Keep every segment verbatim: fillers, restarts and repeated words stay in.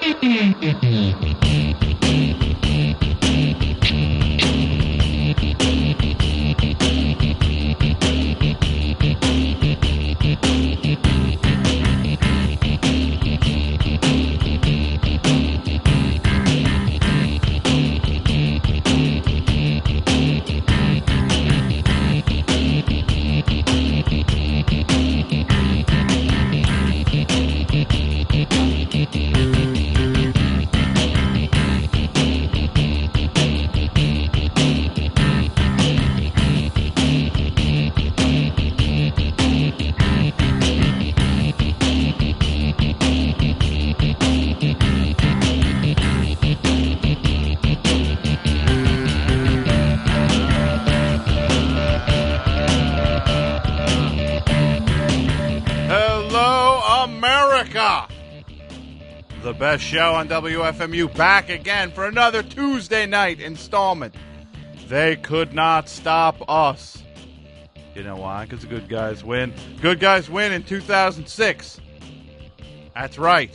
The best show on W F M U, back again for another Tuesday night installment. They could not stop us. You know why? Because the good guys win. Good guys win in two thousand six. That's right.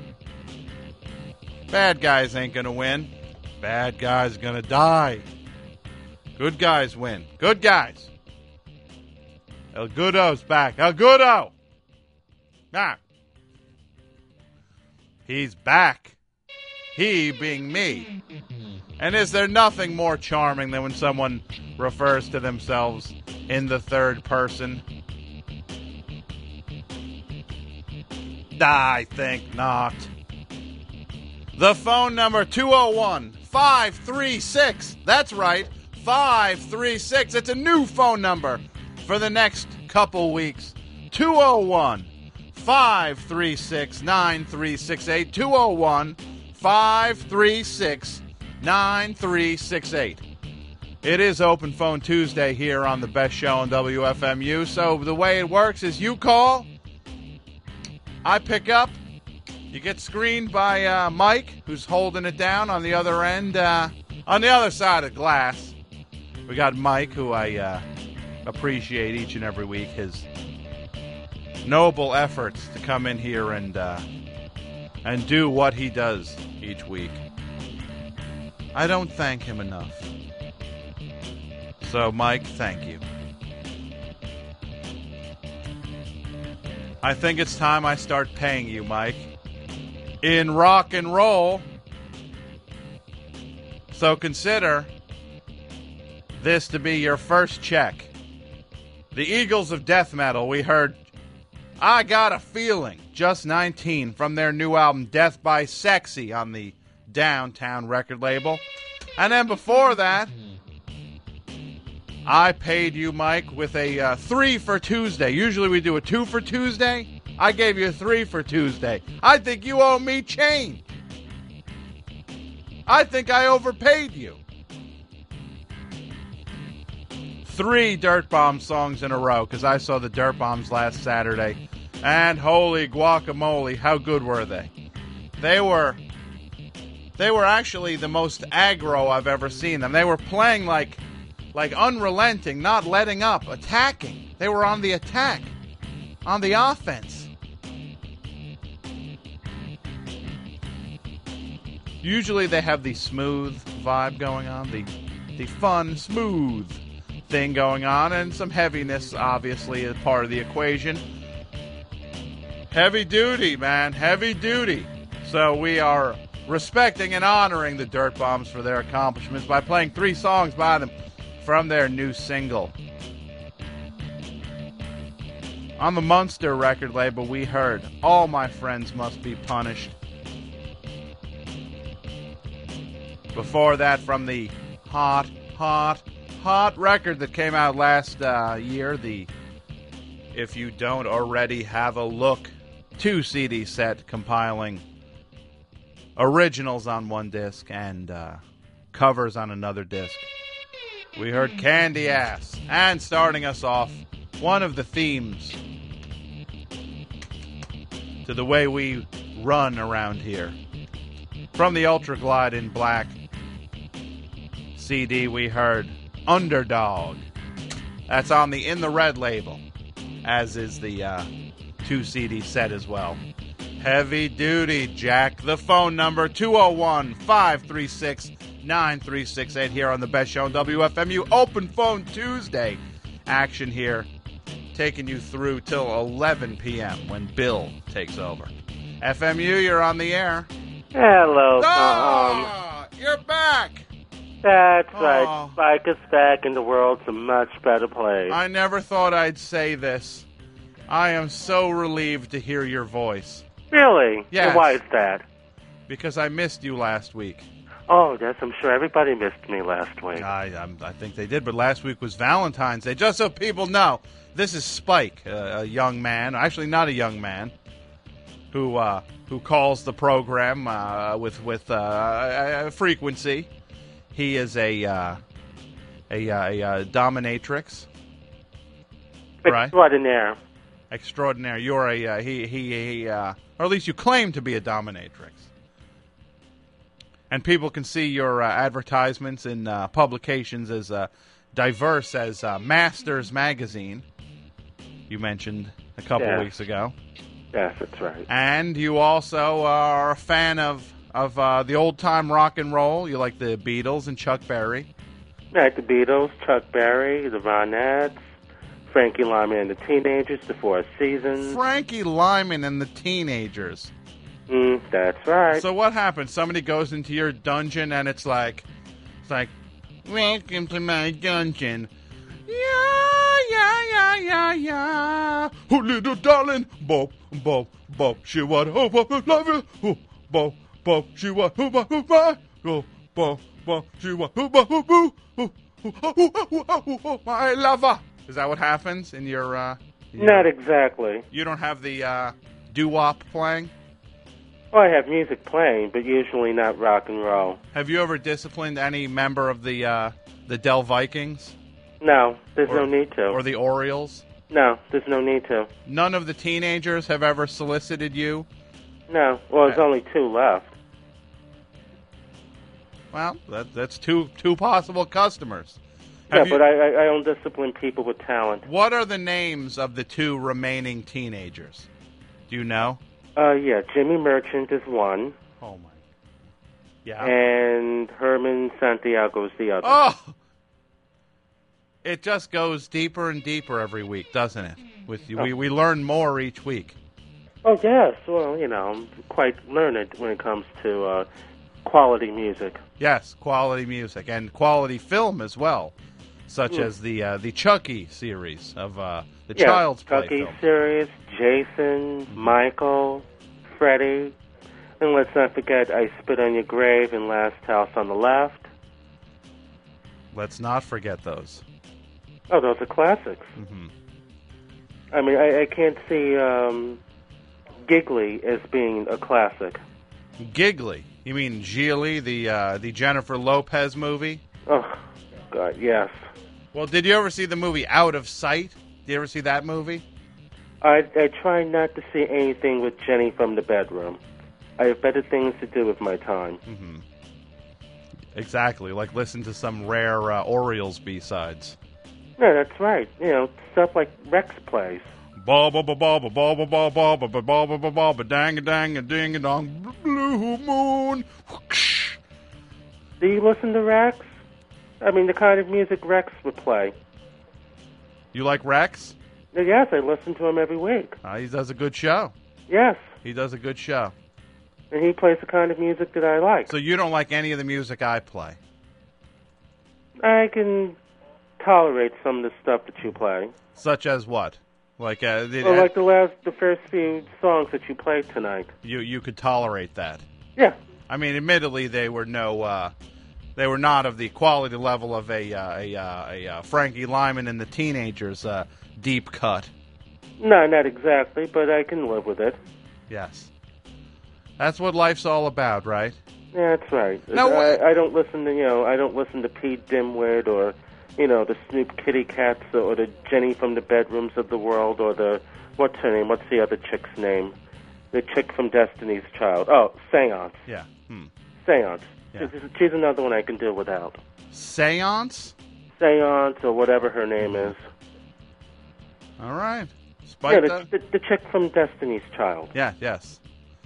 Bad guys ain't going to win. Bad guys going to die. Good guys win. Good guys. El Goodo's back. El Goodo! Ah. He's back. He being me. And is there nothing more charming than when someone refers to themselves in the third person? I think not. The phone number, two oh one, five three six. That's right, five three six. It's a new phone number for the next couple weeks. two oh one, five three six, nine three six eight. two oh one, five three six, nine three six eight. It is Open Phone Tuesday here on the best show on W F M U. So the way it works is you call, I pick up, you get screened by uh, Mike, who's holding it down on the other end, uh, on the other side of the glass. We got Mike, who I uh, appreciate each and every week, his noble efforts to come in here and uh, and do what he does each week. I don't thank him enough. So, Mike, thank you. I think it's time I start paying you, Mike, in rock and roll. So consider this to be your first check. The Eagles of Death Metal, we heard I Got a Feeling, Just nineteen, from their new album Death by Sexy on the Downtown record label. And then before that, I paid you, Mike, with a uh, three for Tuesday. Usually we do a two for Tuesday. I gave you a three for Tuesday. I think you owe me change. I think I overpaid you. Three Dirt Bomb songs in a row, because I saw the Dirt Bombs last Saturday. And holy guacamole, how good were they? They were, they were actually the most aggro I've ever seen them. They were playing like, like unrelenting, not letting up, attacking. They were on the attack, on the offense. Usually they have the smooth vibe going on, the the fun, smooth thing going on, and some heaviness, obviously, is part of the equation. Heavy duty, man, heavy duty. So we are respecting and honoring the Dirt Bombs for their accomplishments by playing three songs by them from their new single. On the Munster record label, we heard All My Friends Must Be Punished. Before that, from the hot, hot, hot record that came out last uh, year, the If You Don't Already Have a Look two C D set compiling originals on one disc and uh, covers on another disc. We heard Candy Ass, and starting us off, one of the themes to the way we run around here. From the Ultra Glide in Black C D, we heard Underdog. That's on the In the Red label, as is the uh, two C D set as well. Heavy duty, Jack. The phone number, two oh one, five three six, nine three six eight here on the best show on W F M U. Open Phone Tuesday action here, taking you through till eleven p.m. when Bill takes over. F M U, you're on the air. Hello, Ah, Tom. you're back. That's Oh. right. Spike is back, and the world's a much better place. I never thought I'd say this. I am so relieved to hear your voice. Really? Yes. And why is that? Because I missed you last week. Oh, yes, I'm sure everybody missed me last week. I I'm, I think they did, but last week was Valentine's Day. Just so people know, this is Spike, a, a young man, actually not a young man, who uh, who calls the program uh, with with uh, a frequency. He is a uh, a, a, a dominatrix, right? Extraordinaire. Extraordinaire. You're a uh, he he he, uh, or at least you claim to be a dominatrix. And people can see your uh, advertisements in uh, publications as uh, diverse as uh, Masters Magazine. You mentioned a couple Yeah. weeks ago. Yes, that's right. And you also are a fan of of uh, the old time rock and roll. You like the Beatles and Chuck Berry. Right, the Beatles, Chuck Berry, the Ronettes, Frankie Lyman and the Teenagers, the Four Seasons. Frankie Lyman and the Teenagers. Mm, that's right. So what happens? Somebody goes into your dungeon and it's like, it's like, welcome to my dungeon. Yeah, yeah, yeah, yeah, yeah. Oh, little darling, Bob, Bob, Bob, she what, oh, Bob, I love you. Oh, Bob, Bob, she what, oh, Bob, oh, Bob, oh, Bob, Bob, she what, oh, Bob, oh, oh, oh, oh, oh, oh, oh, oh, my lover. Is that what happens in your, uh? your Not exactly. You don't have the uh, doo-wop playing? Well, I have music playing, but usually not rock and roll. Have you ever disciplined any member of the uh, the Dell Vikings? No, there's Or- no need to. Or the Orioles? No, there's no need to. None of the teenagers have ever solicited you? No. Well, there's Uh, only two left. Well, that, that's two two possible customers. Yeah, Have you- but I, I, I don't discipline people with talent. What are the names of the two remaining teenagers? Do you know? Uh, yeah, Jimmy Merchant is one, Oh, my. Yeah. and Herman Santiago is the other. Oh! It just goes deeper and deeper every week, doesn't it? With you, we, we learn more each week. Oh, yes. Well, you know, I'm quite learned when it comes to uh, quality music. Yes, quality music and quality film as well, such Mm. as the uh, the Chucky series of uh, the Yeah, Child's Play Chucky film. series, Jason, Michael, Freddy, and let's not forget I Spit on Your Grave and Last House on the Left. Let's not forget those. Oh, those are classics. hmm I mean, I, I can't see um, Giggly as being a classic. Giggly. You mean Gigli, the uh, the Jennifer Lopez movie? Oh, God, yes. Well, did you ever see the movie Out of Sight? Did you ever see that movie? I, I try not to see anything with Jenny from the bedroom. I have better things to do with my time. hmm Exactly, like listen to some rare uh, Orioles B-sides. No, that's right. You know, stuff like Rex plays. Ba ba ba ba ba ba ba ba ba ba ba ba ba ba ba ba dang a dang a ding a dong blue moon. Whoosh. Do you listen to Rex? I mean, the kind of music Rex would play. You like Rex? Yes, I listen to him every week. Uh, he does a good show. Yes, He does a good show. and he plays the kind of music that I like. So you don't like any of the music I play? I can tolerate some of the stuff that you play. Such as what? Like uh, the, Well, like the last, the first few songs that you played tonight. you you could tolerate that. Yeah. I mean, admittedly, they were no, uh, they were not of the quality level of a uh, a, uh, a uh, Frankie Lyman and the Teenagers uh, deep cut. No, not exactly, but I can live with it. Yes, that's what life's all about, right? Yeah, that's right. Now, what- I, I don't listen to, you know, I don't listen to Pete Dimwit or, you know, the Snoop Kitty Cats or the Jenny from the Bedrooms of the world or the, what's her name? What's the other chick's name? The chick from Destiny's Child. Oh, Seance. Yeah. Hmm. Seance. Yeah. She's, she's another one I can do without. Seance. Seance or whatever her name is. All right. Yeah, Spike. the, does- the, the chick from Destiny's Child. yeah. Yes.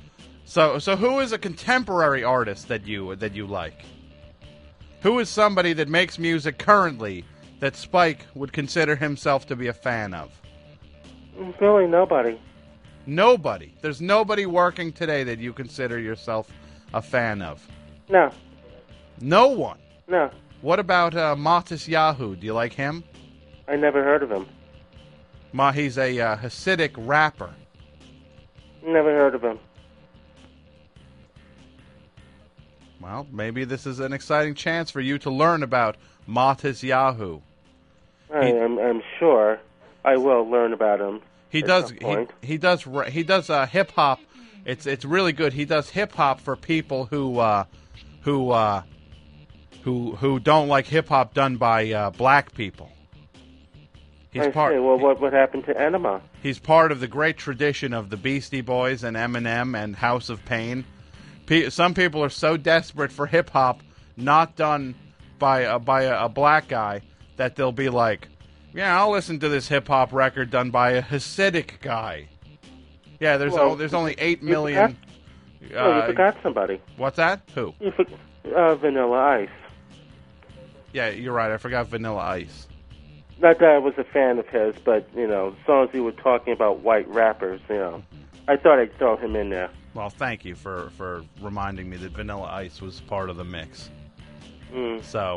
So, so who is a contemporary artist that you that you like? Who is somebody that makes music currently that Spike would consider himself to be a fan of? Really, nobody. Nobody. There's nobody working today that you consider yourself a fan of. No. No one. No. What about uh, Matis Yahu? Do you like him? I never heard of him. Ma, he's a uh, Hasidic rapper. Never heard of him. Well, maybe this is an exciting chance for you to learn about Matis Yahu. I, He- I'm, I'm sure I will learn about him. He at does. some He, point. he does. ra- He does uh, hip hop. It's it's really good. He does hip hop for people who uh, who uh, who who don't like hip hop done by uh, black people. He's I part. see. Well, what what happened to Enema? He's part of the great tradition of the Beastie Boys and Eminem and House of Pain. Pe- some people are so desperate for hip hop not done by a, by a, a black guy that they'll be like, "Yeah, I'll listen to this hip hop record done by a Hasidic guy." Yeah, there's Well, o- there's only eight you million. Oh, you uh, forgot somebody. What's that? Who? You forgot uh, Vanilla Ice. Yeah, you're right. I forgot Vanilla Ice. Not that I was a fan of his, but you know, as long as you were talking about white rappers, you know, I thought I'd throw him in there. Well, thank you for, for reminding me that Vanilla Ice was part of the mix. Mm. So,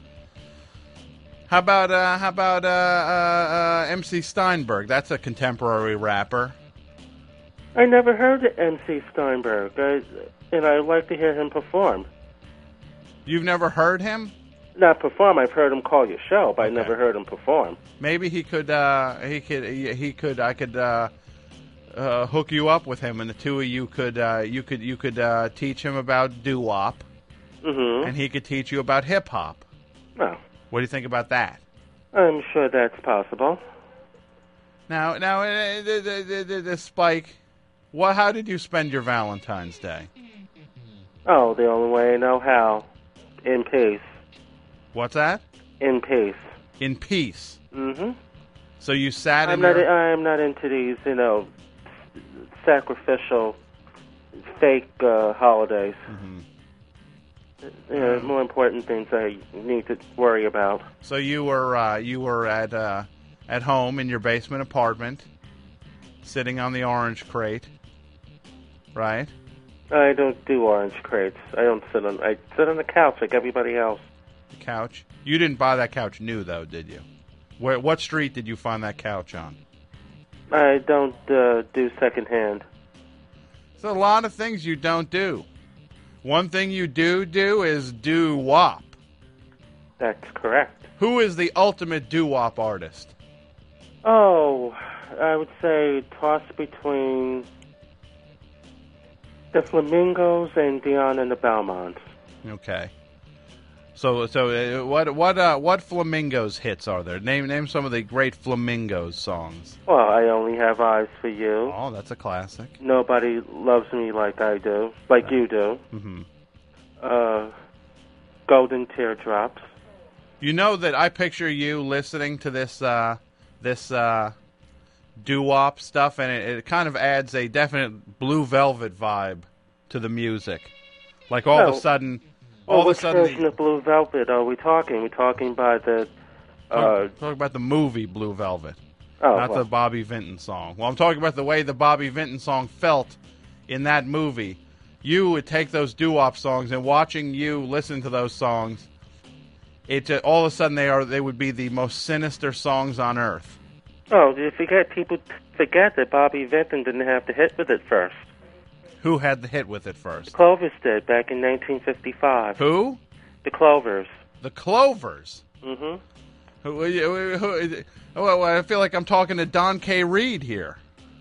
how about uh, how about uh, uh, uh, M C Steinberg? That's a contemporary rapper. I never heard of M C Steinberg, I, and I'd like to hear him perform. You've never heard him? Not perform. I've heard him call your show, but I Okay. never heard him perform. Maybe he could. Uh, he could. He, he could. I could uh, uh, hook you up with him, and the two of you could. Uh, you could. You could uh, teach him about doo wop, Mm-hmm. and he could teach you about hip hop. Well, What do you think about that? I'm sure that's possible. Now, now, uh, the, the, the, the, the Spike. What? How did you spend your Valentine's Day? Oh, the only way I know how. In peace. What's that? In peace. In peace. Mm-hmm. So you sat in I'm not. your... I'm not into these, you know, sacrificial, fake uh, holidays. Mhm. You know, more important things I need to worry about. So you were uh, you were at uh, at home in your basement apartment, sitting on the orange crate, right? I don't do orange crates. I don't sit on. I sit on the couch like everybody else. The couch. You didn't buy that couch new though, did you? Where? What street did you find that couch on? I don't uh, do secondhand. There's a lot of things you don't do. One thing you do do is doo wop. That's correct. Who is the ultimate doo wop artist? Oh, I would say toss between the Flamingos and Dion and the Belmonts. Okay. So, so uh, what what uh, what Flamingos hits are there? Name name some of the great Flamingos songs. Well, I only have eyes for you. Oh, that's a classic. Nobody loves me like I do, like you do. Hmm. Uh, Golden Teardrops. You know that I picture you listening to this uh, this uh, doo-wop stuff, and it, it kind of adds a definite Blue Velvet vibe to the music. Like all of No. a sudden, Well, all of a which sudden, version the, of Blue Velvet are we talking? We're talking about the. Uh, talk, talk about the movie Blue Velvet, oh, not well, the Bobby Vinton song. Well, I'm talking about the way the Bobby Vinton song felt in that movie. You would take those doo-wop songs, and watching you listen to those songs, it uh, all of a sudden they are they would be the most sinister songs on earth. oh, you forget people t- forget that Bobby Vinton didn't have to hit with it first. Who had the hit with it first? Clovers did back in nineteen fifty-five. Who? The Clovers. The Clovers. Mm-hmm. Who, who, who, who, well, I feel like I'm talking to Don K. Reed here.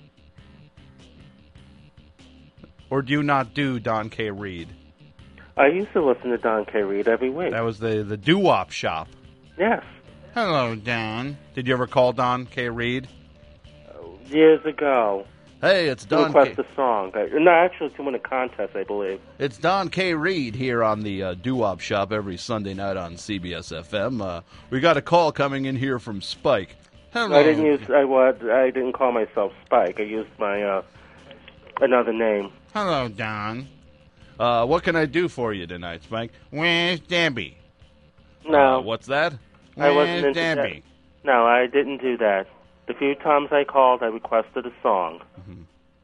Or do you not do Don K. Reed? I used to listen to Don K. Reed every week. That was the, the doo-wop shop. Yes. Hello, Don. Did you ever call Don K. Reed? Years ago. Hey, it's To Don request K. a song. I, no, actually to win a contest, I believe. It's Don K. Reed here on the uh, doo-wop shop every Sunday night on C B S F M. Uh, we got a call coming in here from Spike. Hello. I didn't use. I was. I didn't call myself Spike. I used my uh, another name. Hello, Don. Uh, what can I do for you tonight, Spike? Where's Debbie? No. Uh, what's that? I Where's wasn't into Debbie? that. No, I didn't do that. The few times I called, I requested a song. Mm-hmm.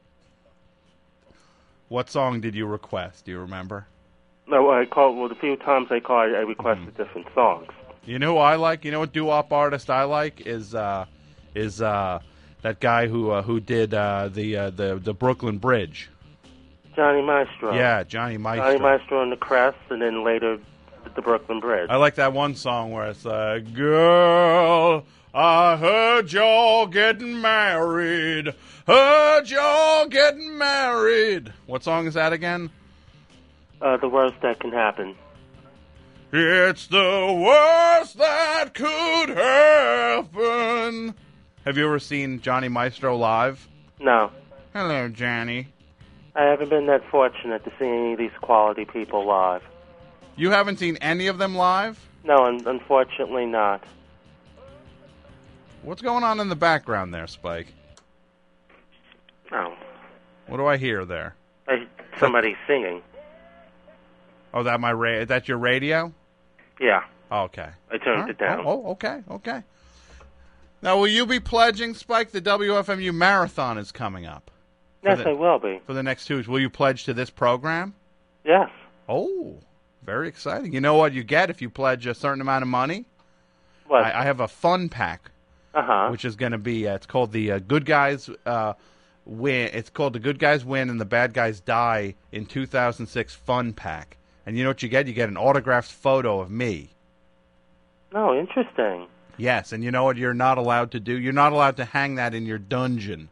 What song did you request? Do you remember? No, I called. Well, the few times I called, I requested mm-hmm. different songs. You know who I like? You know what doo-wop artist I like is uh, is uh, that guy who uh, who did uh, the uh, the the Brooklyn Bridge. Johnny Maestro. Yeah, Johnny Maestro. Johnny Maestro and the Crest, and then later the Brooklyn Bridge. I like that one song where it's like, "Girl, I heard y'all getting married. Heard y'all getting married." What song is that again? Uh, the Worst That Can Happen. It's the worst that could happen. Have you ever seen Johnny Maestro live? No. Hello, Johnny. I haven't been that fortunate to see any of these quality people live. You haven't seen any of them live? No, un- unfortunately not. What's going on in the background there, Spike? Oh. What do I hear there? I, somebody singing. Oh, that my ra- is that your radio? Yeah. Oh, okay. I turned right. it down. Oh, oh, okay, okay. Now, will you be pledging, Spike? The W F M U Marathon is coming up. Yes, the, I will be. For the next two weeks. Will you pledge to this program? Yes. Oh, very exciting. You know what you get if you pledge a certain amount of money? What? I, I have a fun pack, uh-huh. which is going to be, uh, it's called the uh, Good Guys uh, Win. It's called the Good Guys Win and the Bad Guys Die in two thousand six Fun Pack. And you know what you get? You get an autographed photo of me. Oh, interesting. Yes, and you know what you're not allowed to do? You're not allowed to hang that in your dungeon.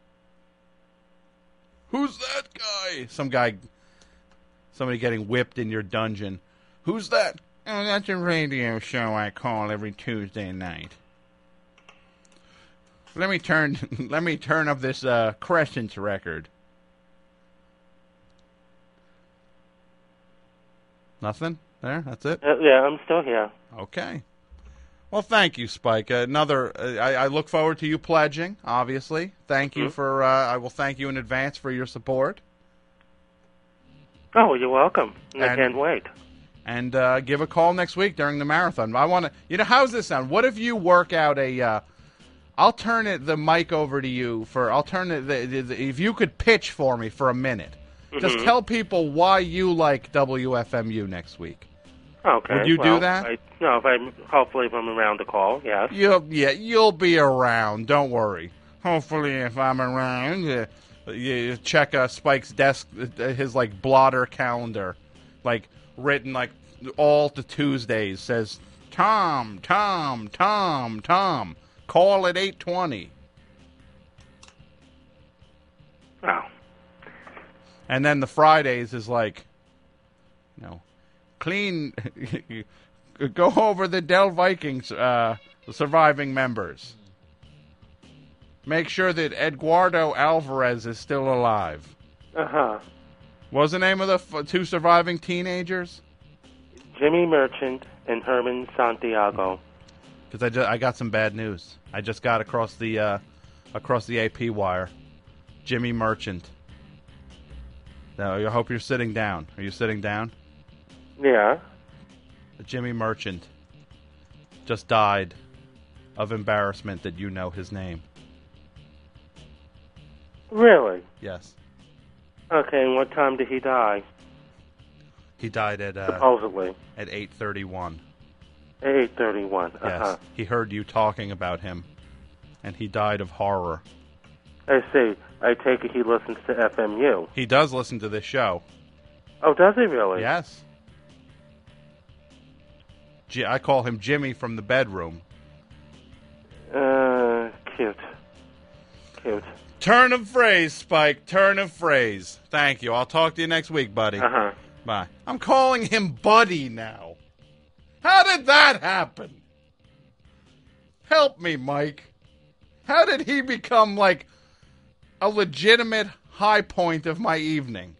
Who's that guy? Some guy, somebody getting whipped in your dungeon. Who's that? Oh, that's a radio show I call every Tuesday night. Let me turn, let me turn up this uh, Crescent record. Nothing? There? That's it? Uh, yeah, I'm still here. Okay. Well, thank you, Spike. Uh, another, uh, I, I look forward to you pledging, obviously. Thank you mm-hmm. for, uh, I will thank you in advance for your support. Oh, you're welcome. And, and I can't wait. And uh, give a call next week during the marathon. I want to, you know, how's this sound? What if you work out a, uh, I'll turn it, the mic over to you for, I'll turn it, the, the, the, if you could pitch for me for a minute. Just mm-hmm. tell people why you like W F M U next week. Okay. Would you well, do that? I, no, if I'm hopefully if I'm around to call, yes. You'll, yeah, you'll be around. Don't worry. Hopefully, if I'm around, uh, you check uh, Spike's desk, uh, his like blotter calendar, like written like all the Tuesdays says Tom, Tom, Tom, Tom. Call at eight twenty. Oh. And then the Fridays is like, you know, clean, go over the Dell Vikings uh, surviving members. Make sure that Eduardo Alvarez is still alive. Uh-huh. What was the name of the f- two surviving teenagers? Jimmy Merchant and Herman Santiago. Because I, ju- I got some bad news. I just got across the uh, across the A P wire. Jimmy Merchant. Now, I hope you're sitting down. Are you sitting down? Yeah. Jimmy Merchant just died of embarrassment that you know his name. Really? Yes. Okay, and what time did he die? He died at uh, supposedly at eight thirty-one. eight thirty-one. Uh-huh. Yes. He heard you talking about him, and he died of horror. I see. I take it he listens to F M U. He does listen to this show. Oh, does he really? Yes. G- I call him Jimmy from the bedroom. Uh, cute. Cute. Turn of phrase, Spike. Turn of phrase. Thank you. I'll talk to you next week, buddy. Uh-huh. Bye. I'm calling him Buddy now. How did that happen? Help me, Mike. How did he become, like, a legitimate high point of my evening?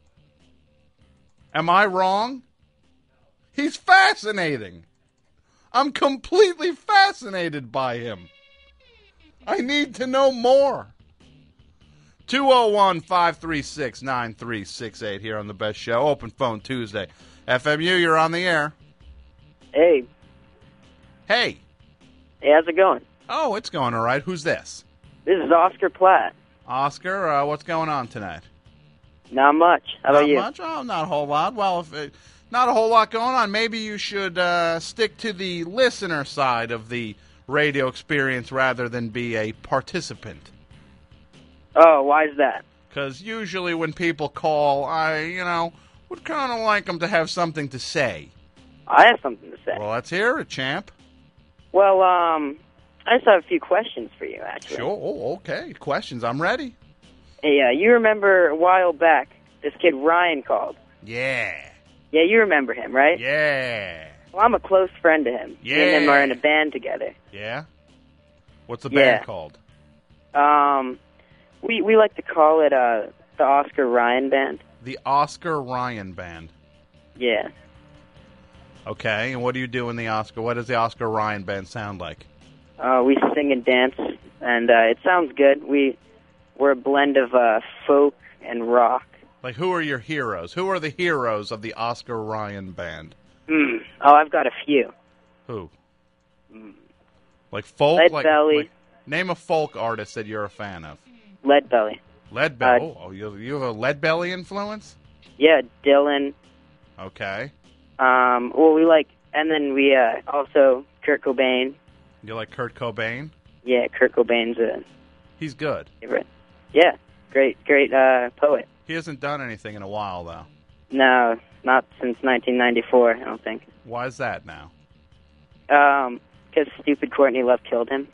Am I wrong? He's fascinating. I'm completely fascinated by him. I need to know more. two oh one, five three six, nine three six eight here on The Best Show. Open Phone Tuesday. F M U, you're on the air. Hey. Hey. Hey, how's it going? Oh, it's going all right. Who's this? This is Oscar Platt. Oscar, uh, what's going on tonight? Not much. How not about you? much? Oh, not a whole lot. Well, if it, not a whole lot going on. Maybe you should uh, stick to the listener side of the radio experience rather than be a participant. Oh, why is that? Because usually when people call, I, you know, would kind of like them to have something to say. I have something to say. Well, let's hear it, champ. Well, um, I just have a few questions for you, actually. Sure. Oh, okay. Questions. I'm ready. Hey, uh, you remember a while back, this kid Ryan called? Yeah. Yeah, you remember him, right? Yeah. Well, I'm a close friend to him. Yeah. Me and him are in a band together. Yeah? What's the Yeah. band called? Um, we we like to call it uh the Oscar Ryan Band. The Oscar Ryan Band. Yeah. Okay, and what do you do in the Oscar? What does the Oscar Ryan Band sound like? Uh, we sing and dance, and uh, it sounds good. We we're a blend of uh, folk and rock. Like, who are your heroes? Who are the heroes of the Oscar Ryan Band? Mm. Oh, I've got a few. Who? Mm. Like folk? Lead like, Belly. like- name a folk artist that you're a fan of. Lead Belly. Lead Belly. Uh, oh, oh, you, you have a Lead Belly influence? Yeah, Dylan. Okay. Um, well, we like, and then we uh, also Kurt Cobain. You like Kurt Cobain? Yeah, Kurt Cobain's a He's good. favorite. Yeah, great, great uh, poet. He hasn't done anything in a while, though. No, not since nineteen ninety-four, I don't think. Why is that now? Um, because stupid Courtney Love killed him.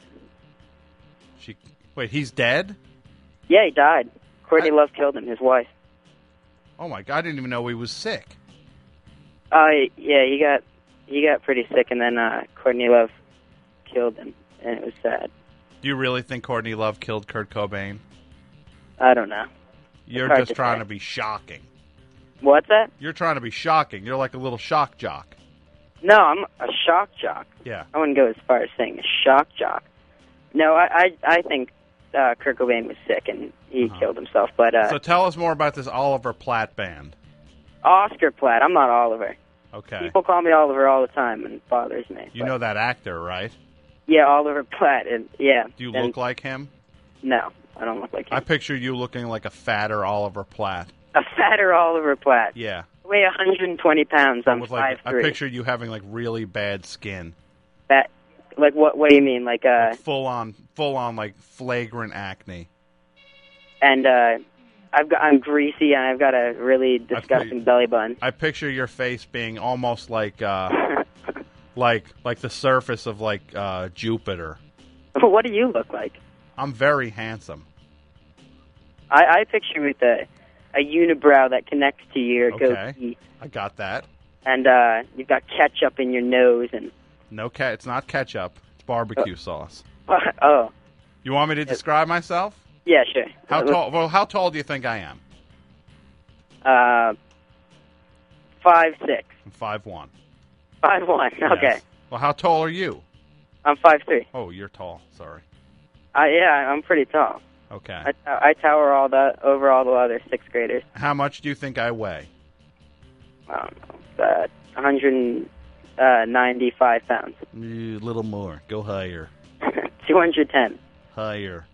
She Wait, he's dead? Yeah, he died. Courtney I- Love killed him, his wife. Oh, my God, I didn't even know he was sick. Uh, yeah, he got he got pretty sick, and then uh, Courtney Love killed him, and it was sad. Do you really think Courtney Love killed Kurt Cobain? I don't know. You're hard just to trying say. to be shocking. What's that? You're trying to be shocking. You're like a little shock jock. No, I'm a shock jock. Yeah. I wouldn't go as far as saying a shock jock. No, I I, I think uh, Kurt Cobain was sick and he Uh-huh. killed himself. But uh, So tell us more about this Oliver Platt band. Oscar Platt, I'm not Oliver. Okay. People call me Oliver all the time, and it bothers me. You but- know that actor, right? Yeah, Oliver Platt, and yeah. Do you and- look like him? No, I don't look like him. I picture you looking like a fatter Oliver Platt. A fatter Oliver Platt. Yeah. I weigh one hundred twenty pounds. I'm With like, five I three. picture you having like really bad skin. That, like, what? What do you mean? Like, uh, Full on, full on like flagrant acne. and uh, I've got, I'm greasy, and I've got a really disgusting belly button. I picture your face being almost like, uh, like, like the surface of like uh, Jupiter. What do you look like? I'm very handsome. I, I picture with a, a unibrow that connects to your Okay. goatee, I got that. and uh, you've got ketchup in your nose, and No cat. It's not ketchup. It's barbecue sauce. oh, You want me to describe myself? yeah, sure. How Uh, tall? Well, how tall do you think I am? Uh, five six, I'm five one. five one. Okay, Well, how tall are you? I'm five three. Oh, you're tall. Sorry. Uh, yeah, I'm pretty tall. Okay. I, I tower all the over all the other sixth graders. How much do you think I weigh? I don't know, uh, one hundred ninety-five pounds. A little more. Go higher. two hundred ten. Higher.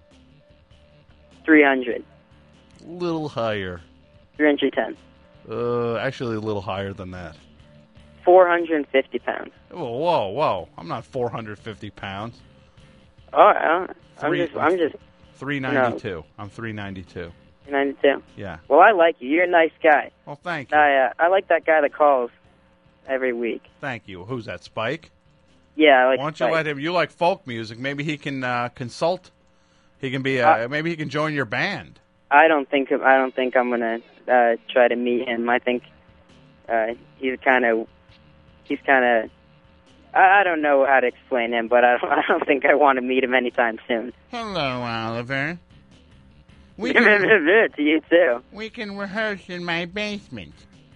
three hundred. Little higher. three hundred ten. Uh, actually, a little higher than that. four hundred fifty pounds. Whoa, whoa, whoa! I'm not four hundred fifty pounds. Oh, uh, I'm Three- just, I'm just three ninety-two. I'm three ninety-two. ninety-two. Yeah. Well, I like you. You're a nice guy. Well, thank you. I, uh, I like that guy that calls every week. Thank you. Who's that? Spike? Yeah, I like. Why don't Spike. you let him? You like folk music? Maybe he can uh, consult. He can be. Uh, Uh, maybe he can join your band. I don't think I don't think I'm gonna uh, try to meet him. I think uh, he's kind of he's kind of. I, I don't know how to explain him, but I don't, I don't think I want to meet him anytime soon. Hello, Oliver. We can, To you too. we can rehearse in my basement.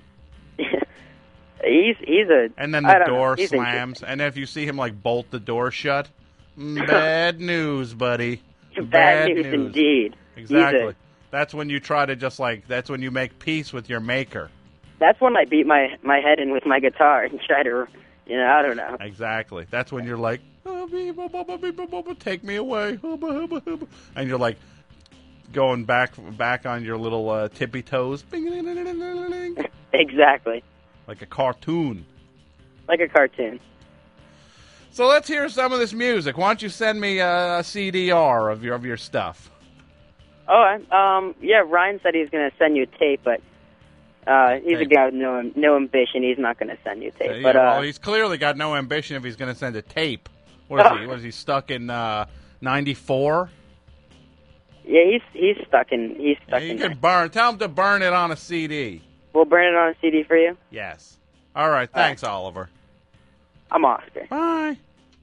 he's he's a. And then I the don't know. door He's slams, and if you see him like bolt the door shut, mm, bad news, buddy. Bad, news, indeed. Exactly. That's when you try to just like, that's when you make peace with your maker. That's when I beat my, my head in with my guitar and try to, you know, I don't know. Exactly. That's when you're like, take me away. And you're like going back back on your little uh, tippy toes. Exactly. Like a cartoon. Like a cartoon. So let's hear some of this music. Why don't you send me a, a C D R of your of your stuff? Oh, um, yeah, Ryan said he was going to send you a tape, but uh, he's tape. a guy with no no ambition. He's not going to send you a tape. Uh, yeah, but, uh, well, he's clearly got no ambition if he's going to send a tape. What is he? What is he stuck in uh, ninety-four? Yeah, he's he's stuck in he's stuck yeah, you in. can there. burn. Tell him to burn it on a C D. We'll burn it on a C D for you. Yes. All right. Thanks, All right. Oliver. I'm Oscar. Bye.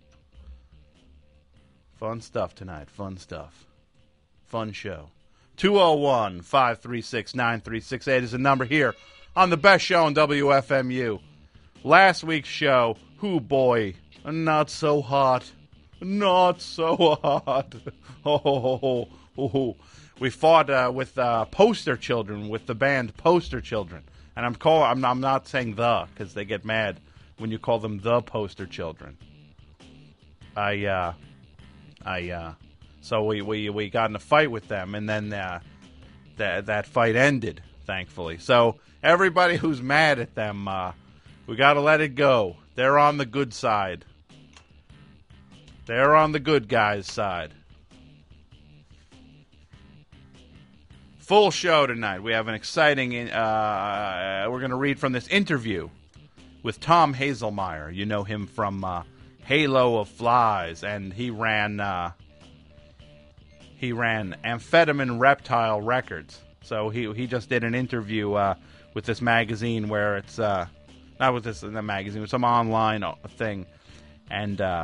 Fun stuff tonight. Fun stuff. Fun show. two oh one, five three six, nine three six eight is the number here on the best show on W F M U. Last week's show, whoo boy, not so hot. Not so hot. Oh, oh, oh, oh, oh. We fought uh, with uh, Poster Children, with the band Poster Children. And I'm call I'm, I'm not saying the, because they get mad when you call them the Poster Children. I, uh, I, uh, so we, we, we got in a fight with them, and then uh, that that fight ended, thankfully. So everybody who's mad at them, uh, we got to let it go. They're on the good side. They're on the good guys' side. Full show tonight. We have an exciting, uh, we're going to read from this interview with Tom Hazelmeyer. You know him from uh, Halo of Flies, and he ran uh, he ran Amphetamine Reptile Records. So he he just did an interview uh, with this magazine where it's uh, not with this in the magazine, with some online thing, and uh,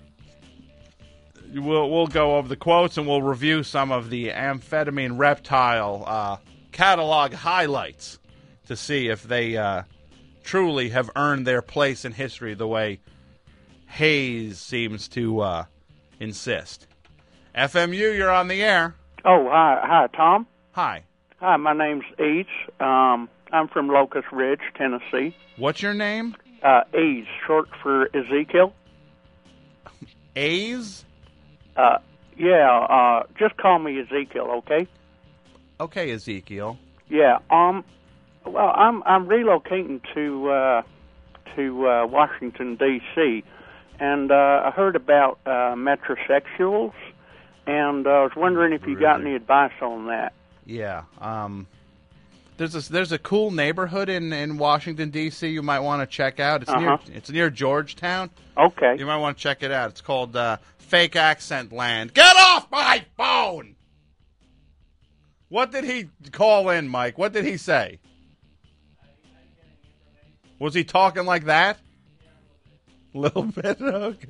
we'll we'll go over the quotes and we'll review some of the Amphetamine Reptile uh, catalog highlights to see if they uh, truly have earned their place in history the way Hayes seems to uh, insist. F M U, you're on the air. Oh, hi, hi, Tom. Hi. Hi, my name's Ace. Um, I'm from Locust Ridge, Tennessee. What's your name? Uh, Ace, short for Ezekiel. A's? Uh, yeah, uh, just call me Ezekiel, okay? Okay, Ezekiel. Yeah, um, well, I'm I'm relocating to uh, to uh, Washington D C, and uh, I heard about uh, metrosexuals, and uh, I was wondering if you got any advice on that. Yeah, um, there's a there's a cool neighborhood in, in Washington D C you might want to check out. It's uh-huh. near it's near Georgetown. Okay. You might want to check it out. It's called uh, Fake Accent Land. Get off my phone! What did he call in, Mike? What did he say? Was he talking like that? A little bit. Okay.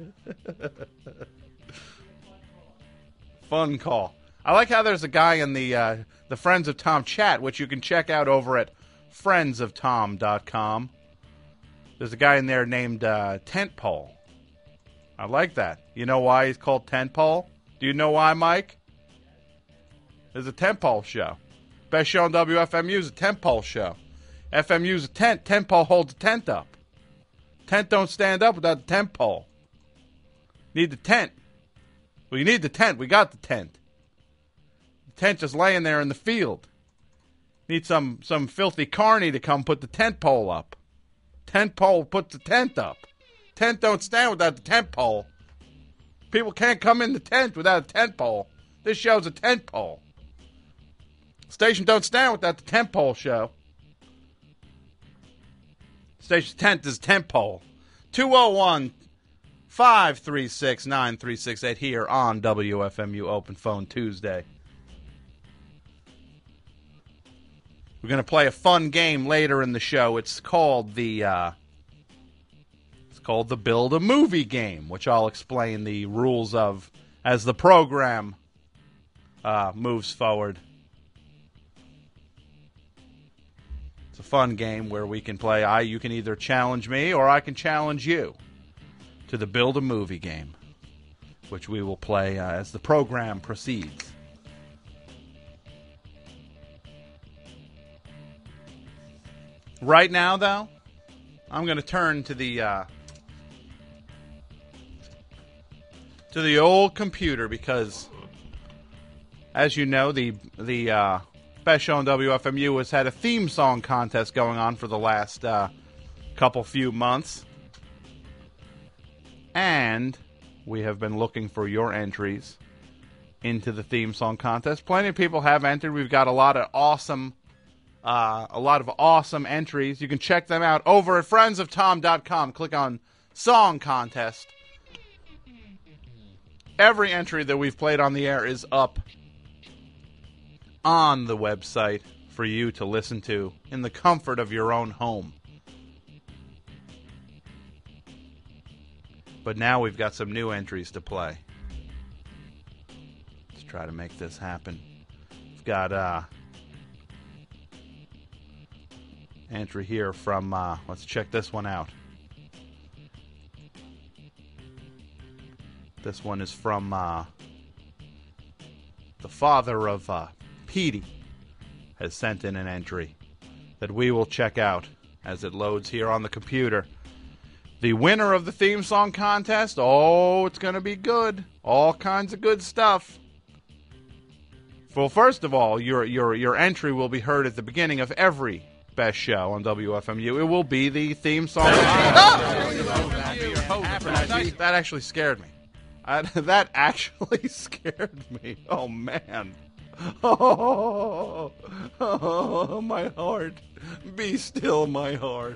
Fun call. I like how there's a guy in the uh, the Friends of Tom chat, which you can check out over at friends of tom dot com. There's a guy in there named uh, Tentpole. I like that. You know why he's called Tentpole? Do you know why, Mike? There's a Tentpole show. Best show on W F M U is a Tentpole show. F M U's a tent. Tentpole holds a tent up. Tent don't stand up without the tent pole. Need the tent. Well, you need the tent. We got the tent. The tent just laying there in the field. Need some, some filthy carny to come put the tent pole up. Tent pole puts the tent up. Tent don't stand without the tent pole. People can't come in the tent without a tent pole. This show's a tent pole. Station don't stand without the tent pole show. Station tent is tent pole. two oh one, five three six, nine three six eight here on W F M U Open Phone Tuesday. We're going to play a fun game later in the show. It's called the uh, it's called the Build a Movie game, which I'll explain the rules of as the program uh, moves forward. It's a fun game where we can play. I you can either challenge me or I can challenge you to the Build a Movie game, which we will play uh, as the program proceeds. Right now, though, I'm going to turn to the uh, to the old computer because, as you know, the the uh, Best Show on W F M U has had a theme song contest going on for the last uh, couple few months, and we have been looking for your entries into the theme song contest. Plenty of people have entered. We've got a lot of awesome. Uh, a lot of awesome entries. You can check them out over at friends of tom dot com. Click on Song Contest. Every entry that we've played on the air is up on the website for you to listen to in the comfort of your own home. But now we've got some new entries to play. Let's try to make this happen. We've got, uh... entry here from, uh, let's check this one out. This one is from uh, the father of uh, Petey has sent in an entry that we will check out as it loads here on the computer. The winner of the theme song contest, oh, it's going to be good. All kinds of good stuff. Well, first of all, your your your entry will be heard at the beginning of every Best Show on W F M U. It will be the theme song. That actually scared me. I, that actually scared me. Oh, man. Oh, oh, my heart. Be still, my heart.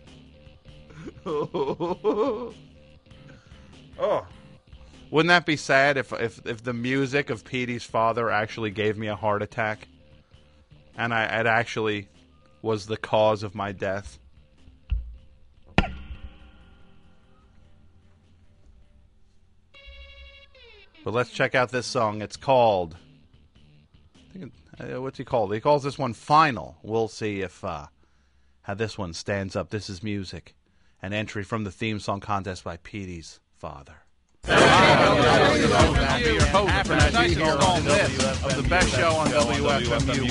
Oh. Oh. Wouldn't that be sad if, if, if the music of Petey's father actually gave me a heart attack? And I it actually was the cause of my death. But let's check out this song. It's called... I think it, uh, what's he called? He calls this one Final. We'll see if uh, how this one stands up. This is music. An entry from the theme song contest by Petey's father. Of the Best Show on W F M U.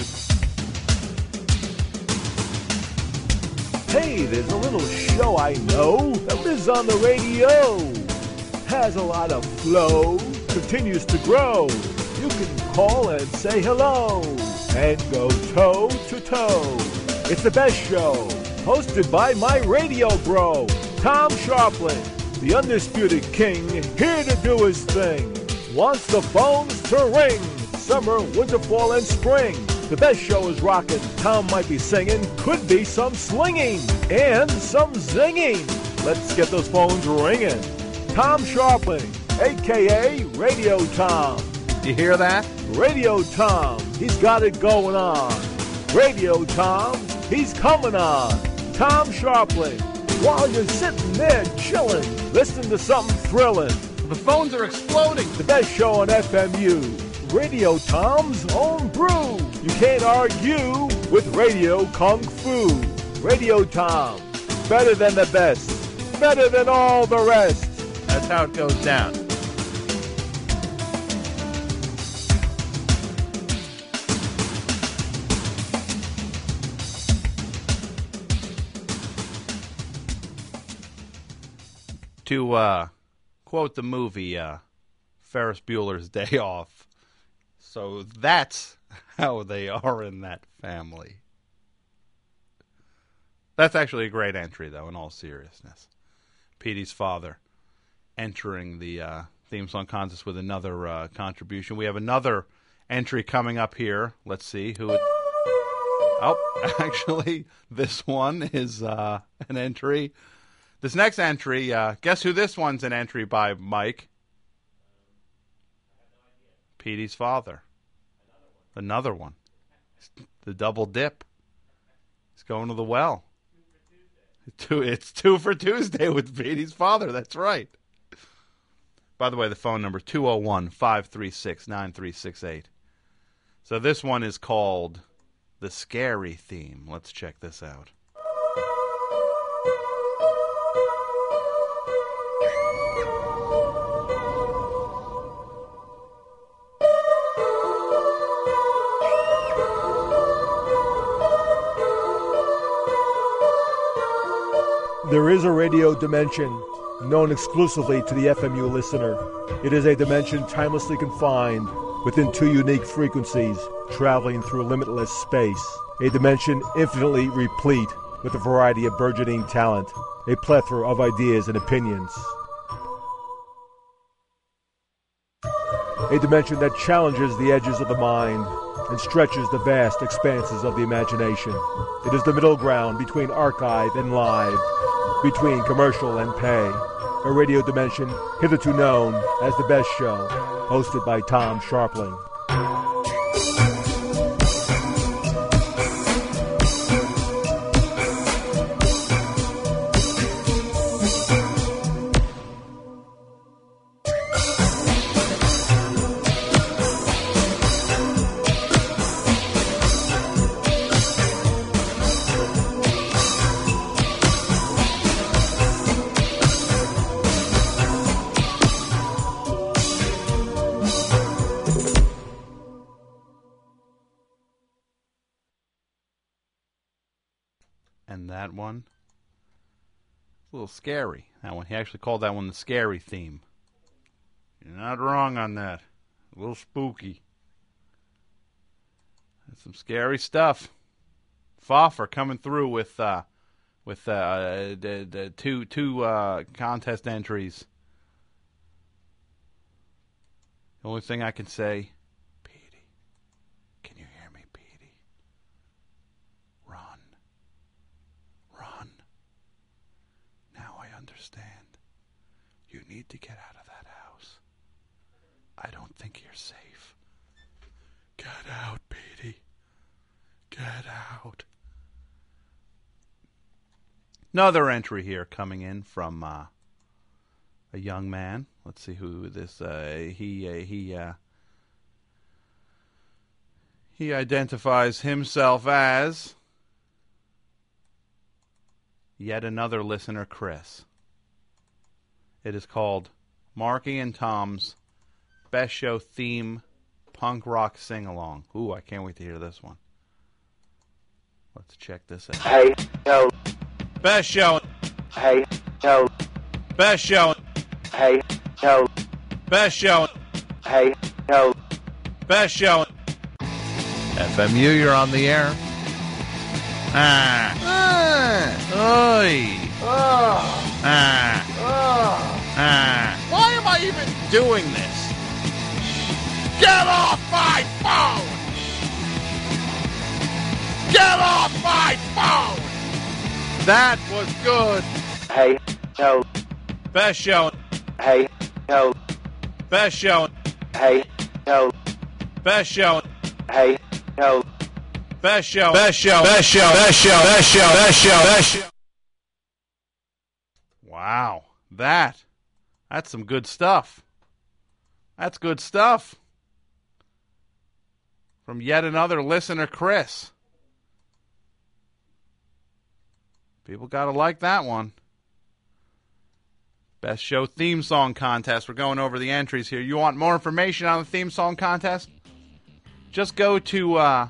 Hey, there's a little show I know that lives on the radio. Has a lot of flow, continues to grow. You can call and say hello and go toe to toe. It's the Best Show, hosted by my radio bro, Tom Sharpling, the undisputed king, here to do his thing. Wants the phones to ring, summer, winter, fall, and spring. The Best Show is rocking. Tom might be singing, could be some slinging, and some zinging. Let's get those phones ringing. Tom Sharpling, a k a. Radio Tom. You hear that? Radio Tom, he's got it going on. Radio Tom, he's coming on. Tom Sharpling, while you're sitting there chilling, listening to something thrilling. The phones are exploding. The Best Show on F M U. Radio Tom's own brew. You can't argue with Radio Kung Fu. Radio Tom, better than the best, better than all the rest. That's how it goes down. To uh, quote the movie uh, Ferris Bueller's Day Off, so that's how they are in that family. That's actually a great entry, though, in all seriousness. Petey's father entering the uh, theme song contest with another uh, contribution. We have another entry coming up here. Let's see who it... Oh, actually, this one is uh, an entry. This next entry, uh, guess who this one's an entry by, Mike? Petey's father. Another one. The double dip. He's going to the well. Two, it's two for Tuesday with Petey's father. That's right. By the way, the phone number two oh one, five three six, nine three six eight. So this one is called The Scary Theme. Let's check this out. There is a radio dimension known exclusively to the F M U listener. It is a dimension timelessly confined within two unique frequencies, traveling through limitless space. A dimension infinitely replete with a variety of burgeoning talent, a plethora of ideas and opinions. A dimension that challenges the edges of the mind and stretches the vast expanses of the imagination. It is the middle ground between archive and live, between commercial and pay. A radio dimension hitherto known as The Best Show, hosted by Tom Sharpling. And that one, a little scary. That one, he actually called that one the scary theme. You're not wrong on that. A little spooky. That's some scary stuff. Pfoffer coming through with uh, with uh, the, the two two uh, contest entries. The only thing I can say, Petey, can you hear me, Petey? Run. Run. Now I understand. You need to get out of that house. I don't think you're safe. Get out, Petey. Get out. Another entry here coming in from uh, a young man. Let's see who this. Uh, he uh, he uh, he identifies himself as yet another listener, Chris. It is called Marky and Tom's Best Show Theme Punk Rock Sing-Along. Ooh, I can't wait to hear this one. Let's check this out. Hey, yo. Best Show. Hey, yo. Best Show. Hey, yo. Best Show. Hey, yo. Best Show. F M U, you're on the air. Ah. Ah. Oi. Oh. Ah. Oh. Ah. Why am I even doing this? Get off my phone! Get off my phone! That was good. Hey, yo. Best Show. Hey, yo. Best Show. Hey, yo. Best Show. Hey, yo. Best Show. Best Show. Best Show. Best Show. Best Show. Best Show. Best Show. Wow. That. That's some good stuff. That's good stuff. From yet another listener, Chris. People gotta like that one. Best Show Theme Song Contest. We're going over the entries here. You want more information on the Theme Song Contest? Just go to, uh...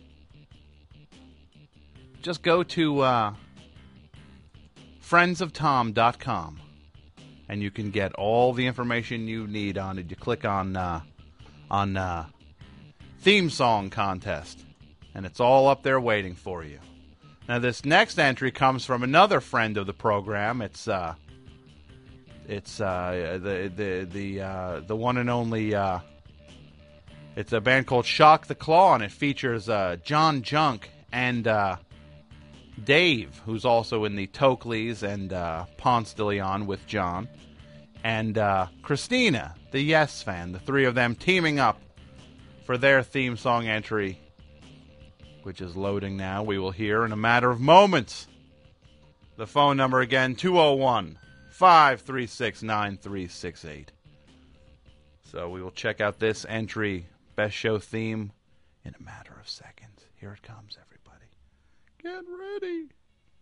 Just go to, uh... friends of tom dot com. And you can get all the information you need on it. You click on, uh... On, uh... Theme Song Contest. And it's all up there waiting for you. Now, this next entry comes from another friend of the program. It's uh, it's uh, the the the uh, the one and only. Uh, it's a band called Shock the Claw, and it features uh, John Junk and uh, Dave, who's also in the Toakleys and uh, Ponce de Leon with John, and uh, Christina, the Yes fan. The three of them teaming up for their theme song entry, which is loading now. We will hear in a matter of moments. The phone number again, two oh one, five three six, nine three six eight. So we will check out this entry, Best Show Theme, in a matter of seconds. Here it comes, everybody. Get ready.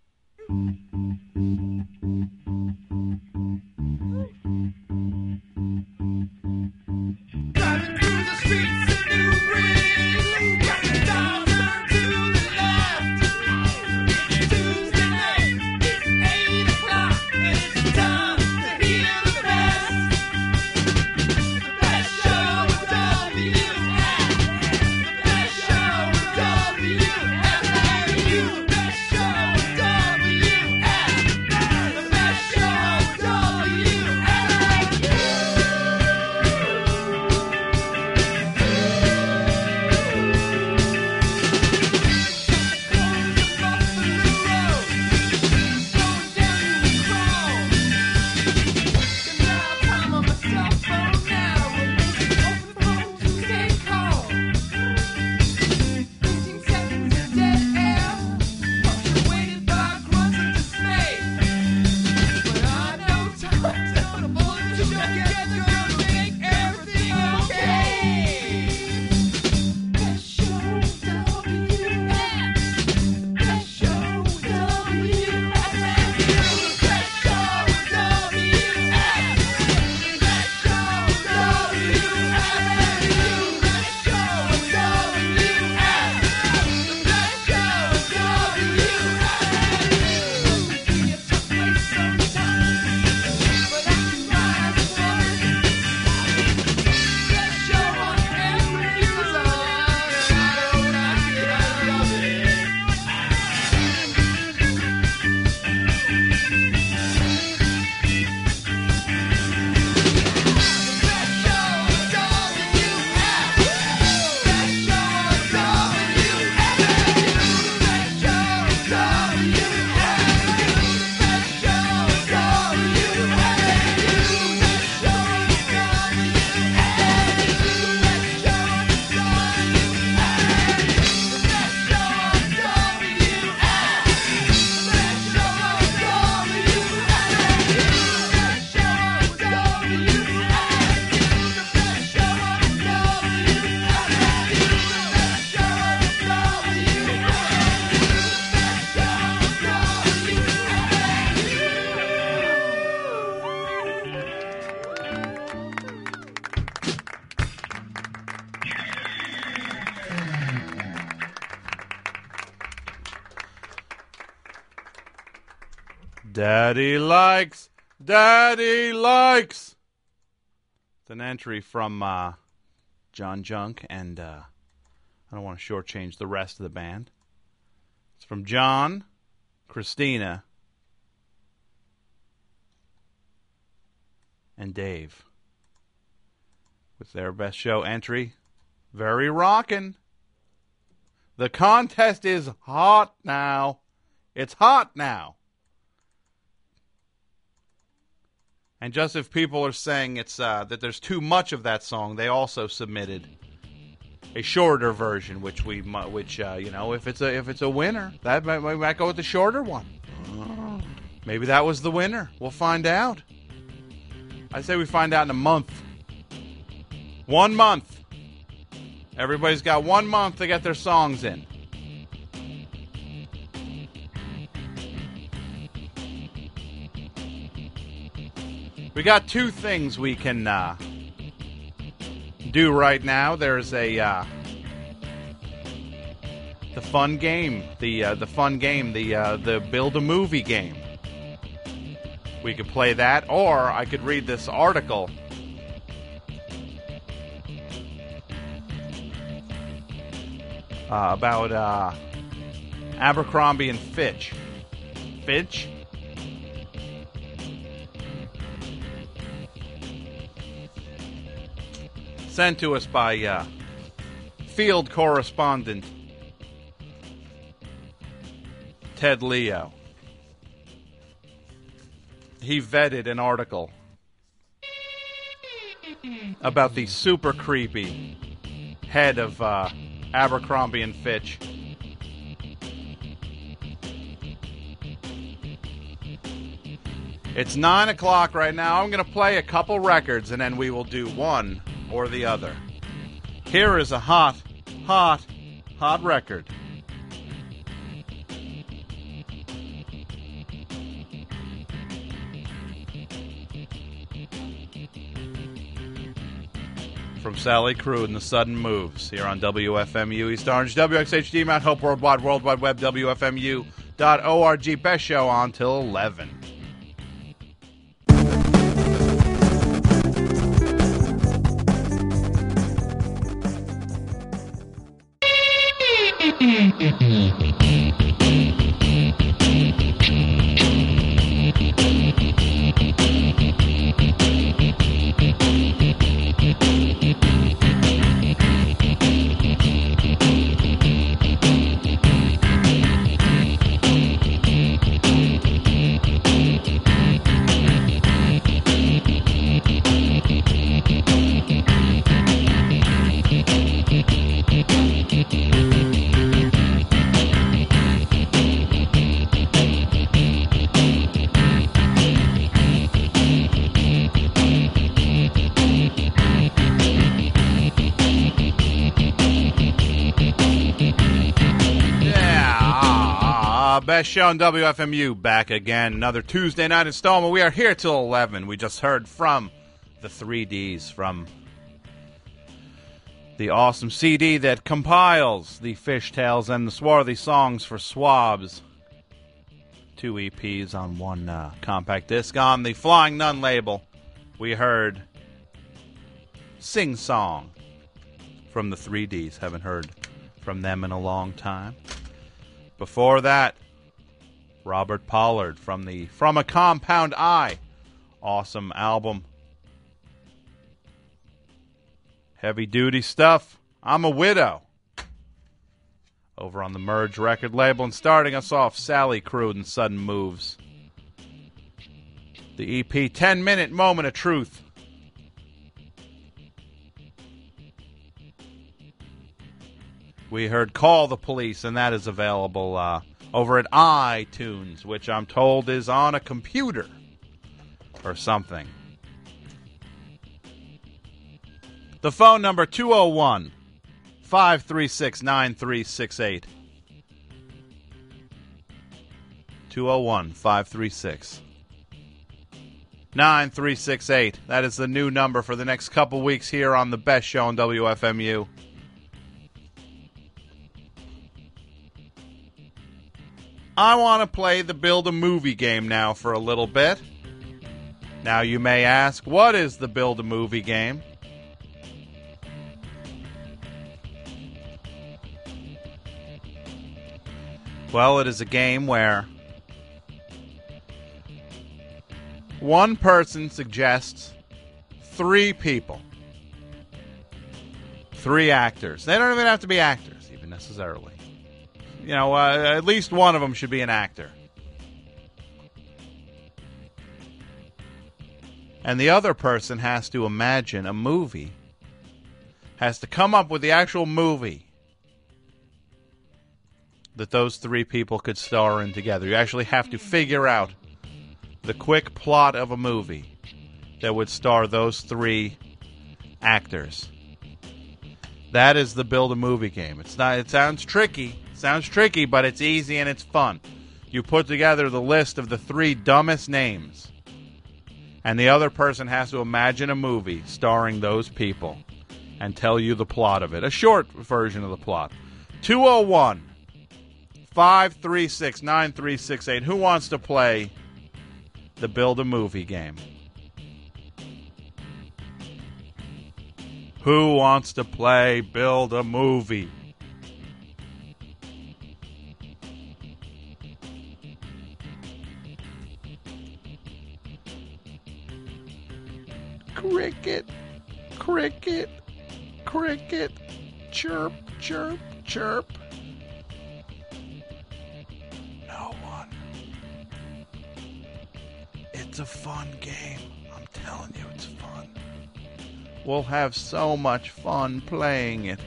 Driving through the streets of New Britain, coming down to the left. Tuesday night, it's eight o'clock. Daddy likes, Daddy likes. It's an entry from uh, John Junk, and uh, I don't want to shortchange the rest of the band. It's from John, Christina, and Dave. With their best show entry, very rockin'. The contest is hot now. It's hot now. And just if people are saying it's uh, that there's too much of that song, they also submitted a shorter version, which we, which uh, you know, if it's a if it's a winner, that might, we might go with the shorter one. Maybe that was the winner. We'll find out. I say we find out in a month. One month. Everybody's got one month to get their songs in. We got two things we can uh, do right now. There's a uh, the fun game, the uh, the fun game, the uh, the build a movie game. We could play that, or I could read this article. Uh, about uh, Abercrombie and Fitch. Fitch? Sent to us by uh, field correspondent Ted Leo. He vetted an article about the super creepy head of uh, Abercrombie and Fitch. It's nine o'clock right now. I'm going to play a couple records, and then we will do one or the other. Here is a hot, hot, hot record. From Sally Crude and the Sudden Moves here on W F M U East Orange, W X H D, Mount Hope Worldwide, World Wide Web, W F M U dot org. Best show on till eleven. Best show on W F M U, back again. Another Tuesday night installment. We are here till eleven. We just heard from the three Ds, from the awesome C D that compiles the Fishtails and the Swarthy Songs for Swabs. Two E Ps on one uh, compact disc. On the Flying Nun label, we heard Sing Song from the three Ds. Haven't heard from them in a long time. Before that, Robert Pollard from the From a Compound Eye. Awesome album. Heavy duty stuff. I'm a Widow. Over on the Merge record label. And starting us off, Sally Crude and Sudden Moves. The E P, ten minute Moment of Truth. We heard Call the Police, and that is available uh, over at iTunes, which I'm told is on a computer or something. The phone number, two oh one, five three six, nine three six eight. two oh one, five three six, nine three six eight. That is the new number for the next couple weeks here on the best show on W F M U. I want to play the Build-A-Movie game now for a little bit. Now you may ask, what is the Build-A-Movie game? Well, it is a game where one person suggests three people. Three actors. They don't even have to be actors, even necessarily. You know, uh, at least one of them should be an actor. And the other person has to imagine a movie. Has to come up with the actual movie that those three people could star in together. You actually have to figure out the quick plot of a movie that would star those three actors. That is the Build-A-Movie game. It's not. It sounds tricky. It sounds tricky, but it's easy and it's fun. You put together the list of the three dumbest names, and the other person has to imagine a movie starring those people and tell you the plot of it. A short version of the plot. two oh one, five three six, nine three six eight. Who wants to play the Build-A-Movie game? Who wants to play Build-A-Movie? Cricket, cricket, cricket, chirp, chirp, chirp. No one. It's a fun game. I'm telling you, it's fun. We'll have so much fun playing it.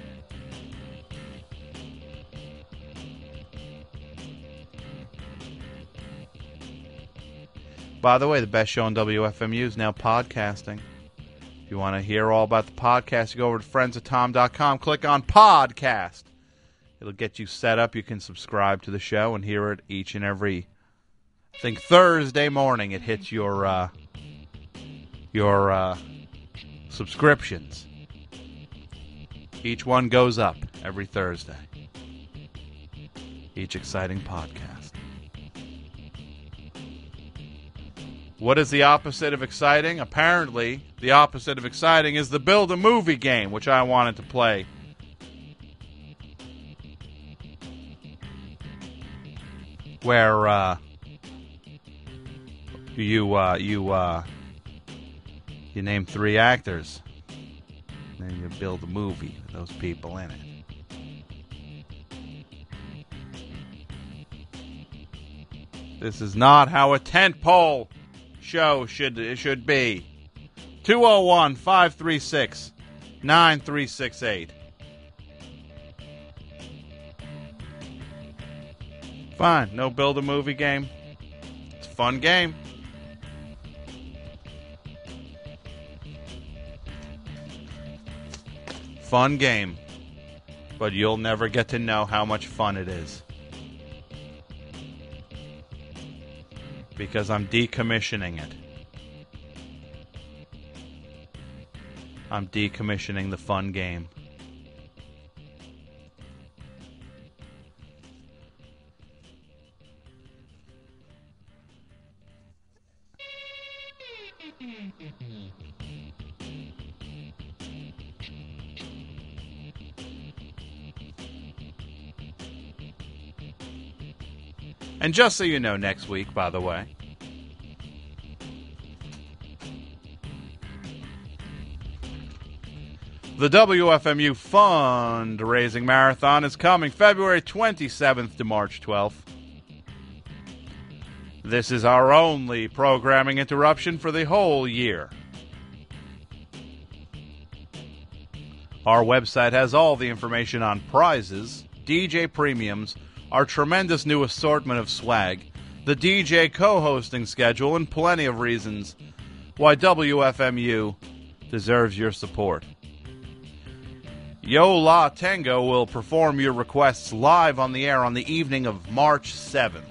By the way, the best show on W F M U is now podcasting. If you want to hear all about the podcast, you go over to friends of tom dot com, click on podcast. It'll get you set up. You can subscribe to the show and hear it each and every, I think, Thursday morning. It hits your, uh, your, uh, subscriptions. Each one goes up every Thursday. Each exciting podcast. What is the opposite of exciting? Apparently, the opposite of exciting is the Build-A-Movie game, which I wanted to play. Where, uh, you, uh, you, uh, you name three actors, and then you build a movie with those people in it. This is not how a tentpole show should it should be. two oh one, five three six, nine three six eight. Fine, no Build-A-Movie game. It's a fun game. Fun game, but you'll never get to know how much fun it is. Because I'm decommissioning it. I'm decommissioning the fun game. And just so you know, next week, by the way, the W F M U Fundraising Marathon is coming February twenty-seventh to March twelfth. This is our only programming interruption for the whole year. Our website has all the information on prizes, D J premiums, our tremendous new assortment of swag, the D J co-hosting schedule, and plenty of reasons why W F M U deserves your support. Yo La Tengo will perform your requests live on the air on the evening of March seventh.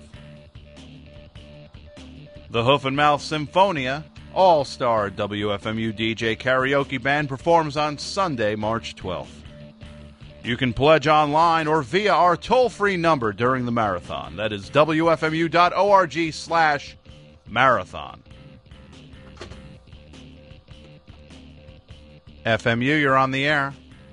The Hoof and Mouth Symphonia, all-star W F M U D J karaoke band, performs on Sunday, March twelfth. You can pledge online or via our toll-free number during the marathon. That is W F M U dot org slash marathon. F M U, you're on the air.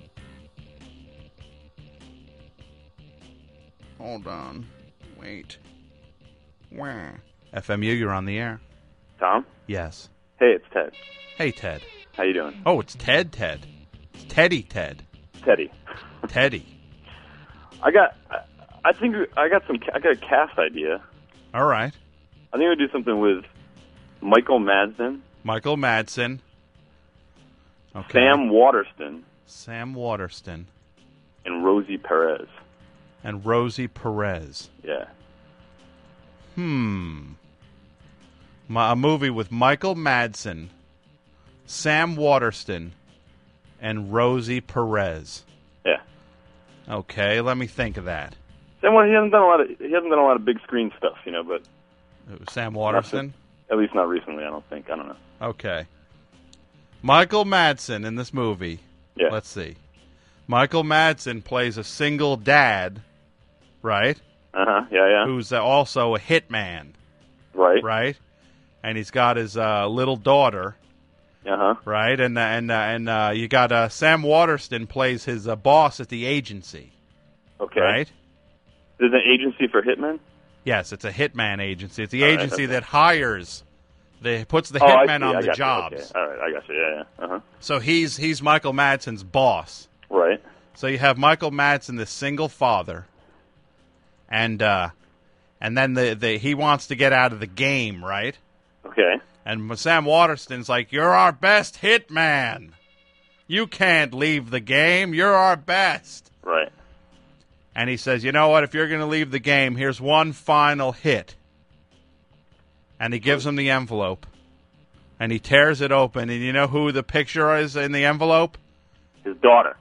Hold on. Wait. Wah. F M U, you're on the air. Tom? Yes. Hey, it's Ted. Hey, Ted. How you doing? Oh, it's Ted Ted. It's Teddy Ted. Teddy. Teddy. I got. I, I think I got some. I got a cast idea. All right. I think we do something with Michael Madsen, Michael Madsen. Okay. Sam Waterston, Sam Waterston. and Rosie Perez. And Rosie Perez. Yeah. Hmm. My, a movie with Michael Madsen, Sam Waterston, and Rosie Perez. Yeah. Okay, let me think of that. Sam, well, he hasn't done a lot of. He hasn't done a lot of big screen stuff, you know. But It was Sam Waterston? at least not recently. I don't think. I don't know. Okay. Michael Madsen in this movie. Yeah. Let's see. Michael Madsen plays a single dad, right? Uh huh. Yeah. Yeah. Who's uh, also a hitman, Right. right? And he's got his uh, little daughter, Uh huh. right? And uh, and uh, and uh, you got uh, Sam Waterston plays his uh, boss at the agency, Okay. right? There's an agency for hitmen. Yes, it's a hitman agency. It's the All right, agency okay. that hires, the puts the Oh, I hitmen see. on I the got you. jobs. Okay. All right. I got you. Yeah. Yeah. Uh huh. So he's he's Michael Madsen's boss. Right. So you have Michael Madsen, the single father, and uh, and then the, the he wants to get out of the game, right? Okay. And Sam Waterston's like, "You're our best hitman. You can't leave the game. You're our best." Right. And he says, "You know what? If you're going to leave the game, here's one final hit." And he gives him the envelope, and he tears it open. And you know who the picture is in the envelope? His daughter.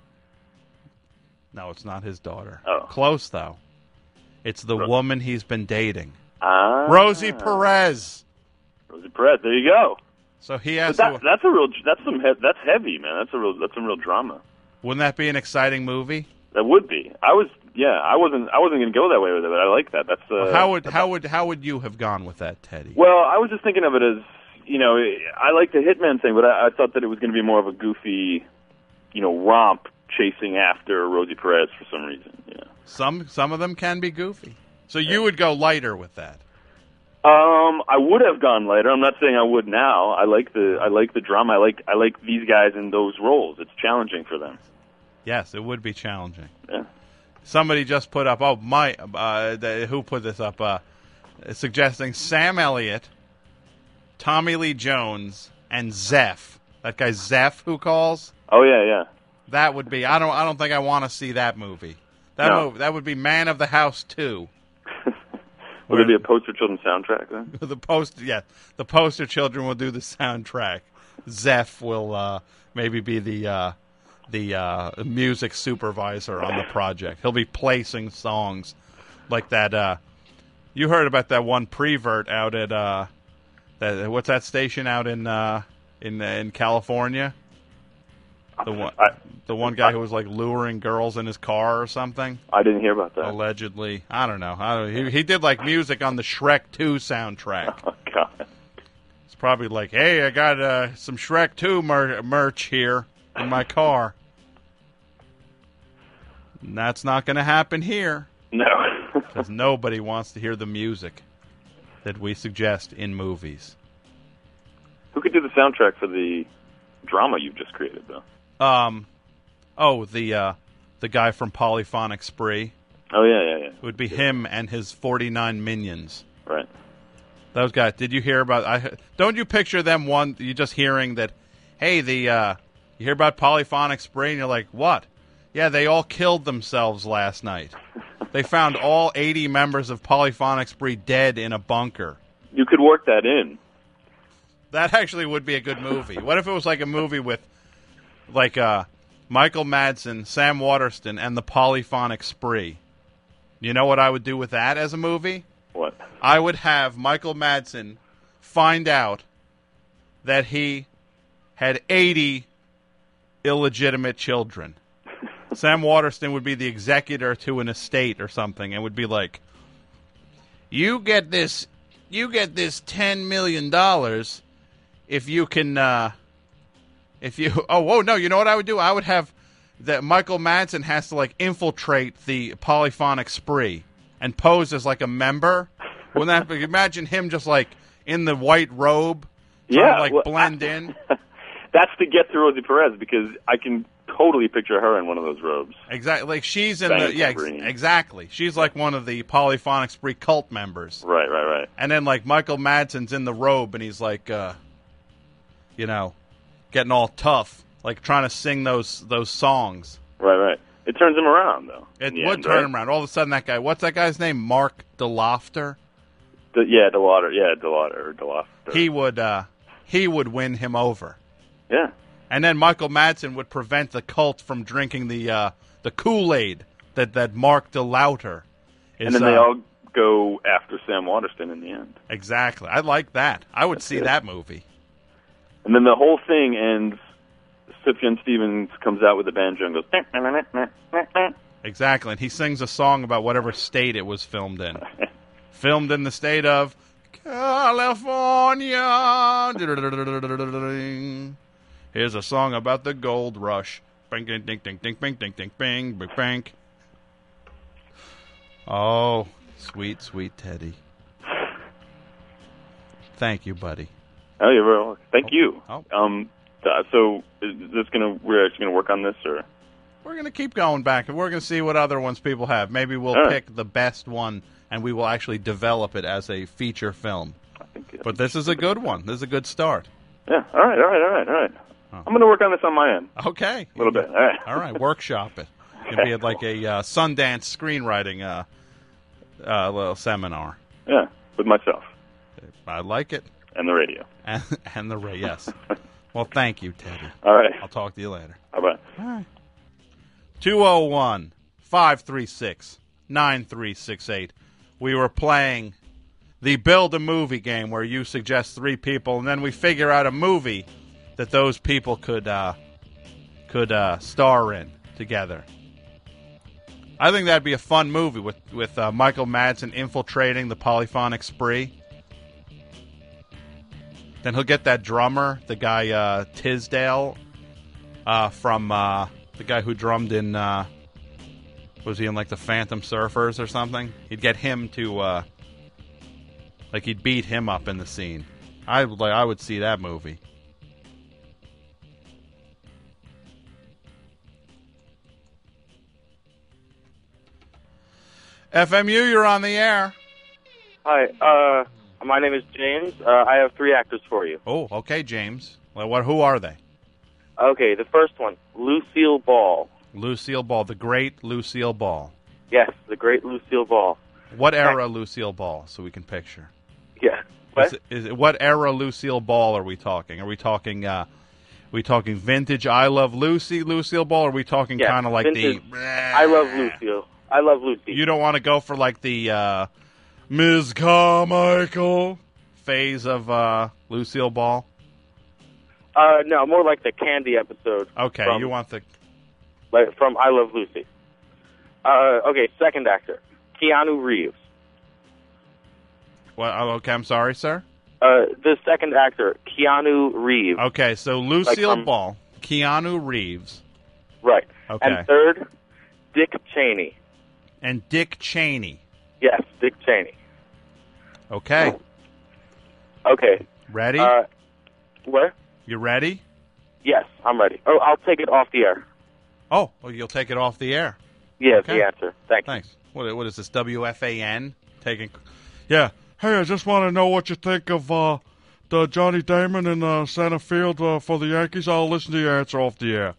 No, it's not his daughter. Oh. Close, though. It's the Ro- woman he's been dating. Ah. Rosie Perez. Rosie Perez. There you go. So he But has that, to... that's a real. That's some. He, that's heavy, man. That's a real. That's some real drama. Wouldn't that be an exciting movie? That would be. I was. Yeah. I wasn't. I wasn't going to go that way with it, but I like that. That's. Uh, how would how would how would you have gone with that, Teddy? Well, I was just thinking of it as, you know, I like the Hitman thing, but I, I thought that it was going to be more of a goofy, you know, romp chasing after Rosie Perez for some reason. Yeah. Some some of them can be goofy. So you would go lighter with that. Um, I would have gone later. I'm not saying I would now. I like the I like the drama. I like I like these guys in those roles. It's challenging for them. Yes, it would be challenging. Yeah. Somebody just put up. Oh, my. Uh, the, who put this up? Uh, suggesting Sam Elliott, Tommy Lee Jones, and Zeph. That guy Zeph who calls. Oh yeah, yeah. That would be. I don't. I don't think I want to see that movie. That No. movie, That would be Man of the House two. Would it be a poster children soundtrack then? The poster, yeah, the poster children will do the soundtrack. Zeph will uh, maybe be the uh, the uh, music supervisor on the project. He'll be placing songs like that. Uh, you heard about that one prevert out at uh, that what's that station out in uh, in in California? The one, I, the one guy who was like luring girls in his car or something. I didn't hear about that. Allegedly, I don't know. I don't, he, he did like music on the Shrek two soundtrack. Oh God. It's probably like, hey, I got uh, some Shrek two mer- merch here in my car. And that's not going to happen here No. because nobody wants to hear the music that we suggest in movies. Who could do the soundtrack for the drama you've just created, though? Um, oh, the uh, the guy from Polyphonic Spree. Oh yeah, yeah, yeah. It would be him and his forty-nine minions. Right. Those guys. Did you hear about? I don't you picture them one? You just hearing that? Hey, the uh, you hear about Polyphonic Spree, and you're like, what? Yeah, they all killed themselves last night. They found all eighty members of Polyphonic Spree dead in a bunker. You could work that in. That actually would be a good movie. What if it was like a movie with, like, uh, Michael Madsen, Sam Waterston, and the Polyphonic Spree? You know what I would do with that as a movie? What? I would have Michael Madsen find out that he had eighty illegitimate children. Sam Waterston would be the executor to an estate or something, and would be like, "You get this, you get this ten million dollars if you can, uh, if you." Oh, whoa, no! You know what I would do? I would have that Michael Madsen has to like infiltrate the polyphonic spree and pose as like a member. Wouldn't that be, imagine him just like in the white robe, trying Yeah, to like well, blend in. That's to get to Rosie Perez, because I can totally picture her in one of those robes. Exactly, like she's in Banging the yeah, ex- tambourine. exactly. She's like one of the polyphonic spree cult members, Right, right, right. and then like Michael Madsen's in the robe, and he's like, uh, you know, getting all tough, like trying to sing those those songs. Right, right. It turns him around, though. It in the would end, turn right? him around. All of a sudden, that guy, what's that guy's name? Mark DeLofter. The, yeah, DeLauder. Yeah, DeLauder or DeLauder. He would uh, he would win him over. Yeah. And then Michael Madsen would prevent the cult from drinking the uh, the Kool-Aid that, that Mark DeLauter is. And then they uh, all go after Sam Waterston in the end. Exactly. I like that. I would see good. that movie. And then the whole thing ends, Sufjan Stevens comes out with the banjo and goes... Exactly. And he sings a song about whatever state it was filmed in. Filmed in the state of California. Here's a song about the gold rush. Bing, ding, ding, ding, ding, ding, ding, ding, bing, bing, bing. Oh, sweet, sweet Teddy. Thank you, buddy. Oh, you're very welcome. Thank you. Oh. Um, uh, so is this gonna? We're actually gonna work on this, or? We're going to keep going back, and we're going to see what other ones people have. Maybe we'll All right. pick the best one, and we will actually develop it as a feature film. I think, uh, But this is a good one. This is a good start. Yeah. All right. All right. All right. All right. Oh. I'm gonna work on this on my end Okay. a little bit. All right. All right, workshop it. It'll be like a uh, Sundance screenwriting uh, uh, little seminar. Yeah, with myself I like it. and the radio. And, and the Ray, yes. Well, thank you, Teddy. All right. I'll talk to you later. Bye bye. All right. two oh one, five three six, nine three six eight. We were playing the Build a Movie game where you suggest three people, and then we figure out a movie that those people could uh, could uh, star in together. I think that'd be a fun movie with, with uh, Michael Madsen infiltrating the polyphonic spree. Then he'll get that drummer, the guy uh, Tisdale, uh, from... Uh, the guy who drummed in, uh, was he in like the Phantom Surfers or something? He'd get him to, uh, like he'd beat him up in the scene. I would like, I would see that movie. F M U, you're on the air. Hi, uh, my name is James. Uh, I have three actors for you. Oh, okay, James. Well, what? Who are they? Okay, the first one, Lucille Ball. Lucille Ball, the great Lucille Ball. Yes, the great Lucille Ball. What era Lucille Ball, so we can picture? Yeah. What? Is it, is it, what era Lucille Ball are we talking? Are we talking? Uh, are we talking vintage? I Love Lucy, Lucille Ball. Or are we talking Yeah, kind of like vintage. the? I love Lucille. I love Lucy. You don't want to go for like the uh, Miz Carmichael phase of uh, Lucille Ball. Uh, no, more like the Candy episode. Okay, from, you want the? like from I Love Lucy. Uh, okay, second actor, Keanu Reeves. Well, oh, okay, I'm sorry, sir. Uh, the second actor, Keanu Reeves. Okay, so Lucille Like from- Ball, Keanu Reeves, Right. Okay. And third, Dick Cheney. and Dick Cheney. Yes, Dick Cheney. Okay, Okay. ready? Uh, where? You ready? Yes, I'm ready. Oh, I'll take it off the air. Oh, well, you'll take it off the air. Yes, Okay. the answer. Thank you. Thanks. What, what is this, W F A N? Taking, yeah. Hey, I just want to know what you think of uh, the Johnny Damon in uh, center field uh, for the Yankees. I'll listen to your answer off the air.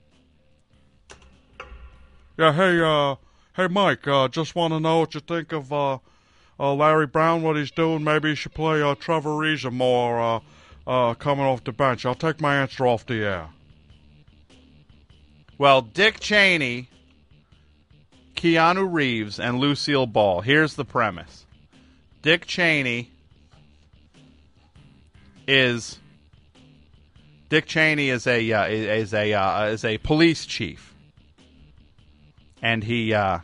Yeah, hey, uh, hey, Mike, uh, just want to know what you think of uh, uh, Larry Brown, what he's doing. Maybe he should play uh, Trevor Ariza more uh, uh, coming off the bench. I'll take my answer off the air. Well, Dick Cheney, Keanu Reeves, and Lucille Ball. Here's the premise. Dick Cheney is Dick Cheney is a uh, is a uh, is a police chief, and he uh,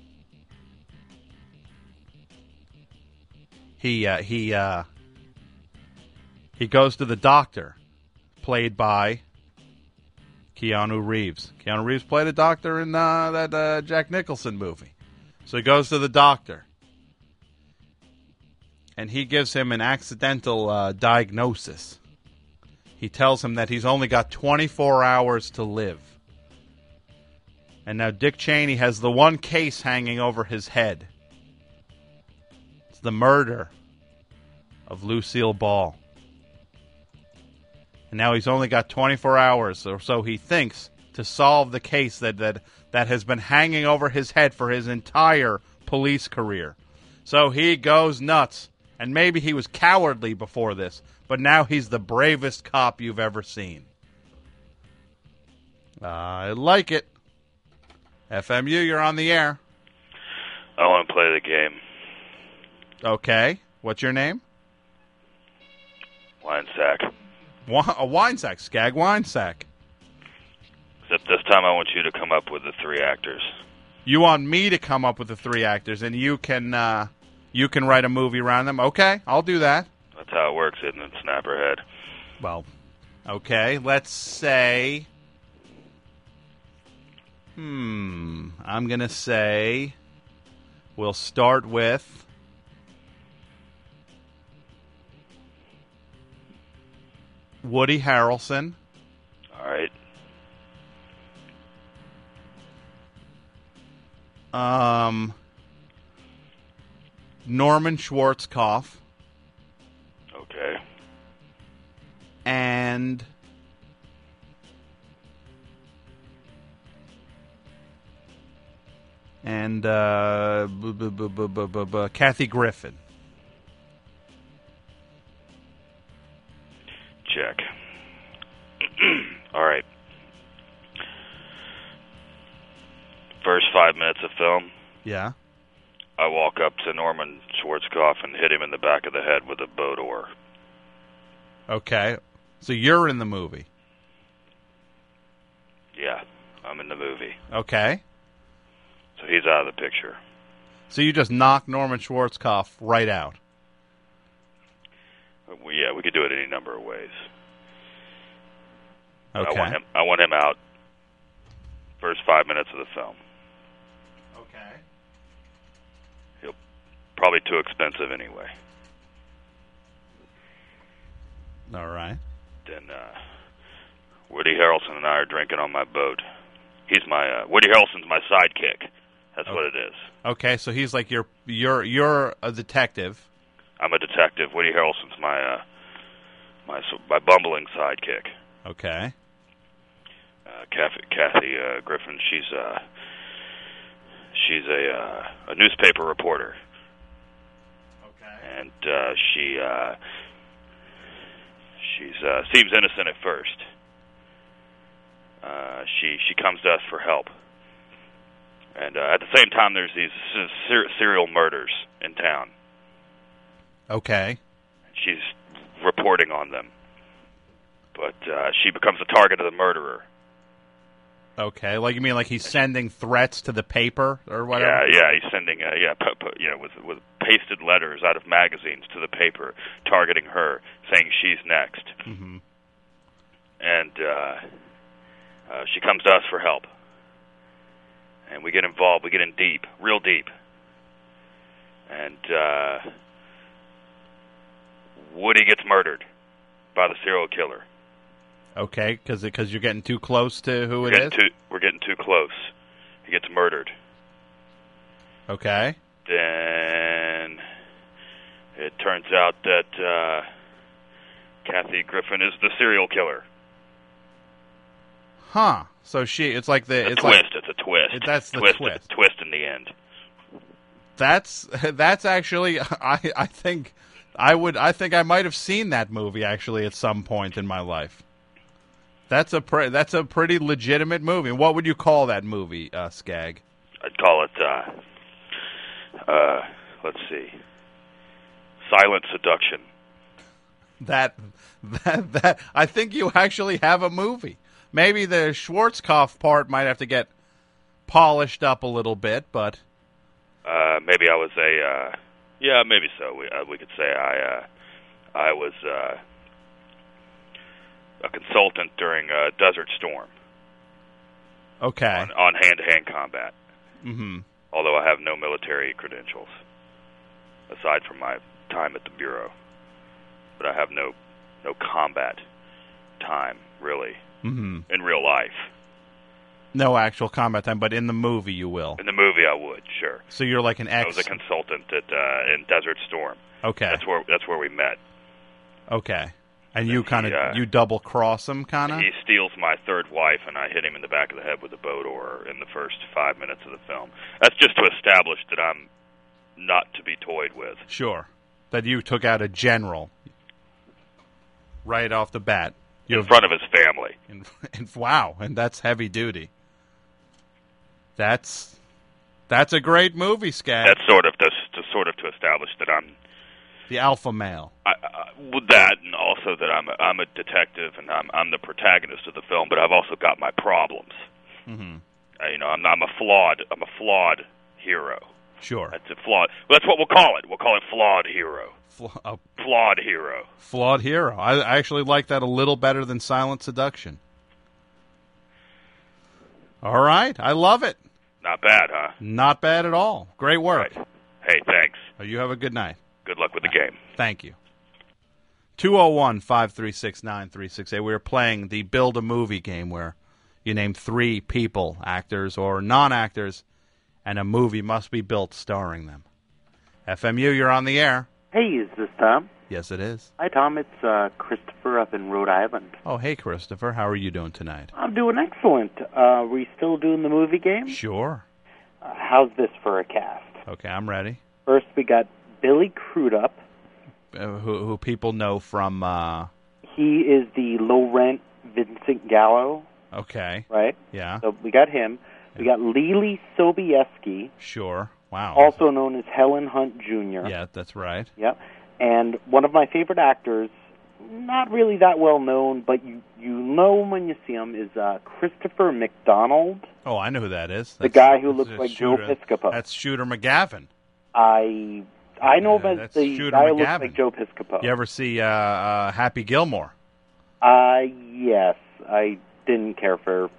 he uh, he uh, he goes to the doctor, played by Keanu Reeves. Keanu Reeves played a doctor in uh, that uh, Jack Nicholson movie. So he goes to the doctor, and he gives him an accidental uh, diagnosis. He tells him that he's only got twenty-four hours to live. And now Dick Cheney has the one case hanging over his head. It's the murder of Lucille Ball. And now he's only got twenty-four hours, or so he thinks, to solve the case that, that, that has been hanging over his head for his entire police career. So he goes nuts. And maybe he was cowardly before this, but now he's the bravest cop you've ever seen. Uh, I like it. F M U, you're on the air. I want to play the game. Okay. What's your name? Winesack. Wa- a wine sack. Skag wine sack. Except this time I want you to come up with the three actors. You want me to come up with the three actors, and you can uh, you can write a movie around them? Okay, I'll do that. That's how it works, isn't it, Snapperhead? Well, okay. Let's say... Hmm. I'm going to say we'll start with Woody Harrelson. All right. Um, Norman Schwarzkopf. Okay. And and uh, b- b- b- b- b- b- b- Kathy Griffin. Check. All right. First five minutes of film, Yeah. I walk up to Norman Schwarzkopf and hit him in the back of the head with a boat oar. Okay. So you're in the movie. Yeah, I'm in the movie. Okay. So he's out of the picture. So you just knock Norman Schwarzkopf right out. Well, yeah, we could do it any number of ways. Okay. I want him. I want him out. First five minutes of the film. Okay. He'll probably too expensive anyway. All right. Then uh, Woody Harrelson and I are drinking on my boat. He's my uh, Woody Harrelson's my sidekick. That's okay. what it is. Okay, so he's like your you're you're a detective. I'm a detective. Woody Harrelson's my uh, my my bumbling sidekick. Okay. Uh, Kathy, Kathy uh, Griffin. She's uh, she's a uh, a newspaper reporter. Okay. And uh, she uh, she's uh, seems innocent at first. Uh, she she comes to us for help. And uh, at the same time, there's these ser- serial murders in town. Okay. She's reporting on them. But uh, she becomes the target of the murderer. Okay, like you mean like he's sending threats to the paper or whatever? Yeah, yeah, he's sending uh, yeah, pu- pu- you know, with with pasted letters out of magazines to the paper, targeting her, saying she's next. Mm-hmm. And uh, uh, she comes to us for help. And we get involved. We get in deep, real deep. And uh, Woody gets murdered by the serial killer. Okay, because because you're getting too close to who we're it getting is? Too, we're getting too close. He gets murdered. Okay. Then it turns out that uh, Kathy Griffin is the serial killer. Huh. So she, it's like the... It's a it's twist. Like, it's a twist. It, that's the twist, twist. Twist in the end. That's that's actually, I I think I would, I think I might have seen that movie actually at some point in my life. That's a pre- that's a pretty legitimate movie. What would you call that movie, uh, Skag? I'd call it, uh, uh, let's see, Silent Seduction. That, that, that, I think you actually have a movie. Maybe the Schwarzkopf part might have to get polished up a little bit, but Uh, maybe I was a, uh, yeah, maybe so. We uh, we could say I uh, I was uh, a consultant during uh, Desert Storm okay. on, on hand-to-hand combat. Mm-hmm. Although I have no military credentials, aside from my time at the Bureau. But I have no no combat time, really, Mm-hmm. in real life. No actual combat time, but in the movie you will. In the movie, I would, sure. So you're like an I ex. was a consultant at uh, in Desert Storm. Okay. That's where that's where we met. Okay. And you he, kind of uh, you double cross him, kind of. He steals my third wife, and I hit him in the back of the head with a boat oar in the first five minutes of the film. That's just to establish that I'm not to be toyed with. Sure. That you took out a general right off the bat. You In front of his family. In, in, wow, and that's heavy duty. That's that's a great movie, Skag. That's sort of to, to sort of to establish that I'm the alpha male. I, I, with that, and also that I'm a, I'm a detective and I'm I'm the protagonist of the film, but I've also got my problems. Mm-hmm. Uh, you know, I'm I'm a flawed I'm a flawed hero. Sure. That's a flawed. Well, that's what we'll call it. We'll call it flawed hero. Fla- a flawed hero. Flawed hero. I, I actually like that a little better than Silent Seduction. All right, I love it. Not bad, huh? Not bad at all. Great work. Right. Hey, thanks. You have a good night. Good luck with the game. Thank you. two oh one, five three six, nine three six eight. We were playing the Build a Movie game where you name three people, actors or non-actors, and a movie must be built starring them. F M U, you're on the air. Hey, is this Tom? Yes, it is. Hi, Tom. It's uh, Christopher up in Rhode Island. Oh, hey, Christopher. How are you doing tonight? I'm doing excellent. Uh, are we still doing the movie game? Sure. Uh, how's this for a cast? Okay, I'm ready. First, we got Billy Crudup. Uh, who, who people know from... Uh... He is the low-rent Vincent Gallo. Okay. Right? Yeah. So we got him. We got Lily Sobieski. Sure. Wow. Also known as Helen Hunt Junior Yeah, that's right. Yep. And one of my favorite actors, not really that well known, but you you know him when you see him, is uh, Christopher McDonald. Oh, I know who that is. That's, the guy who looks that's like Shooter, Joe Piscopo. That's Shooter McGavin. I I know him Uh, as the Shooter guy who McGavin. looks like Joe Piscopo. You ever see uh, uh, Happy Gilmore? Uh, yes. I didn't care for...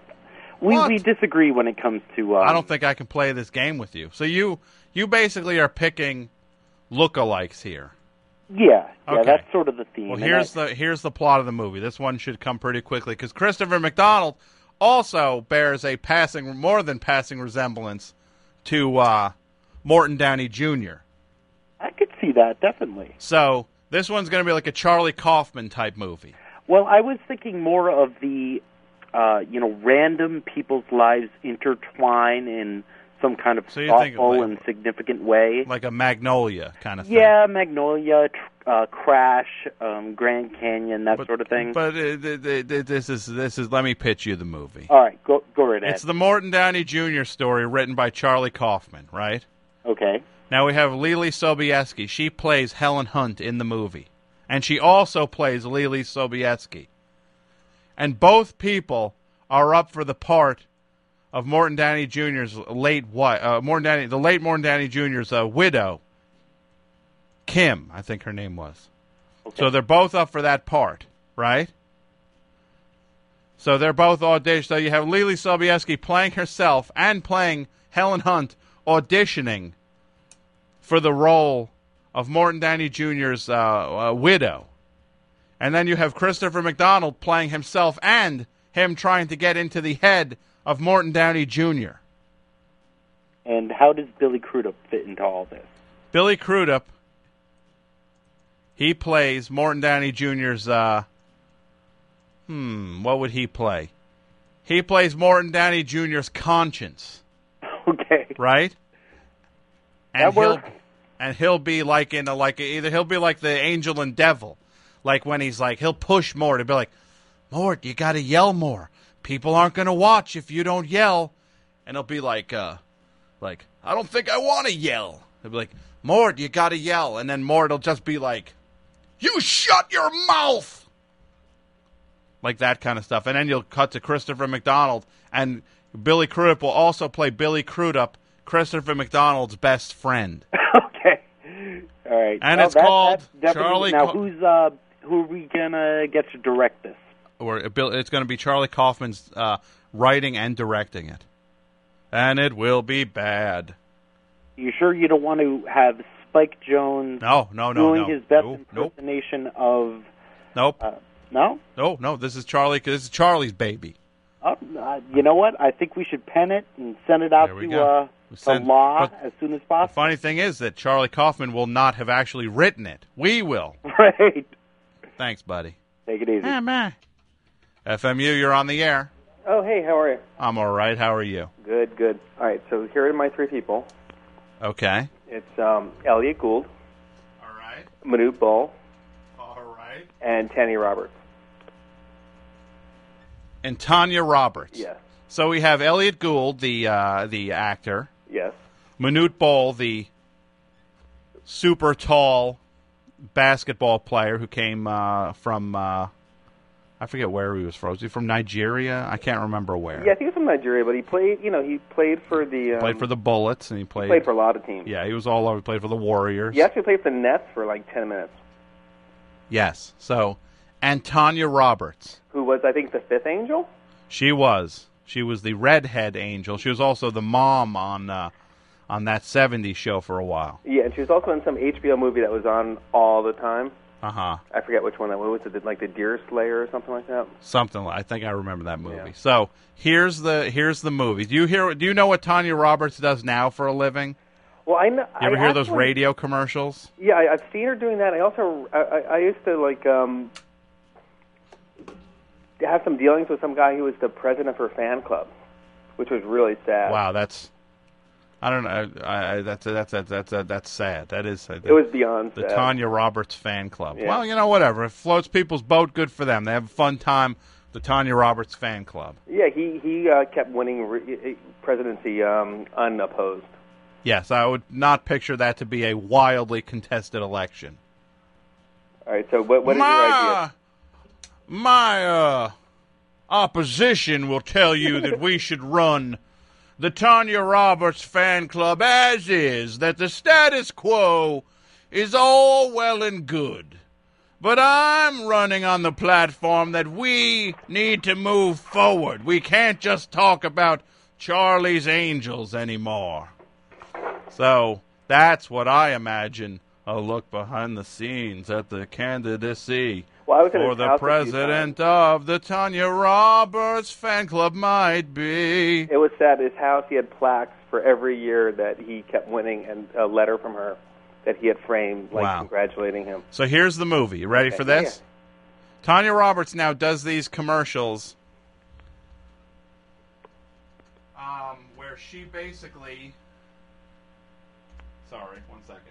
We What? we disagree when it comes to... Um, I don't think I can play this game with you. So you you basically are picking lookalikes here. Yeah, yeah, Okay. that's sort of the theme. Well, and here's I- the here's the plot of the movie. This one should come pretty quickly because Christopher McDonald also bears a passing, more than passing resemblance to uh, Morton Downey Junior I could see that, definitely. So this one's going to be like a Charlie Kaufman type movie. Well, I was thinking more of the, uh, you know, random people's lives intertwine in some kind of So you think thoughtful like- and significant way. Like a Magnolia kind of thing. Yeah, Magnolia, tr- uh, Crash, um, Grand Canyon, that sort of thing. But uh, th- th- th- this is this is. Let me pitch you the movie. All right, go go right ahead. It's the Morton Downey Junior story written by Charlie Kaufman, right? Okay. Now we have Lily Sobieski. She plays Helen Hunt in the movie. And she also plays Lily Sobieski. And both people are up for the part of Morton Downey Junior's late wife, uh, Morton Downey, the late Morton Downey Junior's uh, widow, Kim, I think her name was. Okay. So they're both up for that part, right? So they're both auditioning. So you have Lily Sobieski playing herself and playing Helen Hunt auditioning for the role of Morton Downey Junior's uh, uh, widow. And then you have Christopher McDonald playing himself and him trying to get into the head of Morton Downey Junior And how does Billy Crudup fit into all this? Billy Crudup, he plays Morton Downey Junior's, uh, hmm, what would he play? He plays Morton Downey Junior's conscience. Okay. Right? And That he'll works. and he'll be like in a, like either he'll be like the angel and devil. Like when he's like he'll push Mort to be like, Mort, you gotta yell more. People aren't gonna watch if you don't yell. And he'll be like, uh like, I don't think I wanna yell. He'll be like, Mort, you gotta yell. And then Mort will just be like, you shut your mouth. Like that kind of stuff. And then you'll cut to Christopher McDonald and Billy Crudup will also play Billy Crudup, Christopher McDonald's best friend. Okay. All right. And Well, it's that- called that's definitely- Charlie. Now, Ca- who's uh, who are we gonna get to direct this? or it's going to be Charlie Kaufman's uh, writing and directing it, and it will be bad. You sure you don't want to have Spike Jones No, no, no, doing no. his best Nope, nope. impersonation of? Nope. Uh, no. No, no. This is Charlie. This is Charlie's baby. Oh, uh, you know what? I think we should pen it and send it out There we to go. uh, We to send- law but as soon as The possible. funny thing is that Charlie Kaufman will not have actually written it. We will. Right. Thanks, buddy. Take it easy. Ah, man. F M U, you're on the air. Oh, hey, how are you? I'm all right. How are you? Good, good. All right, so here are my three people. Okay. It's um, Elliot Gould. All right. Manute Ball. All right. And Tanya Roberts. And Tanya Roberts. Yes. So we have Elliot Gould, the uh, the actor. Yes. Manute Bol, the super tall basketball player who came uh, from, uh, I forget where he was from. Was he from Nigeria? I can't remember where. Yeah, I think he's from Nigeria, but he played, you know, he played for the... Um, Played for the Bullets, and he played... played for a lot of teams. Yeah, he was all over. He played for the Warriors. He actually played for the Nets for like ten minutes, Yes. So, and Tanya Roberts. who was, I think, the fifth angel? She was. She was the redhead angel. She was also the mom on uh, on that seventies show for a while. Yeah, and she was also in some H B O movie that was on all the time. Uh-huh. I forget which one that was. Was it like the Deer Slayer or something like that? Something like I think I remember that movie. Yeah. So here's the here's the movie. Do you hear? Do you know what Tanya Roberts does now for a living? Well, I know. You ever I hear those actually- radio commercials? Yeah, I, I've seen her doing that. I also, I, I, I used to like um, have some dealings with some guy who was the president of her fan club, which was really sad. Wow, that's I don't know. I, I, that's that's that's that's that's sad. That is. It was beyond the sad. Tanya Roberts fan club. Yeah. Well, you know, whatever. If it floats people's boat, good for them. They have a fun time. The Tanya Roberts fan club. Yeah, he he uh, kept winning re- presidency um, unopposed. Yes, I would not picture that to be a wildly contested election. All right, so what what is your idea? My uh, opposition will tell you that we should run the Tanya Roberts fan club as is, that the status quo is all well and good. But I'm running on the platform that we need to move forward. We can't just talk about Charlie's Angels anymore. So that's what I imagine a look behind the scenes at the candidacy Well, I was in for his the house a few president of the Tanya Roberts fan club might be. It was sad. His house, he had plaques for every year that he kept winning, and a letter from her that he had framed, like Wow. congratulating him. So here's the movie. You ready Okay, for this? Tanya Roberts now does these commercials um, where she basically... Sorry, one second.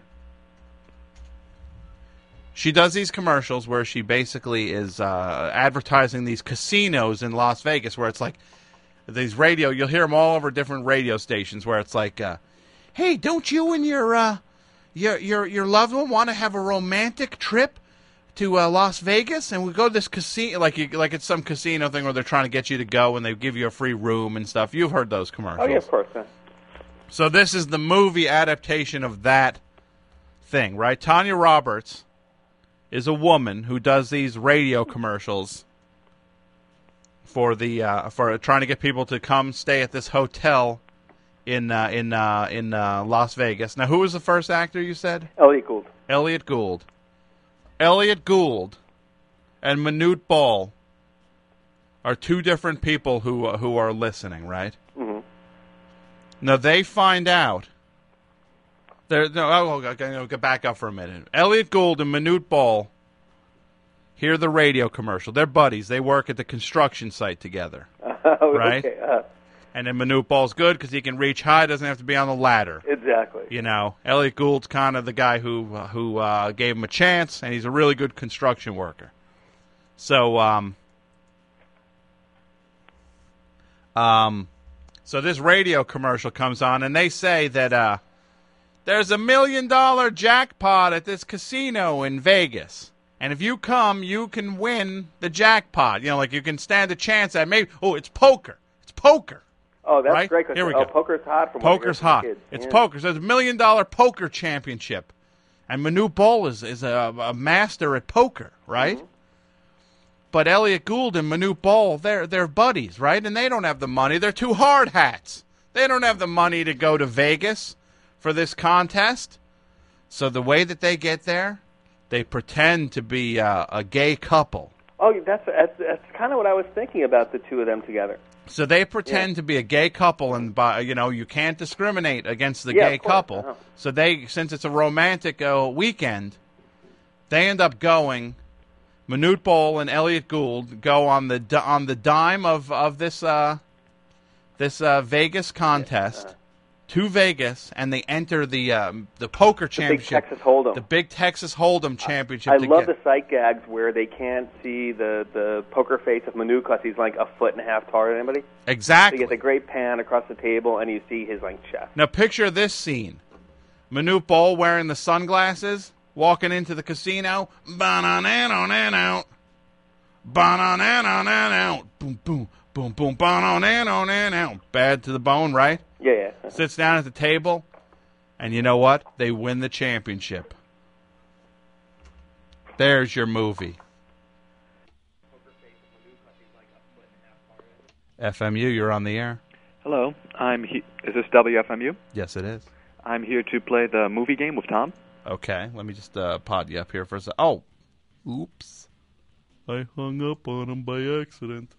She does these commercials where she basically is uh, advertising these casinos in Las Vegas where it's like these radio, you'll hear them all over different radio stations where it's like, uh, hey, don't you and your, uh, your, your, your loved one want to have a romantic trip to uh, Las Vegas? And we go to this casino, like you, like it's some casino thing where they're trying to get you to go and they give you a free room and stuff. You've heard those commercials. Oh, yeah, of course. Yeah. So this is the movie adaptation of that thing, right? Tanya Roberts is a woman who does these radio commercials for the uh, for trying to get people to come stay at this hotel in uh, in uh, in uh, Las Vegas. Now, who was the first actor you said? Elliot Gould. Elliot Gould. Elliot Gould and Manute Bol are two different people who uh, who are listening, right? Mm-hmm. Now they find out. There, no, oh, okay, I'll get back up for a minute. Elliot Gould and Manute Bol hear the radio commercial. They're buddies. They work at the construction site together, Oh, right? okay, uh, And then Manute Bol's good because he can reach high, doesn't have to be on the ladder. exactly. You know, Elliot Gould's kind of the guy who uh, who uh, gave him a chance, and he's a really good construction worker. So, um, um, so this radio commercial comes on, and they say that uh, there's a million dollar jackpot at this casino in Vegas, and if you come, you can win the jackpot. You know, like you can stand a chance at maybe. Oh, it's poker. It's poker. Oh, that's right? great. 'Cause, Here we oh, go. Poker's hot from what I hear Poker's from the hot. kids. It's Yeah. poker. So it's a million dollar poker championship, and Manute Bol is is a, a master at poker, right? Mm-hmm. But Elliot Gould and Manute Bol, they're they're buddies, right? And they don't have the money. They're two hard hats. They don't have the money to go to Vegas for this contest. So the way that they get there, they pretend to be uh, a gay couple. Oh, that's, that's that's kind of what I was thinking about the two of them together. So they pretend to be a gay couple, and by, you know, you can't discriminate against the Yeah, gay of course. couple. Uh-huh. So they, since it's a romantic uh, weekend, they end up going. Manute Bol and Elliot Gould go on the di- on the dime of of this uh, this uh, Vegas contest uh-huh. to Vegas, and they enter the um, the poker championship, Texas Hold'em. the big Texas Hold'em championship. I to love get- the sight gags where they can't see the, the poker face of Manu because he's like a foot and a half taller than anybody. Exactly. So you get the great pan across the table, and you see his like chest. Now picture this scene: Manute Bol wearing the sunglasses, walking into the casino. Ba-na-na-na-na-na. Ba-na-na-na-na-na. Boom, boom, boom, boom. Ba-na-na-na-na-na. Bad to the bone, right? Yeah, yeah. Sits down at the table, and you know what? They win the championship. There's your movie. F M U, you're on the air. Hello, I'm he- is this W F M U? Yes, it is. I'm here to play the movie game with Tom. Okay, let me just uh, pod you up here for a sec. Oh, oops. I hung up on him by accident.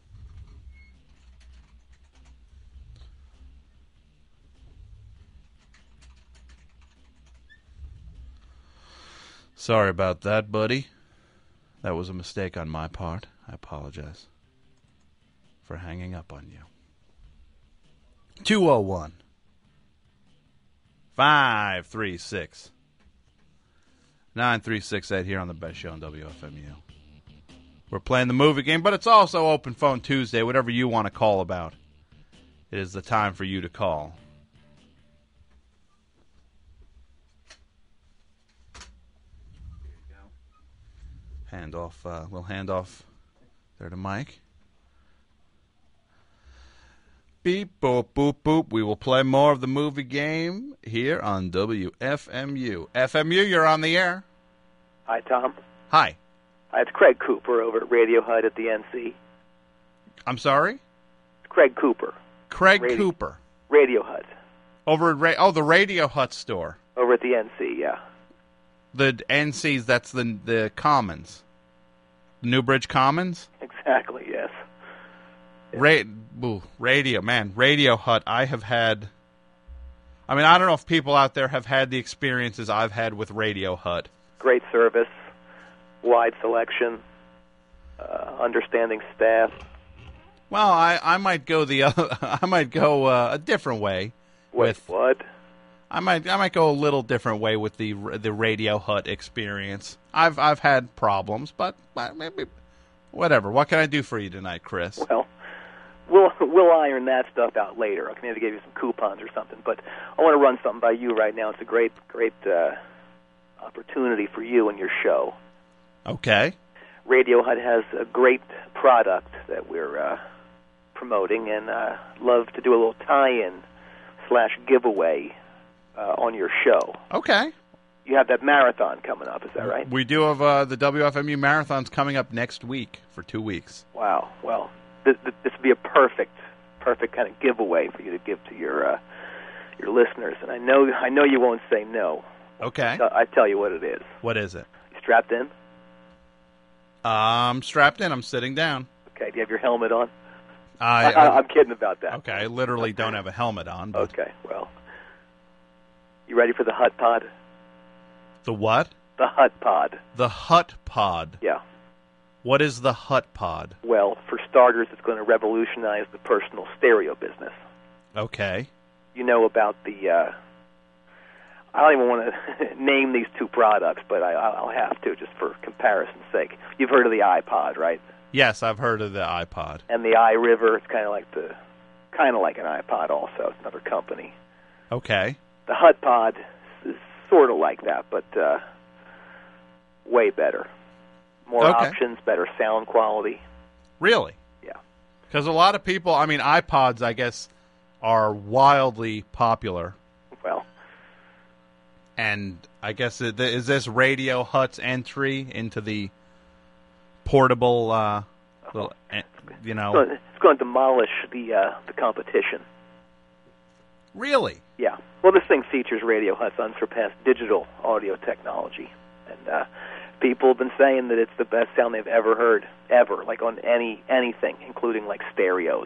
Sorry about that, buddy. That was a mistake on my part. I apologize for hanging up on you. two oh one, five three six, nine three six eight here on the best show on W F M U. We're playing the movie game, but it's also Open Phone Tuesday. Whatever you want to call about, it is the time for you to call. Hand off, uh, we'll hand off there to Mike. Beep, boop, boop, boop. We will play more of the movie game here on W F M U. F M U, you're on the air. Hi, Tom. Hi. Hi, it's Craig Cooper over at Radio Hut at the N C. I'm sorry? It's Craig Cooper. Craig Radio- Cooper. Radio Hut. Over at Ra- oh, the Radio Hut store. Over at the N C, yeah. The N Cs, that's the the Commons. Newbridge Commons? Exactly, yes. Ra- ooh, radio, man. Radio Hut, I have had... I mean, I don't know if people out there have had the experiences I've had with Radio Hut. Great service, wide selection, uh, understanding staff. Well, I, I might go the other, I might go uh, a different way. With what? I might I might go a little different way with the the Radio Hut experience. I've I've had problems, but, but maybe whatever. What can I do for you tonight, Chris? Well, we'll we'll iron that stuff out later. I can maybe give you some coupons or something. But I want to run something by you right now. It's a great great uh, opportunity for you and your show. Okay. Radio Hut has a great product that we're uh, promoting, and uh, love to do a little tie-in slash giveaway uh, on your show. Okay. You have that marathon coming up, is that right? We do have uh, the W F M U marathons coming up next week for two weeks. Wow. Well, this, this would be a perfect, perfect kind of giveaway for you to give to your uh, your listeners, and I know I know you won't say no. Okay. So I tell you what it is. What is it? You strapped in? I'm strapped in. I'm sitting down. Okay. Do you have your helmet on? I, I, I, I'm kidding about that. Okay, I literally don't have a helmet on. But Okay. Well, you ready for the Hut Pod? The what? The Hut Pod. The Hut Pod. Yeah. What is the Hut Pod? Well, for starters, it's going to revolutionize the personal stereo business. Okay. You know about the, uh, I don't even want to name these two products, but I, I'll have to just for comparison's sake. You've heard of the iPod, right? Yes, I've heard of the iPod. And the iRiver, it's kind of like the, kind of like an iPod also. It's another company. Okay. The Hut Pod is sort of like that, but uh, way better. More Okay. options, better sound quality. Really? Yeah. Because a lot of people, I mean, iPods, I guess, are wildly popular. Well, and I guess it, is this Radio Hut's entry into the portable, uh, little, eh, you know? it's going, it's going to demolish the uh, the competition. Really? Yeah. Well, this thing features Radio Hut's unsurpassed digital audio technology, and uh, people have been saying that it's the best sound they've ever heard, ever, like on any anything, including like stereos.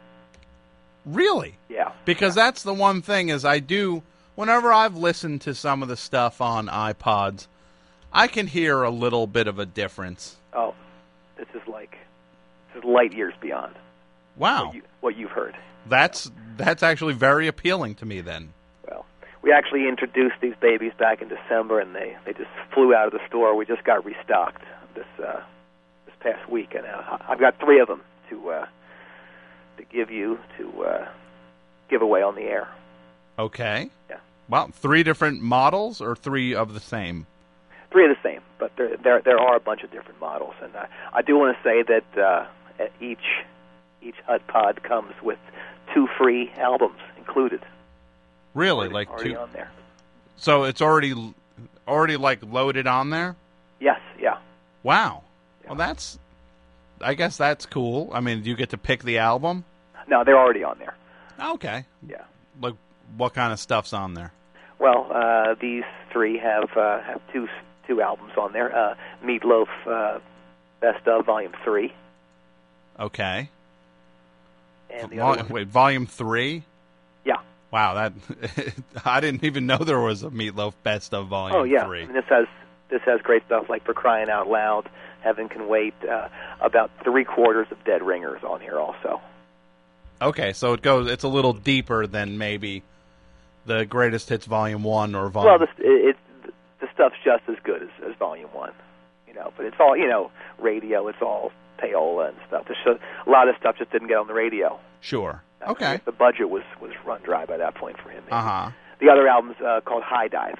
Really? Yeah. Because that's the one thing is I do, whenever I've listened to some of the stuff on iPods, I can hear a little bit of a difference. Oh, this is like, this is light years beyond. Wow. What, you, what you've heard. That's that's actually very appealing to me then. Well, we actually introduced these babies back in December, and they, they just flew out of the store. We just got restocked this uh, this past week, and uh, I've got three of them to uh, to give you to uh, give away on the air. Okay. Yeah. Well, three different models or three of the same? Three of the same, but there there there are a bunch of different models, and I, I do want to say that uh, each each Hut Pod comes with two free albums included. Really, already, like already two? on there. So it's already already like loaded on there? Yes. Yeah. Wow. Yeah. Well, that's. I guess that's cool. I mean, do you get to pick the album? No, they're already on there. Okay. Yeah. Like, what kind of stuff's on there? Well, uh, these three have uh, have two two albums on there. Uh, Meatloaf, uh, Best of Volume Three. Okay. And the Vol- other one, wait, Volume Three? Yeah. Wow, that I didn't even know there was a Meatloaf Best of Volume oh yeah, Three. I mean, this has this has great stuff like For Crying Out Loud, Heaven Can Wait. Uh, about three quarters of Dead Ringers on here also. Okay, so it goes. It's a little deeper than maybe the Greatest Hits Volume One or Volume. Well, this, it, it, the stuff's just as good as, as Volume One, you know. But it's all, you know, radio. It's all payola and stuff. There's a lot of stuff just didn't get on the radio. Sure. Uh, Okay. The budget was was run dry by that point for him. Uh huh. The other album's uh, called High Dive.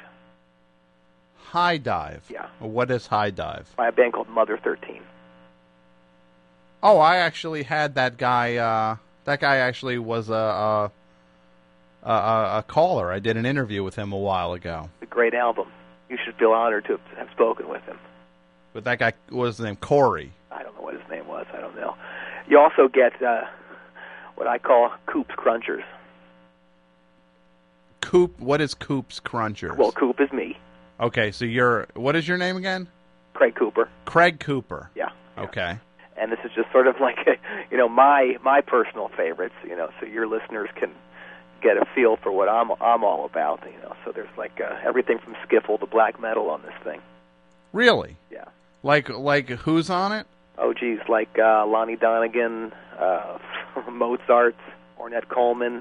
High Dive. Yeah. What is High Dive? By a band called Mother thirteen. Oh, I actually had that guy. Uh, that guy actually was a, a a a caller. I did an interview with him a while ago. A great album. You should feel honored to have spoken with him. But that guy, what was his name? Corey. I don't know what his name was. I don't know. You also get uh, what I call Coop's Crunchers. Coop. What is Coop's Crunchers? Well, Coop is me. Okay, so you're. What is your name again? Craig Cooper. Craig Cooper. Yeah. Okay. And this is just sort of like, you know, my my personal favorites, you know, so your listeners can get a feel for what I'm I'm all about, you know. So there's like uh, everything from skiffle to black metal on this thing. Really? Yeah. Like like who's on it? Oh, geez, like uh, Lonnie Donegan, uh, Mozart, Ornette Coleman,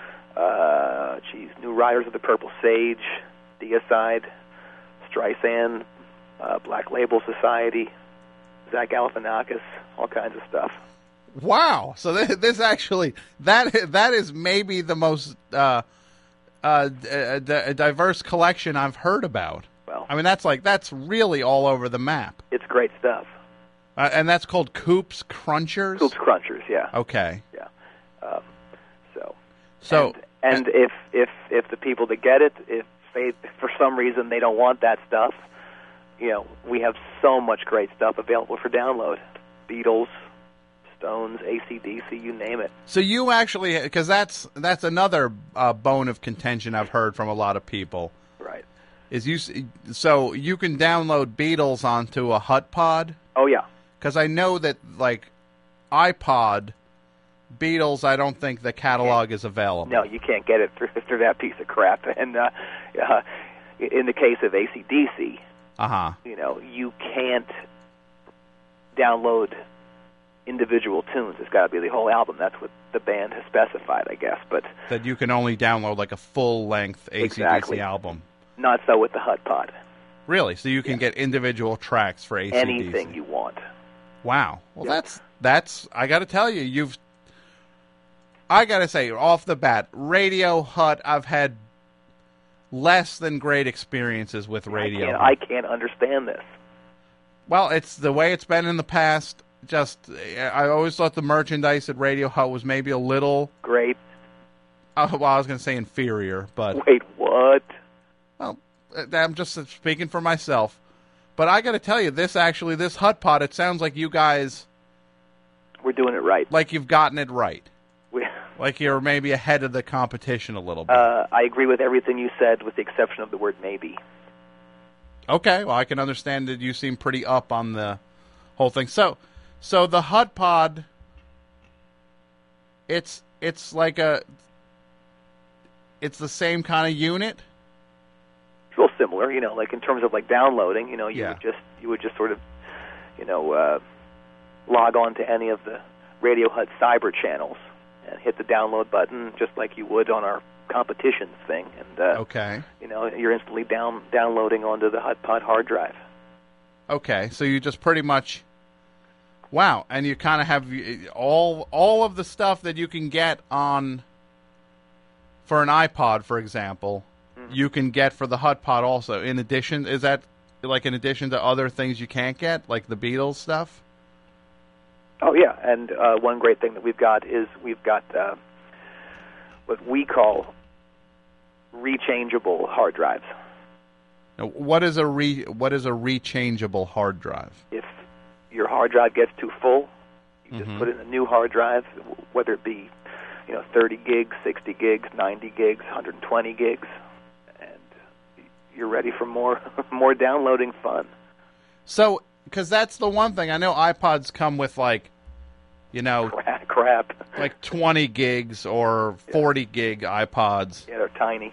uh, geez, New Riders of the Purple Sage, Deicide, Streisand, uh, Black Label Society, Zach Galifianakis, all kinds of stuff. Wow! So this, this actually that that is maybe the most uh, uh, d- d- diverse collection I've heard about. Well, I mean that's like that's really all over the map. It's great stuff. Uh, and that's called Coop's Crunchers? Coop's Crunchers, yeah. Okay. Yeah. Um, so. So. And, and if if if the people that get it, if they for some reason they don't want that stuff, you know, we have so much great stuff available for download. Beatles, Stones, A C D C, you name it. So you actually, because that's that's another uh, bone of contention I've heard from a lot of people. Right. Is you so you can download Beatles onto a Hut Pod? Oh yeah. Because I know that like iPod Beatles, I don't think the catalog is available. No, you can't get it through through that piece of crap. And uh, uh, in the case of A C D C, uh-huh. you know, you can't download individual tunes. It's got to be the whole album. That's what the band has specified, I guess. But that you can only download like a full-length A C D C exactly. album. Not so with the Hut Pod. Really? So you can yeah. get individual tracks for A C D C? Anything you want. Wow. Well, yeah. that's that's. I got to tell you, you've. I got to say, off the bat, Radio Hut. I've had less than great experiences with Radio. I can't, Hut. I can't understand this. Well, it's the way it's been in the past. Just, I always thought the merchandise at Radio Hut was maybe a little great. Uh, well, I was going to say inferior, but Wait, what? well, uh, I'm just speaking for myself. But I got to tell you, this actually, this HUD-Pod, it sounds like you guys, We're doing it right. like you've gotten it right. We, Like you're maybe ahead of the competition a little bit. uh, I agree with everything you said, with the exception of the word maybe. Okay, well, I can understand that you seem pretty up on the whole thing. So, so the HUD-Pod, it's it's like a, it's the same kind of unit. It's real similar, you know, like in terms of like downloading. You know, you Yeah. would just you would just sort of, you know, uh, log on to any of the Radio H U D cyber channels and hit the download button, just like you would on our competitions thing, and uh, Okay. you know, you're instantly down downloading onto the HUD-Pod hard drive. Okay, so you just pretty much, wow, and you kind of have all all of the stuff that you can get on, for an iPod, for example, you can get for the HUD-Pod also. In addition, is that like in addition to other things you can't get, like the Beatles stuff? Oh yeah, and uh, one great thing that we've got is we've got uh, what we call rechangeable hard drives. Now, what is a re what is a rechangeable hard drive? If your hard drive gets too full, you Mhm. just put in a new hard drive, whether it be, you know, thirty gigs, sixty gigs, ninety gigs, one hundred twenty gigs, and you're ready for more more downloading fun. So, because that's the one thing I know, iPods come with like, you know, crap, crap. like twenty gigs or forty gig iPods. Yeah, they're tiny.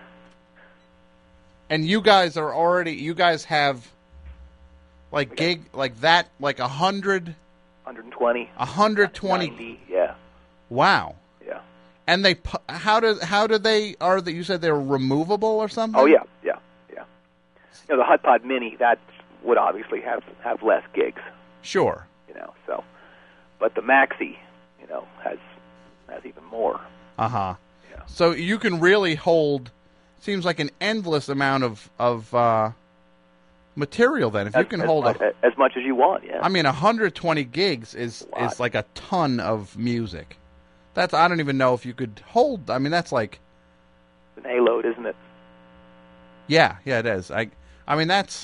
And you guys are already, you guys have like gig, like that, like a hundred, one hundred twenty. a hundred twenty. ninety, yeah. Wow. Yeah. And they, pu- how do, how do they, are that you said they're removable or something? Oh yeah, yeah, yeah. You know, the HUD-Pod Mini, that would obviously have have less gigs. Sure. You know, so, but the Maxi, you know, has has even more. Uh huh. Yeah. So you can really hold, seems like an endless amount of of uh, material. Then, if you As- can as hold much, a, as much as you want, yeah. I mean, one hundred twenty gigs is is like a ton of music. That's I don't even know if you could hold. I mean, that's like It's an A-load, isn't it? yeah, yeah, it is. I I mean, that's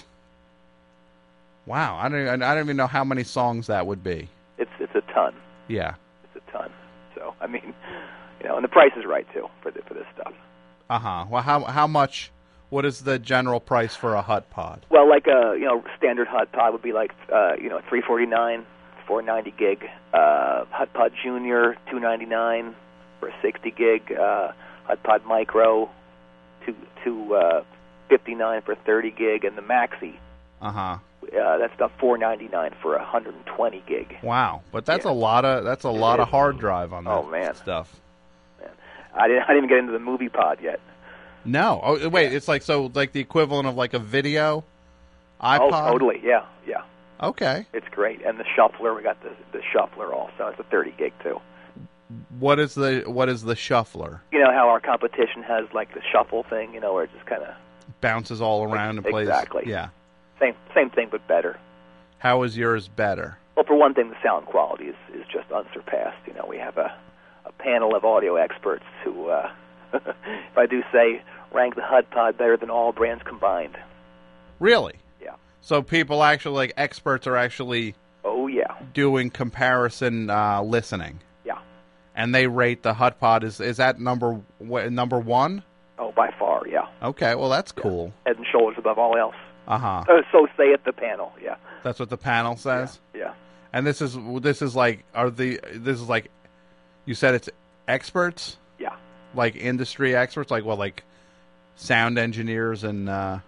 wow. I don't even, I don't even know how many songs that would be. It's it's a ton. Yeah. It's a ton. So I mean, you know, and the price is right too for the, for this stuff. Uh huh. Well, how how much? What is the general price for a HUD-Pod? Well, like a you know standard HUD-Pod would be like uh, you know three forty nine, four ninety gig. Uh, HUD-Pod Junior two ninety nine for a sixty gig. Uh, HUD-Pod Micro two two uh, fifty nine for thirty gig, and the Maxi. Uh huh. Uh, that's about four ninety nine for a hundred and twenty gig. Wow, but that's a lot of that's a lot of hard drive on that Oh, man. stuff. I didn't I didn't even get into the movie pod yet. No, oh wait, it's like so like the equivalent of like a video iPod. Oh, totally. Yeah, yeah. Okay. It's great, and the shuffler. We got the the shuffler also. It's a thirty gig too. What is the what is the shuffler? You know how our competition has like the shuffle thing. You know where it just kind of Bounces all around and plays. Exactly. Yeah. same same thing but better. How is yours better? Well, for one thing, the sound quality is is just unsurpassed. You know, we have a a panel of audio experts who, uh, if I do say, rank the HUD-Pod better than all brands combined. Really? Yeah. So people actually like experts are actually Oh yeah. doing comparison uh, listening. Yeah. And they rate the HUD-Pod is is that number wh- number one? Oh, by far, yeah. Okay, well that's cool. Head and shoulders above all else. Uh huh. Uh, so saith the panel. Yeah. That's what the panel says. Yeah. And this is this is like are the this is like you said it's experts? Yeah. Like industry experts, like what, like sound engineers and uh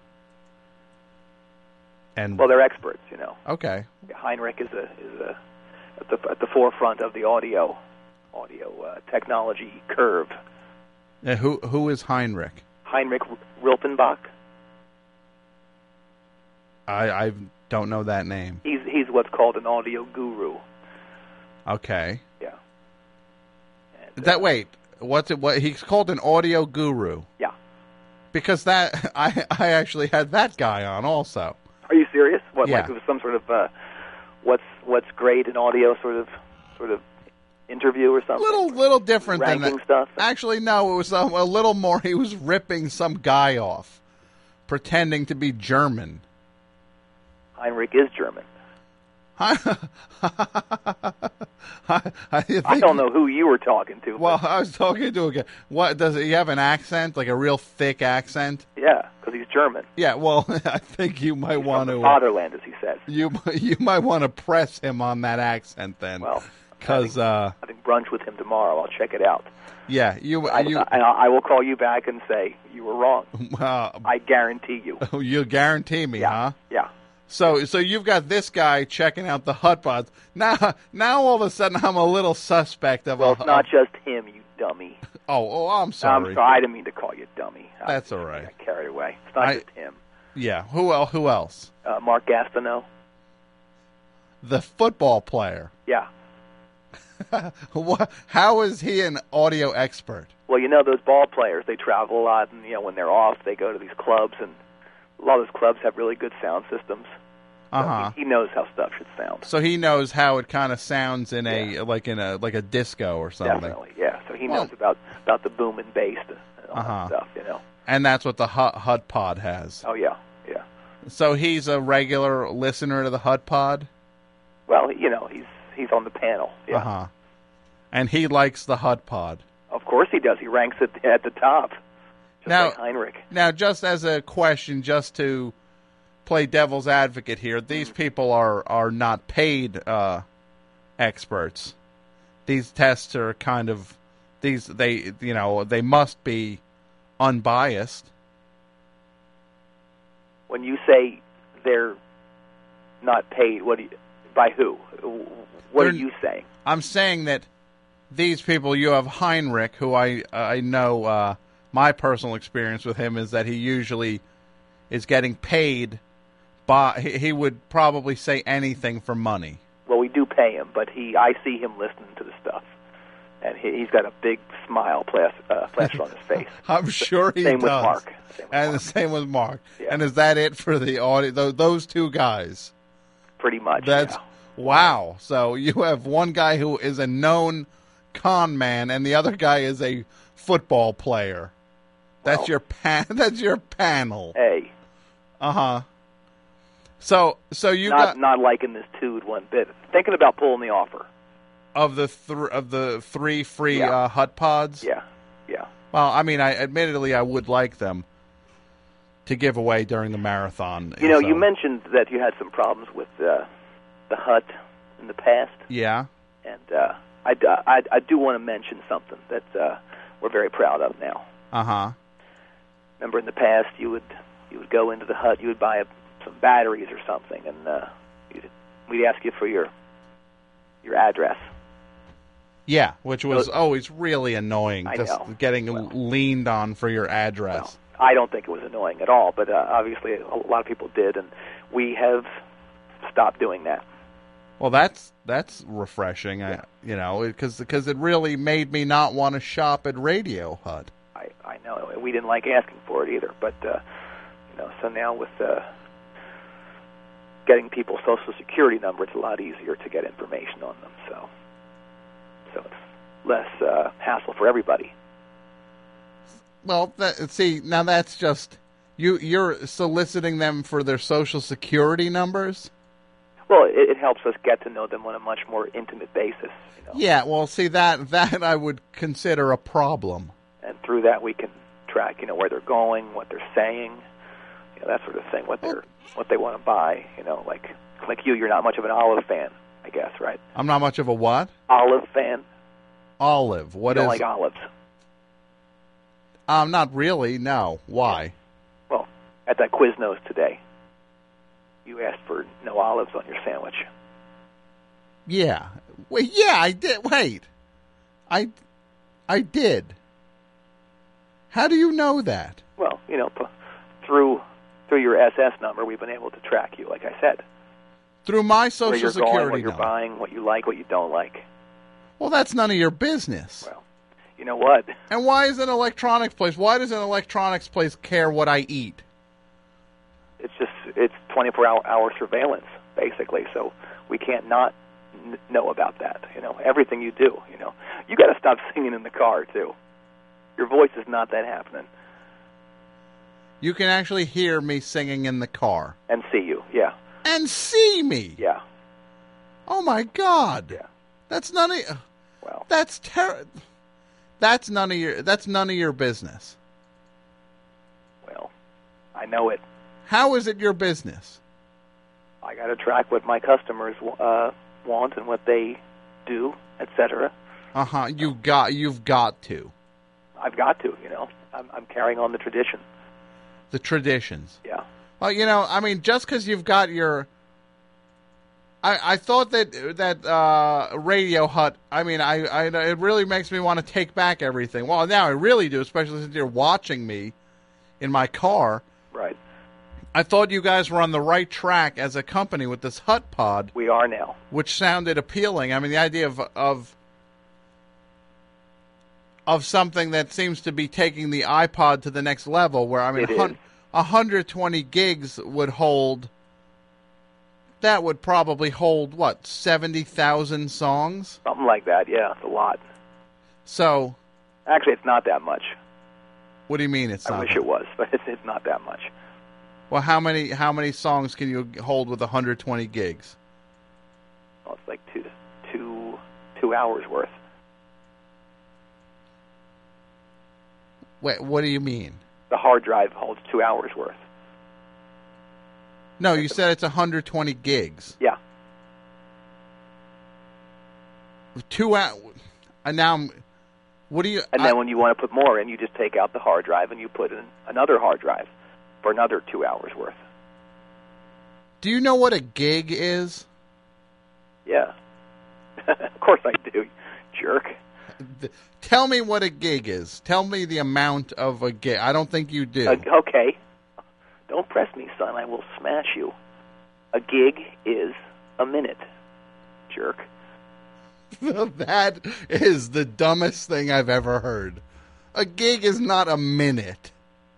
and Well, they're experts, you know. okay. Heinrich is a is a at the at the forefront of the audio audio uh, technology curve. Uh, who who is Heinrich? Heinrich Rilpenbach. I I don't know that name. He's he's what's called an audio guru. Okay. Yeah. That wait, what's it? What he's called an audio guru? Yeah. Because that I I actually had that guy on also. Are you serious? What Yeah. like it was some sort of uh, what's what's great in audio sort of sort of interview or something? Little, little different than Ranking that. stuff? Actually, no. It was um, a little more. He was ripping some guy off, pretending to be German. Heinrich is German. I, I, think, I don't know who you were talking to. Well, I was talking to a guy. What does he have an accent, like a real thick accent? Yeah, because he's German. Yeah. Well, I think you might He's want from to the fatherland, as he says. You you might want to press him on that accent then. Well, because uh, having brunch with him tomorrow, I'll check it out. yeah, you I, you I, I will call you back and say you were wrong. uh, I guarantee you. you guarantee me, huh? Yeah. So so you've got this guy checking out the hut pods. Now now all of a sudden I'm a little suspect of Well, a it's not just him, you dummy. Oh, oh, I'm sorry. I'm sorry. I didn't mean to call you dummy. That's I, all right. I got carried away. It's not I- just him. Yeah. Who else? Who else? Uh, Mark Gastineau. The football player. Yeah. What- How is he an audio expert? Well, you know those ball players. They travel a lot, and you know when they're off, they go to these clubs, and a lot of those clubs have really good sound systems. So Uh huh. he, he knows how stuff should sound. So he knows how it kind of sounds in a like in a like a disco or something. Definitely, yeah. So he Well- knows about about the boom and bass and all Uh-huh. that stuff. You know. And that's what the hut, hut pod has. Oh yeah, yeah. So he's a regular listener to the hut pod. Well, you know, he's he's on the panel. Yeah. Uh huh. And he likes the hut pod. Of course he does. He ranks it at the top. Just Now- like Heinrich. Now, just as a question, just to play devil's advocate here, these people are are not paid uh, experts. These tests are kind of these they you know they must be unbiased. When you say they're not paid, what do you, by who? What They're- are you saying? I'm saying that these people, you have Heinrich, who I I know uh, my personal experience with him is that he usually is getting paid by, he, he would probably say anything for money. Well, we do pay him, but he I see him listening to the stuff, and he, he's got a big smile plas- uh, plastered on his face. I'm sure he Same does. with Mark. Same with and Mark. the same with Mark. Yeah. And is that it for the audio? Those, those two guys. Pretty much. That's yeah. wow. So you have one guy who is a known con man, and the other guy is a football player. That's Well. your pan. That's your panel. Hey, Uh huh. So so you not got not liking this dude one bit. Thinking about pulling the offer. of the th- of the three free Yeah. uh, hut pods. Yeah, yeah. Well, I mean, I admittedly I would like them to give away during the marathon. You know, so- you mentioned that you had some problems with uh, the hut in the past, Yeah. and uh, I, I, I do want to mention something that uh, we're very proud of now. Uh huh. Remember, in the past, you would you would go into the hut, you would buy a, some batteries or something, and uh, you'd, we'd ask you for your your address. Yeah, which was So- always really annoying. I just know. getting Well- leaned on for your address. Well, I don't think it was annoying at all, but uh, obviously a lot of people did, and we have stopped doing that. Well, that's that's refreshing. I, you know, because it really made me not want to shop at Radio Hut. I, I know we didn't like asking for it either, but uh, you know, so now with uh, getting people's social security number, it's a lot easier to get information on them. So, so it's less uh, hassle for everybody. Well, that, see, now that's just you. You're soliciting them for their social security numbers. Well, it, it helps us get to know them on a much more intimate basis, you know. Yeah. Well, see that that I would consider a problem. And through that we can track, you know, where they're going, what they're saying, you know, that sort of thing, what they're what they want to buy, you know, like like you, you're not much of an olive fan, I guess, right? I'm not much of a what? Olive fan. Olive. What you don't is? like olives? Um, not really. No. Why? Well, at that Quiznos today, you asked for no olives on your sandwich. Yeah. Wait. Yeah, I did. Wait. I, I did. How do you know that? Well, you know, p- through through your S S number, we've been able to track you, like I said. Through my Where social you're security going, what you're number. buying, what you like, what you don't like. Well, that's none of your business. Well, you know what? And why is an electronics place? Why does an electronics place care what I eat? It's just it's twenty-four hour, hour surveillance, basically. So we can't not n- know about that. You know, everything you do. You know, you got to stop singing in the car too. Your voice is not that happening. You can actually hear me singing in the car. And see you, yeah. And see me? Yeah. Oh, my God. Yeah. That's none of... Well. That's ter- That's none of your... That's none of your business. Well, I know it. How is it your business? I got to track what my customers uh, want and what they do, et cetera. Uh-huh. You got, you've got to. I've got to, you know. I'm, I'm carrying on the tradition. The traditions. Yeah. Well, you know, I mean, just because you've got your... I, I thought that that uh, Radio Hut, I mean, I, I it really makes me want to take back everything. Well, now I really do, especially since you're watching me in my car. Right. I thought you guys were on the right track as a company with this Hut Pod. We are now. Which sounded appealing. I mean, the idea of... of of something that seems to be taking the iPod to the next level, where, I mean, hun- one hundred twenty gigs would hold, that would probably hold, what, seventy thousand songs? Something like that, yeah, it's a lot. So... Actually, it's not that much. What do you mean it's I not? wish it was, but it's, it's not that much. Well, how many how many songs can you hold with one hundred twenty gigs? Well, it's like two, two, two hours worth. Wait, what do you mean? The hard drive holds two hours worth. No, you said it's one hundred twenty gigs. Yeah. Two hours. And now, I'm, what do you... And I, then when you want to put more in, you just take out the hard drive and you put in another hard drive for another two hours worth. Do you know what a gig is? Yeah. Of course I do, jerk. Tell me what a gig is. Tell me the amount of a gig. I don't think you do. Uh, okay. Don't press me, son. I will smash you. A gig is a minute, jerk. That is the dumbest thing I've ever heard. A gig is not a minute.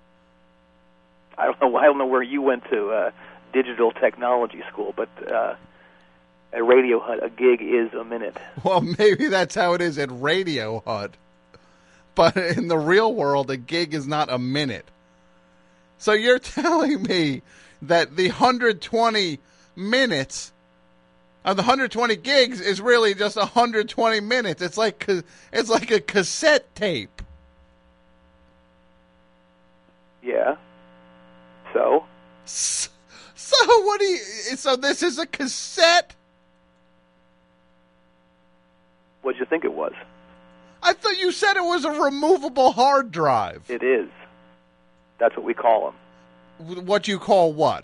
I don't know. I don't know where you went to uh, digital technology school, but uh, at Radio Hut, a gig is a minute. Well, maybe that's how it is at Radio Hut. But in the real world, a gig is not a minute. So you're telling me that the one hundred twenty minutes of the one hundred twenty gigs is really just one hundred twenty minutes. It's like it's like a cassette tape. Yeah. So? So what do you... So this is a cassette? What'd you think it was? I thought you said it was a removable hard drive. It is. That's what we call them. What you call what?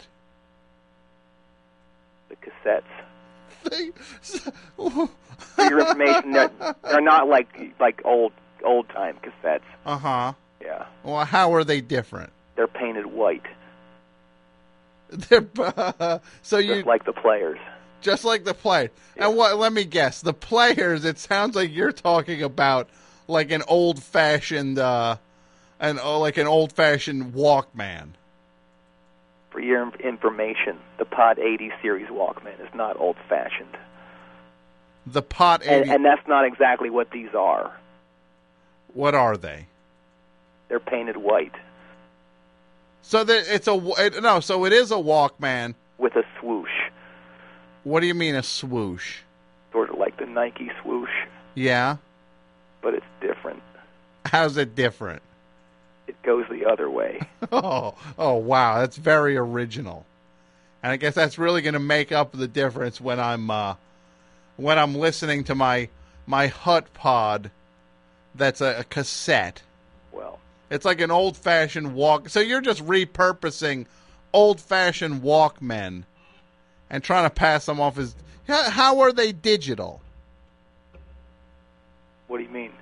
The cassettes. For your information, they're, they're not like like old old time cassettes. Uh huh. Yeah. Well, how are they different? They're painted white. They're uh, so you just like the players. Just like the players. Yeah. And what? Let me guess. The players. It sounds like you're talking about like an old fashioned, uh, an oh, like an old fashioned Walkman. For your information, the Pod eighty series Walkman is not old fashioned. The Pod eighty, and, and that's not exactly what these are. What are they? They're painted white. So that it's a it, no. So it is a Walkman with a swoosh. What do you mean a swoosh? Sort of like the Nike swoosh. Yeah. But it's different. How's it different? It goes the other way. oh, oh wow, that's very original. And I guess that's really going to make up the difference when I'm uh, when I'm listening to my my Hut Pod. That's a, a cassette. Well, it's like an old-fashioned walk. So you're just repurposing old-fashioned Walkmen and trying to pass them off as... How are they digital? What do you mean?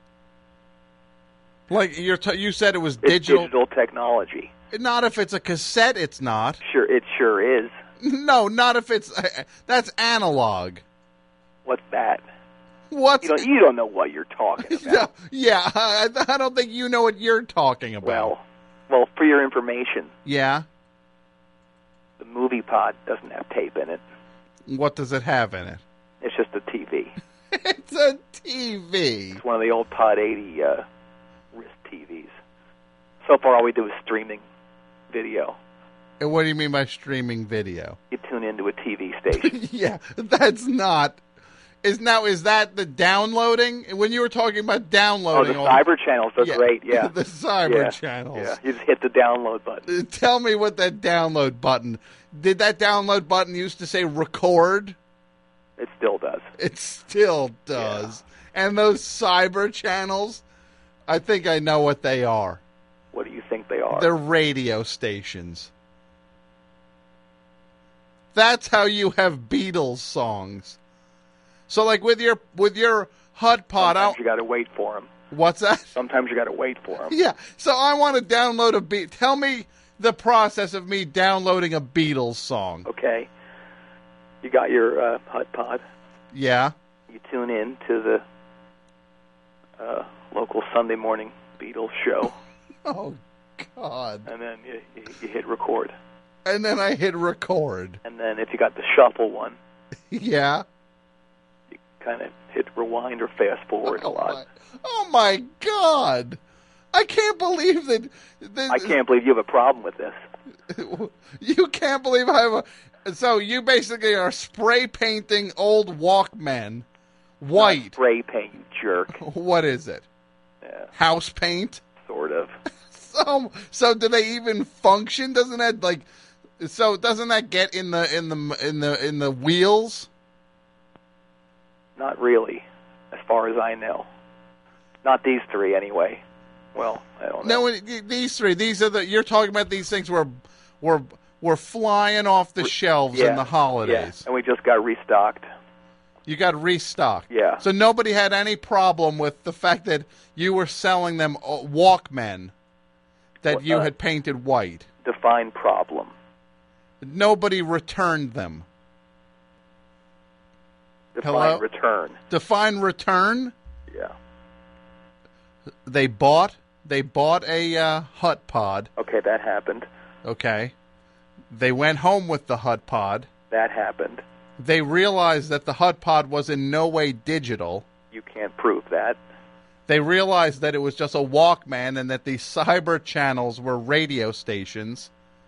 Like you're t- you said it was it's digital... digital technology. Not if it's a cassette, it's not. Sure, it sure is. No, not if it's... Uh, that's analog. What's that? What's... You don't, you don't know what you're talking about. yeah, I, I don't think you know what you're talking about. Well, well, for your information... Yeah? The movie pod doesn't have tape in it. What does it have in it? It's just a T V. It's a T V. It's one of the old Pod eighty uh, wrist T Vs. So far, all we do is streaming video. And what do you mean by streaming video? You tune into a T V station. Yeah, that's not. Is now is that the downloading? When you were talking about Oh, downloading, the all cyber channels are yeah, great, yeah. the cyber yeah. channels. Yeah, you just hit the download button. Uh, Tell me what that download button. Did that download button used to say record? It still does. It still does. Yeah. And those cyber channels, I think I know what they are. What do you think they are? They're radio stations. That's how you have Beatles songs. So, like with your with your HUD pod, Sometimes you got to wait for them. What's that? Sometimes you got to wait for them. Yeah. So I want to download a beat. Tell me the process of me downloading a Beatles song. Okay. You got your uh, HUD pod. Yeah. You tune in to the uh, local Sunday morning Beatles show. Oh God. And then you, you, you hit record. And then I hit record. And then if you got the shuffle one, yeah, you kind of hit rewind or fast forward oh a lot. My, oh my God! I can't believe that, that. I can't believe you have a problem with this. You can't believe I have a. So you basically are spray painting old Walkmen white. Not spray paint, you jerk. What is it? Yeah. House paint. Sort of. So, so do they even function? Doesn't that like? So doesn't that get in the in the in the in the wheels? Not really, as far as I know. Not these three, anyway. Well, I don't know. No, these three. These are the. You're talking about these things were were were flying off the shelves yeah, in the holidays. Yeah, and we just got restocked. You got restocked. Yeah. So nobody had any problem with the fact that you were selling them uh, Walkmen that you uh, had painted white. Define problem. Nobody returned them. Define Hello? return. Define return? Yeah. They bought they bought a uh, hut pod. Okay, that happened. Okay. They went home with the hut pod. That happened. They realized that the hut pod was in no way digital. You can't prove that. They realized that it was just a Walkman and that the cyber channels were radio stations.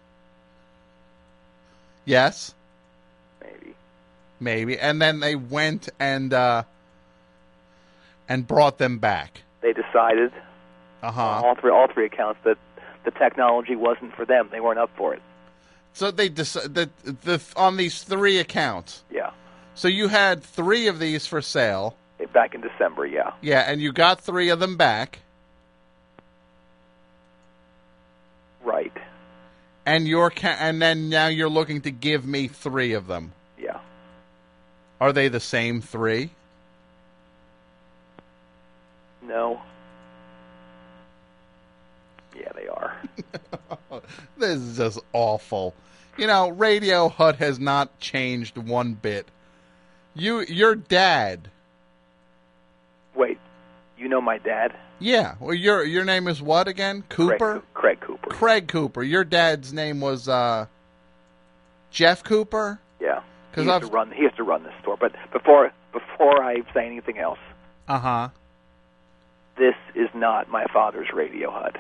Yes? Maybe. Maybe. And then they went and uh, and brought them back. They decided, uh-huh. on all three, all three accounts, that the technology wasn't for them. They weren't up for it. So they decided that the, on these three accounts. Yeah. So you had three of these for sale. Back in December, yeah. Yeah, and you got three of them back. Right. And you're ca- and then now you're looking to give me three of them. Yeah. Are they the same three? No. Yeah, they are. This is just awful. You know, Radio Hut has not changed one bit. You, your dad. Wait, you know my dad? Yeah. Well, your your name is what again? Cooper? Craig, Craig Cooper. Craig Cooper. Your dad's name was uh, Jeff Cooper? Yeah. He Because used I've to run. He used to run this store. But before before I say anything else, uh huh. This is not my father's Radio Hut.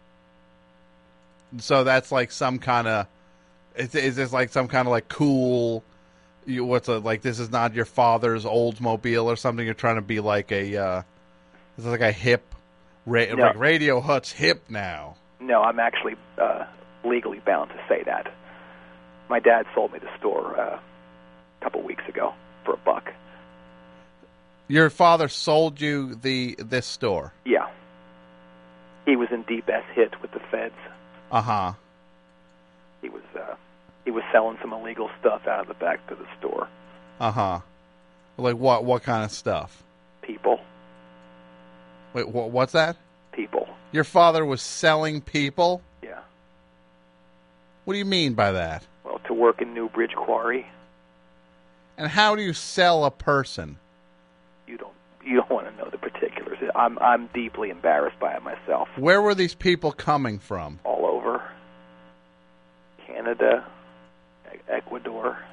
So that's like some kind of. Is, is this like some kind of like cool? You, what's a, like? This is not your father's Oldsmobile or something. You're trying to be like a. Uh, this is like a hip. Ra- No. Like Radio Hut's hip now. No, I'm actually uh, legally bound to say that. My dad sold me the store uh, a couple weeks ago for a buck. Your father sold you the this store. Yeah. He was in deep S hit with the feds. Uh huh. He was uh, he was selling some illegal stuff out of the back to the store. Uh huh. Like what? What kind of stuff? People. Wait, wh- what's that? People. Your father was selling people? Yeah. What do you mean by that? Well, to work in Newbridge Quarry. And how do you sell a person? You don't you don't want to know the particulars. I'm I'm deeply embarrassed by it myself. Where were these people coming from? All over. Canada, E- Ecuador.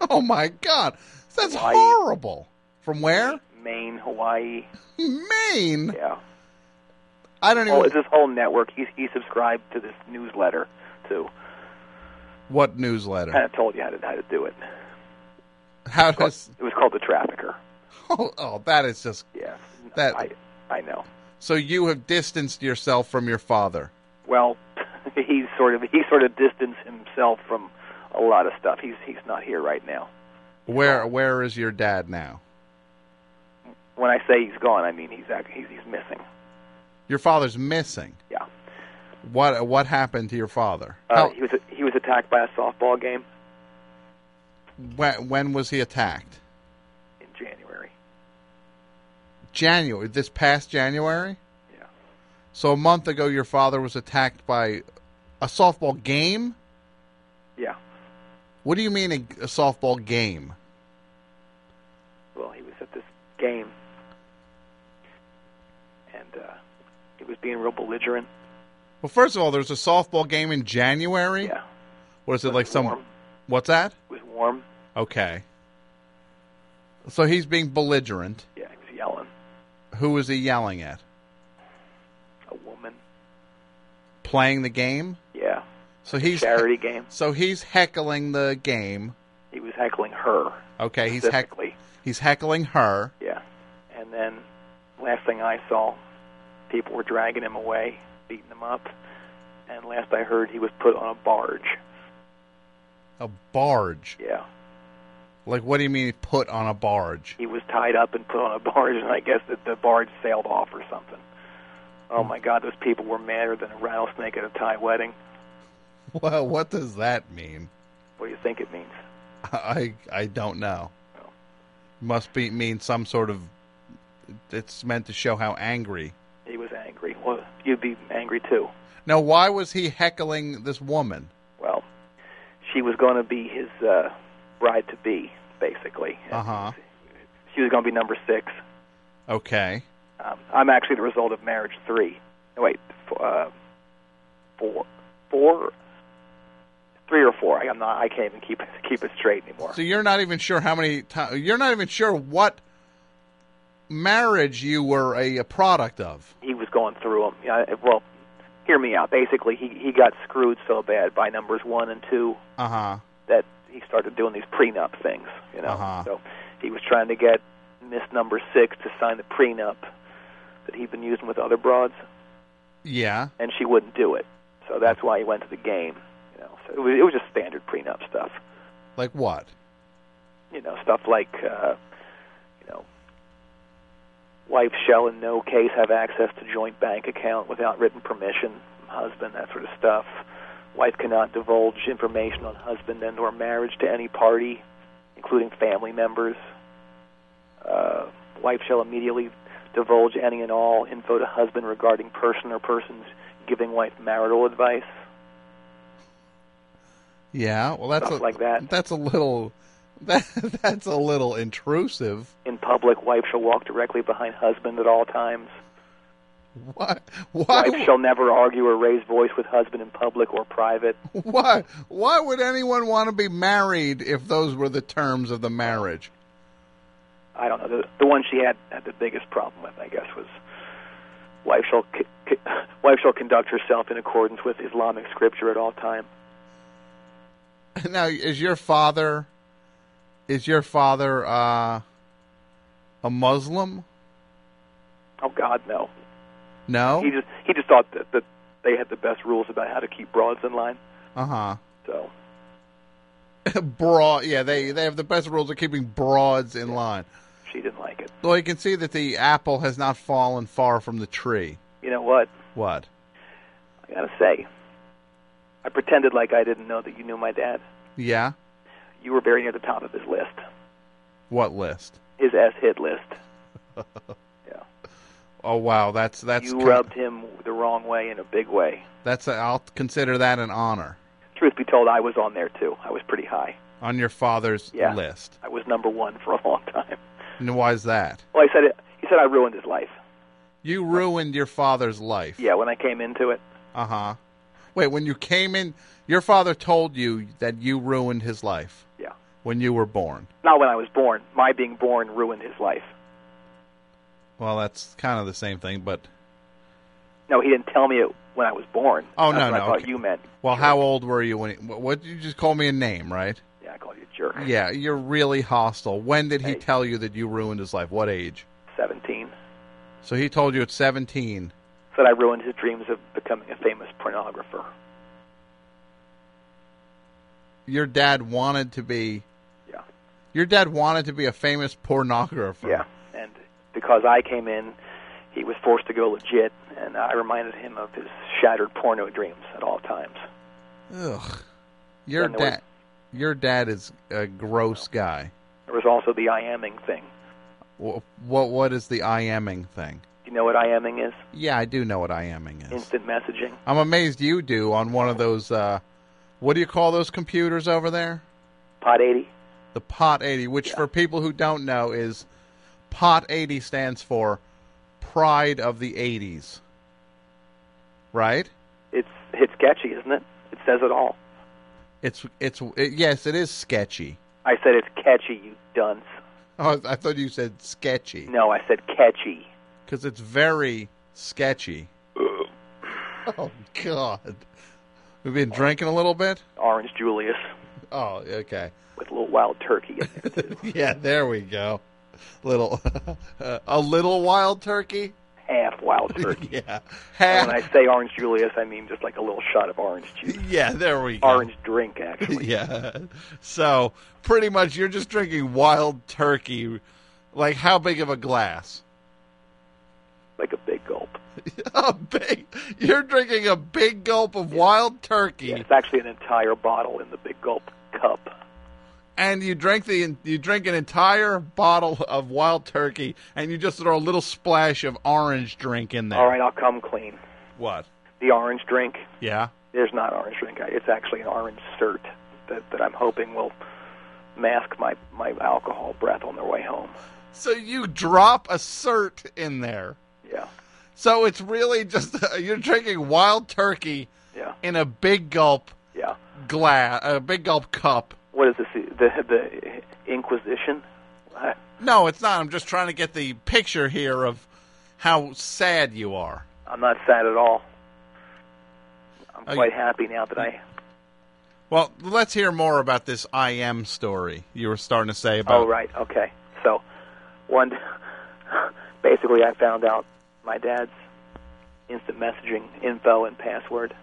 Oh, my God. That's Hawaii. horrible. From where? Maine, Hawaii. Maine? Yeah. I don't Oh, even... it's this whole network. He, he subscribed to this newsletter, too. What newsletter? Kind of told you how to, how to do it. How does... It was called The Trafficker. Oh, oh that is just... Yeah. That... I, I know. So you have distanced yourself from your father. Well, he's sort of he sort of distanced himself from a lot of stuff. He's he's not here right now. Where where is your dad now? When I say he's gone, I mean he's act- he's he's missing. Your father's missing. Yeah. What what happened to your father? Uh, How, he was he was attacked by a softball game when, when was he attacked? in January. January. This past January? Yeah. So a month ago, your father was attacked by a softball game? Yeah. What do you mean a, a softball game? Well, he was at this game, and uh, he was being real belligerent. Well, first of all, there's a softball game in January? Yeah. What is it, It was like some... warm. What's that? It was warm. Okay. So he's being belligerent. Yeah, he was yelling. Who is he yelling at? A woman. Playing the game? Yeah. So he's Charity game. So he's heckling the game. He was heckling her. Okay, he's heck, specifically. he's heckling her. Yeah. And then, last thing I saw, people were dragging him away, beating him up. And last I heard, he was put on a barge. A barge? Yeah. Like, what do you mean put on a barge? He was tied up and put on a barge, and I guess that the barge sailed off or something. Oh, my God, those people were madder than a rattlesnake at a Thai wedding. Well, what does that mean? What do you think it means? I I don't know. Must be mean some sort of... It's meant to show how angry. He was angry. Well, you'd be angry, too. Now, why was he heckling this woman? Well, she was going to be his uh, bride-to-be, basically. Uh-huh. She was going to be number six. Okay. Um, I'm actually the result of marriage three. No, wait, f- uh, four, four, three or four. I, I'm not. I can't even keep it, keep it straight anymore. So you're not even sure how many times... You're not even sure what marriage you were a, a product of. He was going through them. Yeah, well, hear me out. Basically, he he got screwed so bad by numbers one and two Uh-huh. that he started doing these prenup things. You know, Uh-huh. so he was trying to get Miss Number Six to sign the prenup that he'd been using with other broads, Yeah. and she wouldn't do it. So that's why he went to the game. You know, so it was, it was just standard prenup stuff. Like what? You know, stuff like, uh, you know, wife shall in no case have access to joint bank account without written permission from husband, that sort of stuff. Wife cannot divulge information on husband and or marriage to any party, including family members. Uh, wife shall immediately divulge any and all info to husband regarding person or persons giving wife marital advice. Yeah, well, that's Stuff a, like that. That's a little... That, that's a little intrusive. In public, wife shall walk directly behind husband at all times. What? Why? Wife shall never argue or raise voice with husband in public or private. Why? Why would anyone want to be married if those were the terms of the marriage? I don't know. The, the one she had had the biggest problem with, I guess, was wife shall c- c- wife shall conduct herself in accordance with Islamic scripture at all time. Now, is your father is your father uh, a Muslim? Oh God, no. No. He just he just thought that, that they had the best rules about how to keep broads in line. Uh huh. So broad. Yeah, they they have the best rules of keeping broads in line. she didn't like it. Well, you can see that the apple has not fallen far from the tree. You know what? What? I gotta say, I pretended like I didn't know that you knew my dad. Yeah. You were very near the top of his list. What list? His S hit list. Oh wow, that's that's You kind- rubbed him the wrong way in a big way. That's a, I'll consider that an honor Truth be told, I was on there too. I was pretty high. on your father's Yeah. list. I was number one for a long time. And why is that? Well, I said it. He said I ruined his life. You ruined your father's life. Yeah, when I came into it. Uh huh. Wait, when you came in, your father told you that you ruined his life. Yeah. when you were born. Not when I was born. My being born ruined his life. Well, that's kind of the same thing, but... No, he didn't tell me it when I was born. Oh, That's no, what no. I thought okay. you meant. Well, how old were you when... He, what, you just call me a name, right? Yeah, I called you a jerk. Yeah, you're really hostile. When did he tell you that you ruined his life? What age? seventeen. So he told you at seventeen. Said I ruined his dreams of becoming a famous pornographer. Your dad wanted to be... Yeah. Your dad wanted to be a famous pornographer. Yeah, and because I came in, he was forced to go legit, and I reminded him of his shattered porno dreams at all times. Ugh. Your Then there dad... Your dad is a gross guy. There was also the IMing thing. What, what What is the IMing thing? Do you know what IMing is? Yeah, I do know what IMing is. Instant messaging. I'm amazed you do on one of those, uh, what do you call those computers over there? Pot eighty. The Pot eighty, which for people who don't know is, Pot eighty stands for Pride of the eighties. Right? It's it's sketchy, isn't it? It says it all. It's, it's, it, yes, it is sketchy. I said it's catchy, you dunce. Oh, I thought you said sketchy. No, I said catchy. Because it's very sketchy. Oh, God. We've been drinking a little bit? Orange Julius. Oh, okay. With a little wild turkey in there, too. Yeah, there we go. Little, a little wild turkey? Half wild turkey. Yeah. And when I say Orange Julius, I mean just like a little shot of orange juice. Yeah, there we go. Orange drink, actually. Yeah. So, pretty much you're just drinking wild turkey. Like, how big of a glass? Like a big gulp. A big. You're drinking a big gulp of wild turkey. Yeah, it's actually an entire bottle in the big gulp cup. And you drink the you drink an entire bottle of wild turkey, and you just throw a little splash of orange drink in there. All right, I'll come clean. What? The orange drink. Yeah. There's not orange drink. It's actually an orange cert that, that I'm hoping will mask my, my alcohol breath on their way home. So you drop a cert in there. Yeah. So it's really just you're drinking wild turkey. Yeah. In a big gulp. Yeah. Glass, a big gulp cup. What is this? The the Inquisition? What? No, it's not. I'm just trying to get the picture here of how sad you are. I'm not sad at all. I'm Oh, quite you- happy now that I. Well, let's hear more about this I M story you were starting to say about. Oh, right. Okay. So, one, basically, I found out my dad's instant messaging info and password.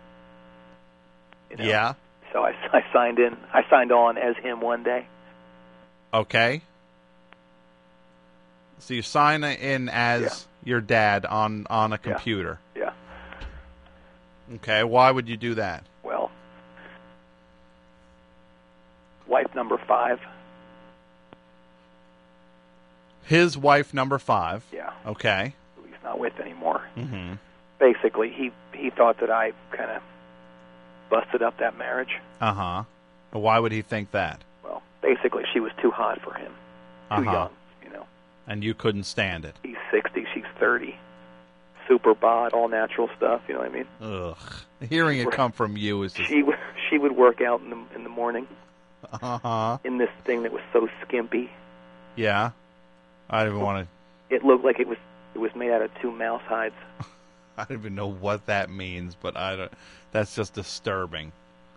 You know? Yeah. So I, I signed in. I signed on as him one day. Okay. So you sign in as Yeah. your dad on, on a computer. Yeah. Okay. Why would you do that? Well, wife number five. His wife number five. Yeah. Okay. Who he's not with anymore. Mm-hmm. Basically, he he thought that I kind of busted up that marriage. Uh huh. Why would he think that? Well, basically, she was too hot for him. Too Uh-huh. young, you know. And you couldn't stand it. He's sixty, she's thirty. Super bod, all natural stuff, you know what I mean? Ugh. Hearing it come from you is just. She would she would work out in the in the morning Uh huh. in this thing that was so skimpy. Yeah. I don't even want to. It looked like it was it was made out of two mouse hides. I don't even know what that means, but I don't. That's just disturbing.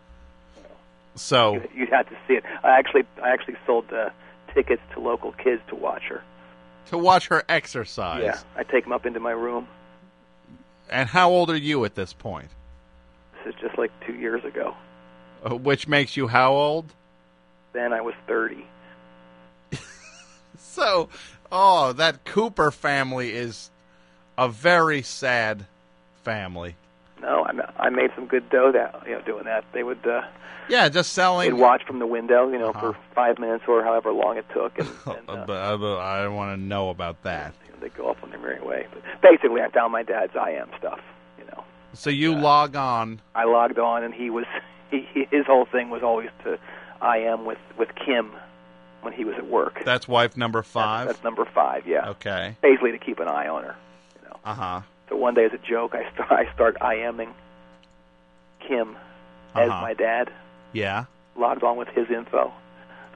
So You, you'd have to see it. I actually I actually sold uh, tickets to local kids to watch her. to watch her exercise. Yeah, I take them up into my room. And how old are you at this point? This is just like two years ago. Uh, which makes you how old? Then I was thirty. So, oh, that Cooper family is a very sad family. No, I I made some good dough that you know doing that. They would uh, Yeah, just selling. they'd watch from the window, you know, Uh-huh. for five minutes or however long it took, and, and uh, But I, I don't want to know about that. they go off on their merry way. But basically, I found my dad's I M stuff. You know, So you log on. I logged on, and he was he, he, his whole thing was always to I M with with Kim when he was at work. That's wife number five. That's number five. Yeah. Okay. Basically, to keep an eye on her. Uh huh. So one day, as a joke, I start I start IMing Kim as Uh-huh. my dad. Yeah. Logged on with his info.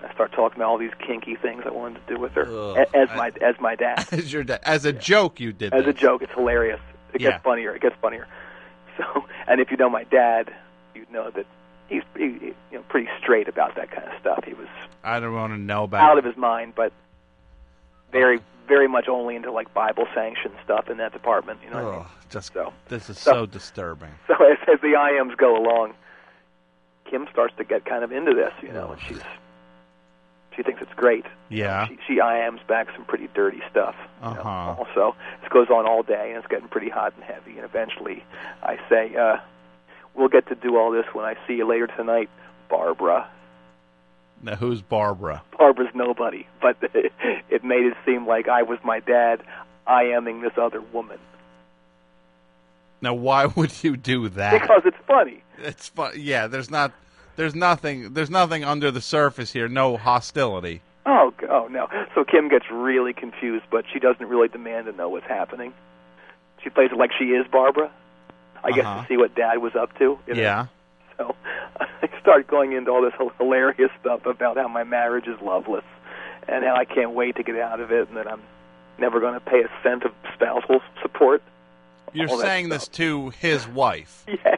I start talking about all these kinky things I wanted to do with her Ugh, a- as I- my as my dad. As your dad, as a joke, you did. As a this. joke, it's hilarious. It Yeah. gets funnier. It gets funnier. So, and if you know my dad, you know that he's he, he- you know pretty straight about that kind of stuff. He was I don't want to know about. out it. of his mind, but very very much only into like Bible sanctioned stuff in that department. You know. what I mean? Ugh, just So this is so- so disturbing. So as, as the I Ms go along, Kim starts to get kind of into this, you know, and she's she thinks it's great. Yeah. She, she I Ms back some pretty dirty stuff. You know, Uh-huh. also, this goes on all day, and it's getting pretty hot and heavy. And eventually, I say, uh, "We'll get to do all this when I see you later tonight, Barbara." Now, who's Barbara? Barbara's nobody, but it made it seem like I was my dad I-ing this other woman. Now, why would you do that? Because it's funny. It's fun. Yeah, there's not, there's nothing, there's nothing under the surface here. No hostility. Oh, g- oh no. So Kim gets really confused, but she doesn't really demand to know what's happening. She plays it like she is Barbara, I guess, Uh-huh. to see what Dad was up to. You know? Yeah. So I start going into all this hilarious stuff about how my marriage is loveless and how I can't wait to get out of it and that I'm never going to pay a cent of spousal support. You're All that saying this to his wife. Yes.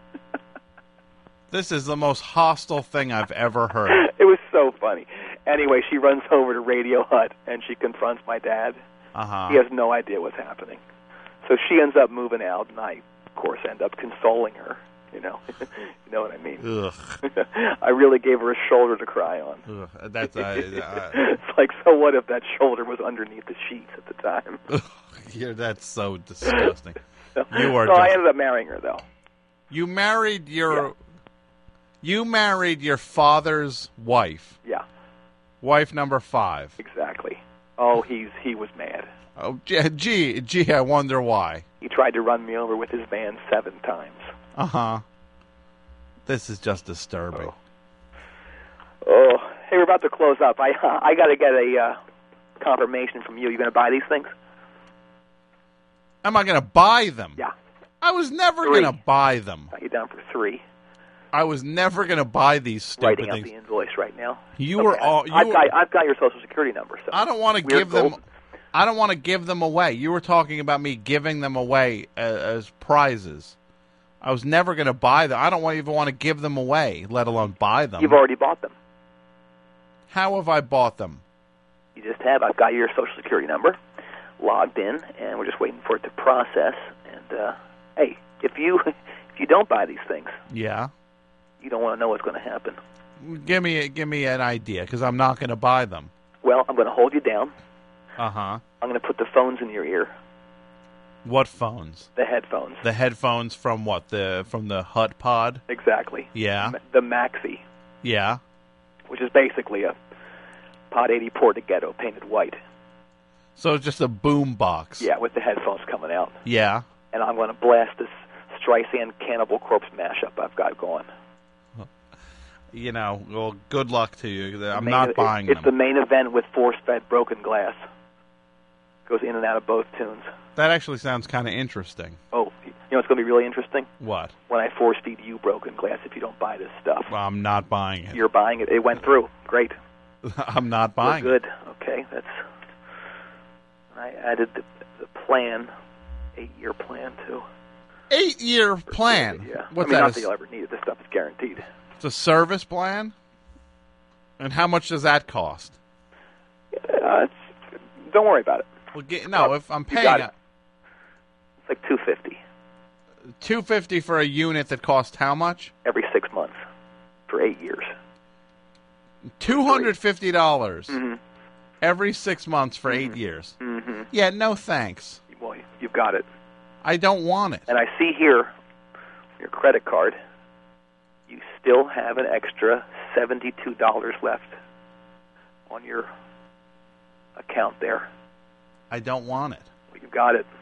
This is the most hostile thing I've ever heard. It was so funny. Anyway, she runs over to Radio Hut and she confronts my dad. Uh-huh. He has no idea what's happening. So she ends up moving out, and I, of course, end up consoling her. You know, you know what I mean. Ugh. I really gave her a shoulder to cry on. Ugh. That's uh, uh, It's like, so what if that shoulder was underneath the sheets at the time? yeah, that's so disgusting. You are. So I just- ended up marrying her, though. You married your. You married your father's wife. Yeah, Wife number five. exactly. Oh, he's he was mad. Oh, gee, gee, gee, I wonder why. He tried to run me over with his van seven times. Uh huh. This is just disturbing. Oh, hey, we're about to close up. I I got to get a uh, confirmation from you. You going to buy these things? Am I going to buy them? Yeah. I was never Three. going to buy them. Got you down for three. I was never going to buy these stupid Writing out things. the invoice right now. You Okay, were all. You I've were, got I've got your social security number. So I don't want to Weird give them. gold. I don't want to give them away. You were talking about me giving them away as, as prizes. I was never going to buy them. I don't want, even want to give them away, let alone buy them. You've already bought them. How have I bought them? You just have. I've got your social security number logged in, and we're just waiting for it to process. And uh, hey, if you if you don't buy these things, Yeah. you don't want to know what's going to happen. Give me give me an idea, because I'm not going to buy them. Well, I'm going to hold you down. Uh huh. I'm going to put the phones in your ear, What phones? the headphones. The headphones from what? The from the Hut Pod? Exactly. Yeah. The Maxi, Yeah. which is basically a Pod eighty Portaghetto painted white. So it's just a boom box. Yeah, with the headphones coming out. Yeah. And I'm going to blast this Streisand Cannibal Corpse mashup I've got going. You know, well, good luck to you. I'm Main- not it- buying It's them. the main event with force-fed broken glass. Goes in and out of both tunes. That actually sounds kind of interesting. Oh, you know what's going to be really interesting? What? When I force-feed you broken glass if you don't buy this stuff. Well, I'm not buying it. You're buying it. It went through. Great. I'm not buying We're it. good. Okay, that's... I added the, the plan, eight-year plan, too. Eight-year plan. Yeah. What's I mean, that? not a- that you'll ever need it. This stuff is guaranteed. It's a service plan? And how much does that cost? Uh, it's, don't worry about it. Well, get, no, if I'm You paying got a, it. It's like two hundred fifty dollars two fifty for a unit that costs how much? every six months for eight years. two hundred fifty dollars Mhm. every six months for eight years. Mm-hmm. Yeah, no thanks. Well, you've got it. I don't want it. And I see here, your credit card, you still have an extra seventy-two dollars left on your account there. I don't want it. Well, you've got it.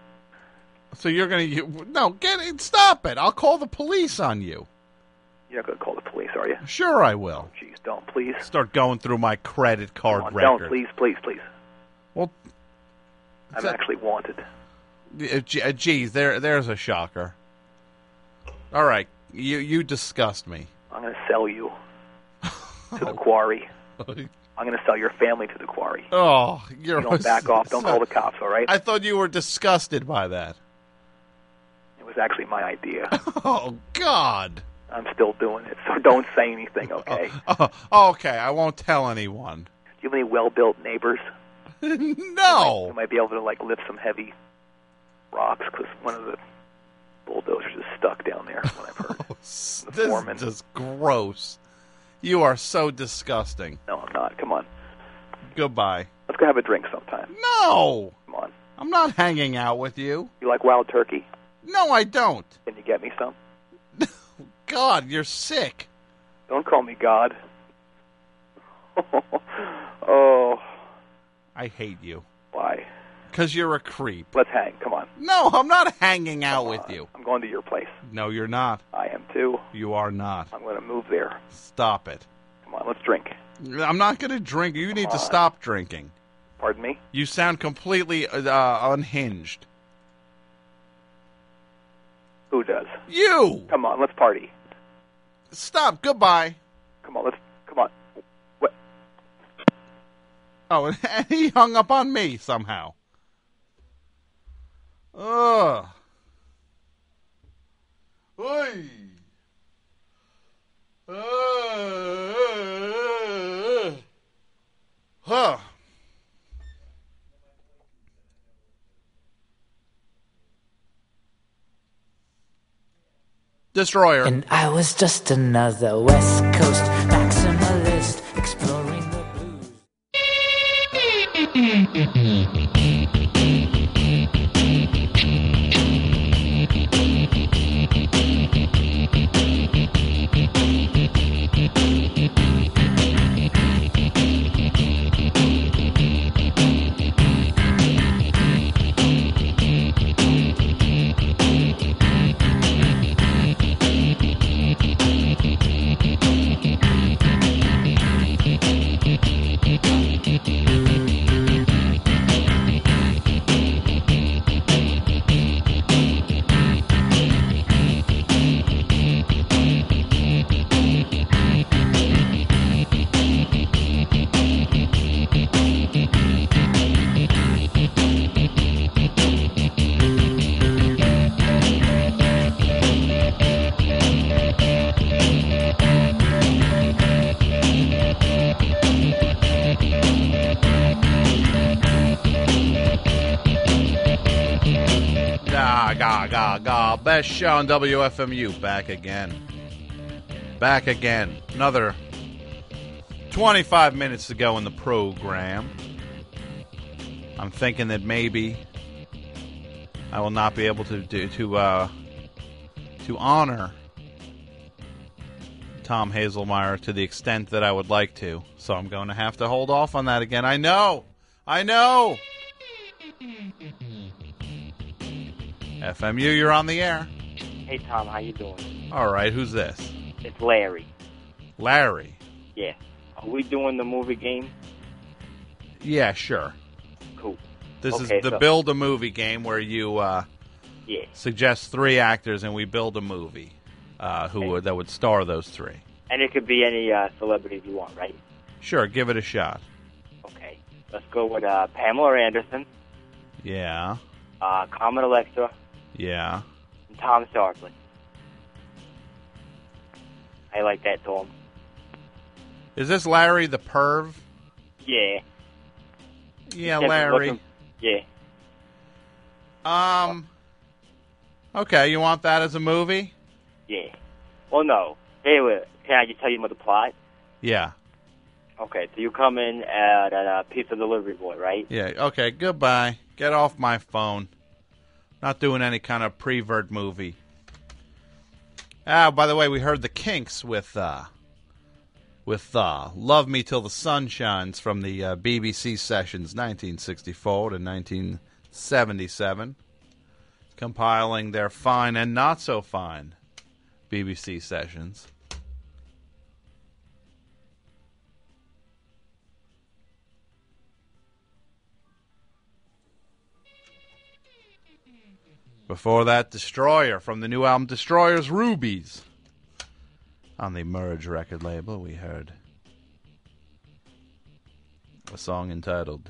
So you're going to... No, get it. Stop it. I'll call the police on you. You're not going to call the police, are you? Sure I will. Jeez, don't, please. Start going through my credit card Come on, record. don't, please, please, please. Well, I'm actually wanted. Uh, gee- uh, Geez, there, there's a shocker. All right, you you disgust me. I'm going to sell you to the quarry. I'm going to sell your family to the quarry. Oh, you're You don't back off. Don't call the cops, all right? I thought you were disgusted by that. It was actually my idea. Oh, God. I'm still doing it, so don't say anything, okay? Oh, oh, okay, I won't tell anyone. Do you have any well-built neighbors? No. You might, you might be able to, like, lift some heavy rocks because one of the bulldozers is stuck down there, what I've heard. Oh, the this foreman. is just gross. You are so disgusting. No, I'm not. Come on. Goodbye. Let's go have a drink sometime. No. Come on. I'm not hanging out with you. You like wild turkey? No, I don't. Can you get me some? God, you're sick. Don't call me God. Oh. I hate you. Why? Because you're a creep. Let's hang. Come on. No, I'm not hanging out Come with on. you. I'm going to your place. No, you're not. I am too. You are not. I'm going to move there. Stop it. Come on, let's drink. I'm not going to drink. You need to on. stop drinking. Pardon me? You sound completely uh, unhinged. Who does? You! Come on, let's party. Stop. Goodbye. Come on, let's... Come on. What? Oh, and he hung up on me somehow. Ugh. Oy. Uh, huh. Destroyer. And I was just another West Coast maximalist exploring the blues. Ga, ga, ga, ga. Best show on W F M U. Back again. Back again. Another twenty-five minutes to go in the program. I'm thinking that maybe I will not be able to do to uh, to honor Tom Hazelmeyer to the extent that I would like to. So I'm going to have to hold off on that again. I know. I know. F M U, you're on the air. Hey, Tom, how you doing? All right, who's this? It's Larry. Larry. Yeah. Are we doing the movie game? Yeah, sure. Cool. This Okay, is the so- build a movie game where you uh, Yeah. suggest three actors and we build a movie uh, who would, that would star those three. And it could be any uh, celebrities you want, right? Sure, give it a shot. Okay. Let's go with uh, Pamela Anderson, Yeah, uh, Carmen Electra, yeah. and Tom Sharpling. I like that, Tom. Is this Larry the perv? Yeah. Yeah, Definitely Larry. looking- Yeah. Um. Okay, you want that as a movie? Yeah. Well, no. Hey, wait. Can I just tell you about the plot? Yeah, Okay, so you come in at a pizza delivery boy, right? yeah. Okay, goodbye. Get off my phone. Not doing any kind of prevert movie. Ah, by the way, we heard the Kinks with uh, with uh, "Love Me Till the Sun Shines" from the uh, B B C sessions, nineteen sixty-four to nineteen seventy-seven, compiling their fine and not so fine B B C sessions. Before that, Destroyer from the new album Destroyer's Rubies. On the Merge record label, we heard A song entitled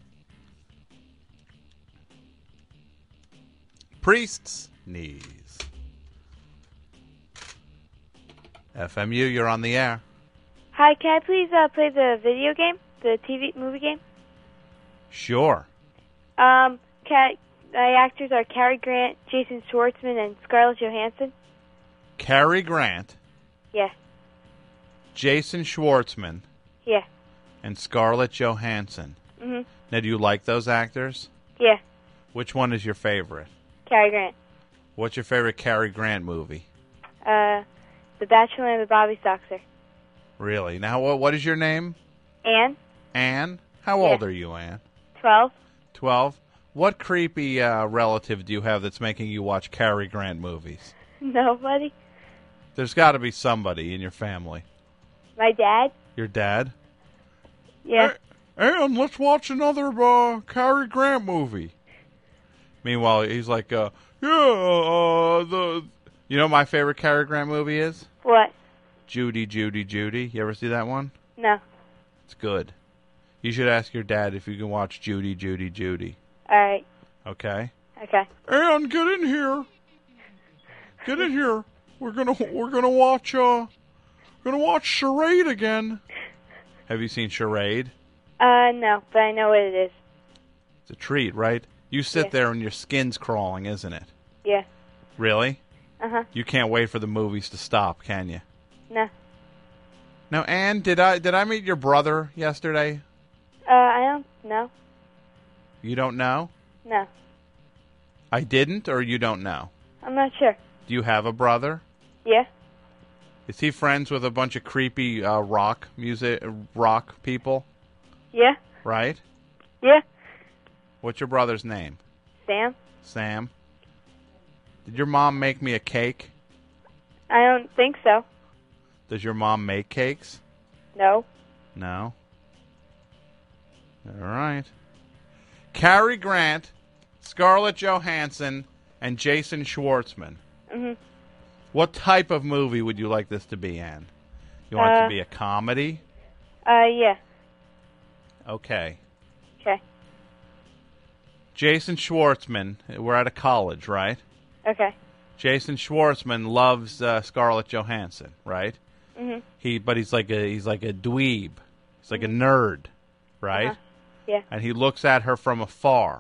Priest's Knees. F M U, you're on the air. Hi, can I please uh, play the video game, the T V movie game? Sure. Um, can I, my actors are Cary Grant, Jason Schwartzman, and Scarlett Johansson. Cary Grant, Yeah, Jason Schwartzman, yeah. and Scarlett Johansson. Mhm. Now, do you like those actors? Yeah, Which one is your favorite? Cary Grant. What's your favorite Cary Grant movie? Uh, The Bachelor and the Bobby Soxer. Really? Now, what, what is your name? Anne, Anne? How Yeah. old are you, Anne? twelve. Twelve? What creepy uh, relative do you have that's making you watch Cary Grant movies? Nobody. There's got to be somebody in your family. My dad. Your dad? Yeah. Anne, let's watch another uh, Cary Grant movie. Meanwhile, he's like, uh, yeah, uh, the... You know what my favorite Cary Grant movie is? What? Judy, Judy, Judy. You ever see that one? No. It's good. You should ask your dad if you can watch Judy, Judy, Judy. All right. Okay? Okay. Anne, get in here. Get in here. We're gonna we're gonna watch uh gonna watch Charade again. Have you seen Charade? Uh, no, but I know what it is. It's a treat, right? You sit Yeah. there and your skin's crawling, isn't it? Yeah. Really? Uh huh. You can't wait for the movies to stop, can you? No. Now, Anne, did I did I meet your brother yesterday? Uh, I don't know. You don't know? No. I didn't, or you don't know? I'm not sure. Do you have a brother? Yeah. Is he friends with a bunch of creepy uh, rock music, rock people? Yeah. Right? Yeah. What's your brother's name? Sam. Sam. Did your mom make me a cake? I don't think so. Does your mom make cakes? No. No. All right. Cary Grant, Scarlett Johansson, and Jason Schwartzman. Mhm. What type of movie would you like this to be, Anne? You want it Uh, to be a comedy? Uh, yeah. Okay. Okay. Jason Schwartzman, we're at a college, right? Okay. Jason Schwartzman loves uh, Scarlett Johansson, right? Mhm. He, but he's like a he's like a dweeb. He's like a nerd, right? Uh-huh. Yeah. And he looks at her from afar,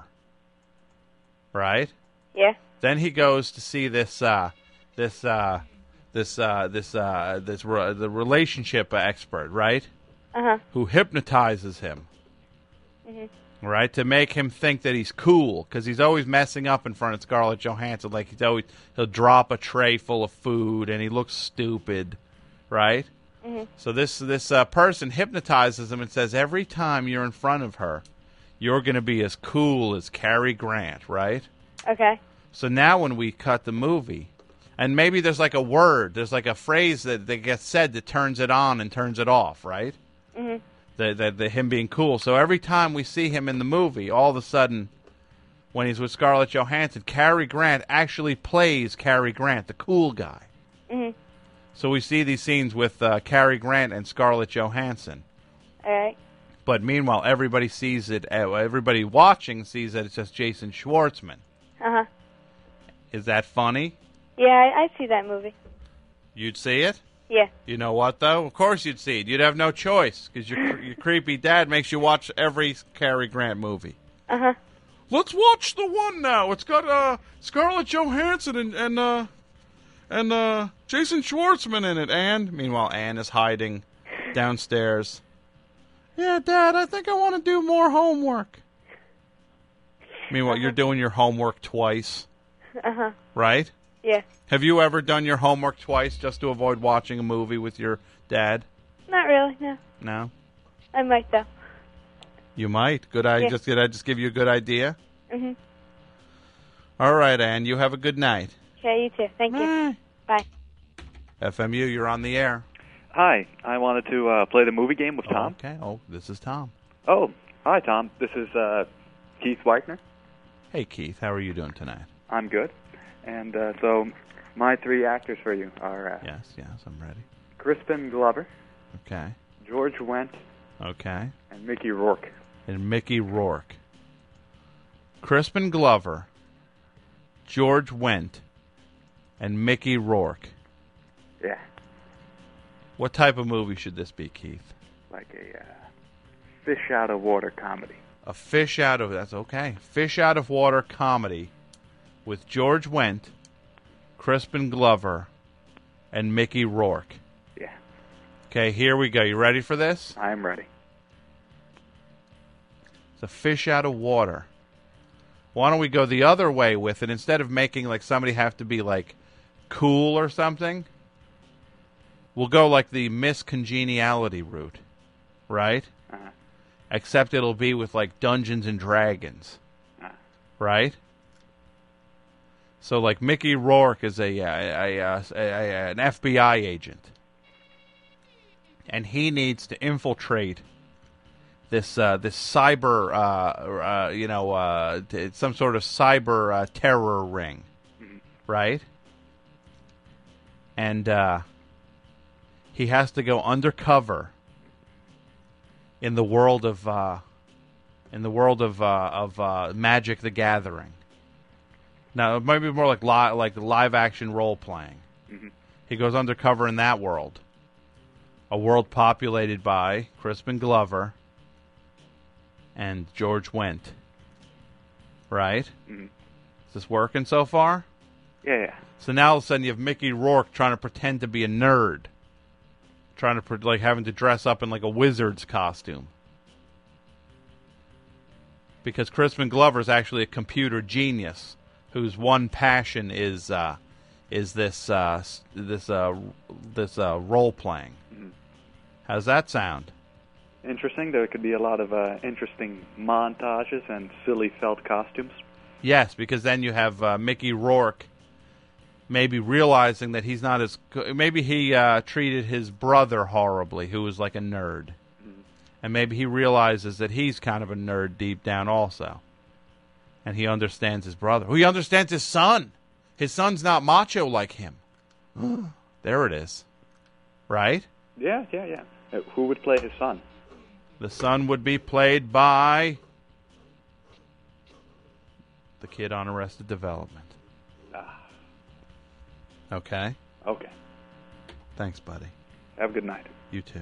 right? Yeah. Then he goes to see this uh, this uh, this uh, this uh, this re- the relationship expert, right? Uh huh. Who hypnotizes him, Mhm. right, to make him think that he's cool, because he's always messing up in front of Scarlett Johansson. Like he's always he'll drop a tray full of food and he looks stupid, right? Mhm. So this this uh, person hypnotizes him and says every time you're in front of her, you're going to be as cool as Cary Grant, right? Okay. So now when we cut the movie, and maybe there's like a word, there's like a phrase that, that gets said that turns it on and turns it off, right? Mhm. The, the, the him being cool. So every time we see him in the movie, all of a sudden, when he's with Scarlett Johansson, Cary Grant actually plays Cary Grant, the cool guy. Mhm. So we see these scenes with uh, Cary Grant and Scarlett Johansson. All right. But meanwhile, everybody sees it. Uh, everybody watching sees that it's just Jason Schwartzman. Uh huh. Is that funny? Yeah, I, I see that movie. You'd see it? Yeah. You know what, though? Of course you'd see it. You'd have no choice, because your, your creepy dad makes you watch every Cary Grant movie. Uh huh. Let's watch the one now. It's got uh, Scarlett Johansson and and uh, and uh, Jason Schwartzman in it. And meanwhile, Anne is hiding downstairs. Yeah, Dad, I think I want to do more homework. Meanwhile, you're doing your homework twice, Uh huh. right? Yeah. Have you ever done your homework twice just to avoid watching a movie with your dad? Not really. No. No. I might though. You might. Good. I Yeah. just did. I just give you a good idea. Mhm. All right, Anne. You have a good night. Okay. You too. Thank you. Bye. F M U, you're on the air. Hi, I wanted to uh, play the movie game with Tom. Okay. Oh, this is Tom. Oh, hi, Tom. This is uh, Keith Weichner. Hey, Keith. How are you doing tonight? I'm good. And uh, so my three actors for you are uh, Yes, yes, I'm ready. Crispin Glover, Okay. George Wendt, Okay. And Mickey Rourke. And Mickey Rourke. Crispin Glover, George Wendt, and Mickey Rourke. Yeah. What type of movie should this be, Keith? Like a uh, fish out of water comedy. A fish out of... That's okay. Fish out of water comedy with George Wendt, Crispin Glover, and Mickey Rourke. Yeah. Okay, here we go. You ready for this? I'm ready. It's a fish out of water. Why don't we go the other way with it? Instead of making like somebody have to be like cool or something, we'll go like the Miss Congeniality route, right? Uh-huh. Except it'll be with like Dungeons and Dragons, uh-huh. right? So like Mickey Rourke is a, a, a, a, a an F B I agent, and he needs to infiltrate this uh, this cyber, uh, uh, you know, uh, t- some sort of cyber uh, terror ring, mm-hmm. right? And uh, he has to go undercover in the world of uh, in the world of uh, of uh, Magic: The Gathering. Now it might be more like li- like live action role playing. Mm-hmm. He goes undercover in that world, a world populated by Crispin Glover and George Wendt. Right? Mm-hmm. Is this working so far? Yeah, yeah. So now all of a sudden you have Mickey Rourke trying to pretend to be a nerd, trying to pre- like having to dress up in like a wizard's costume, because Crispin Glover is actually a computer genius whose one passion is uh, is this uh, this uh, this uh, role playing. Mm-hmm. How's that sound? Interesting. There could be a lot of uh, interesting montages and silly felt costumes. Yes, because then you have uh, Mickey Rourke maybe realizing that he's not as... Maybe he uh, treated his brother horribly, who was like a nerd. Mm-hmm. And maybe he realizes that he's kind of a nerd deep down also. And he understands his brother. He understands his son. His son's not macho like him. There it is. Right? Yeah, yeah, yeah. Uh, who would play his son? The son would be played by the kid on Arrested Development. Ah. Okay? Okay. Thanks, buddy. Have a good night. You too.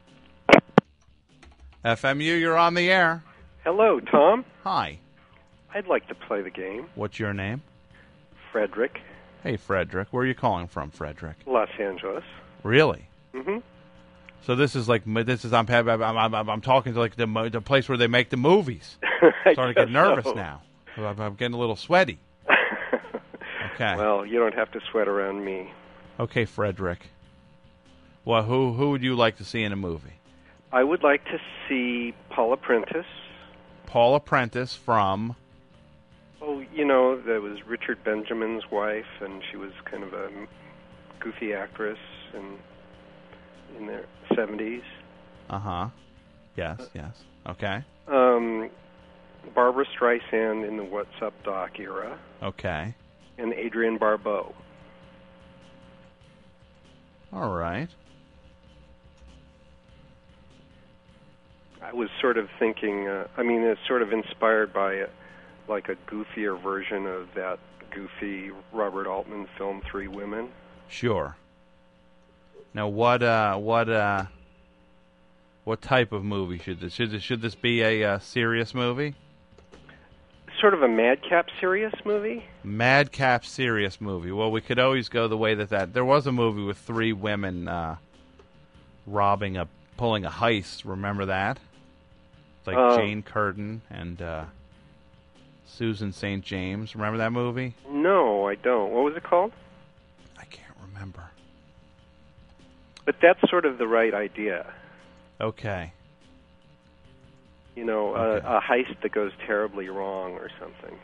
F M U, you're on the air. Hello, Tom. Hi. I'd like to play the game. What's your name? Frederick, Hey, Frederick. Where are you calling from, Frederick? Los Angeles. Really? Mm-hmm. So this is like this is I'm I'm I'm, I'm, I'm talking to like the the place where they make the movies. I'm starting to get nervous so. now. I'm, I'm getting a little sweaty. Okay. Well, you don't have to sweat around me. Okay, Frederick. Well, who who would you like to see in a movie? I would like to see Paula Prentice. Paula Prentice from... Oh, you know, that was Richard Benjamin's wife, and she was kind of a goofy actress in in their seventies. Uh-huh. Yes, yes. Okay. Um, Barbara Streisand in the What's Up Doc era. Okay. And Adrienne Barbeau. All right. I was sort of thinking, uh, I mean, it's sort of inspired by a, like a goofier version of that goofy Robert Altman film Three Women. Sure. Now, what uh, what uh, what type of movie should this should this, should this be a uh, serious movie? Sort of a madcap serious movie. Madcap serious movie. Well, we could always go the way that that there was a movie with three women uh, robbing a pulling a heist. Remember that? It's like Uh, Jane Curtin and uh, Susan Saint James. Remember that movie? No, I don't. What was it called? I can't remember. But that's sort of the right idea. Okay. You know, Okay. a, a heist that goes terribly wrong or something.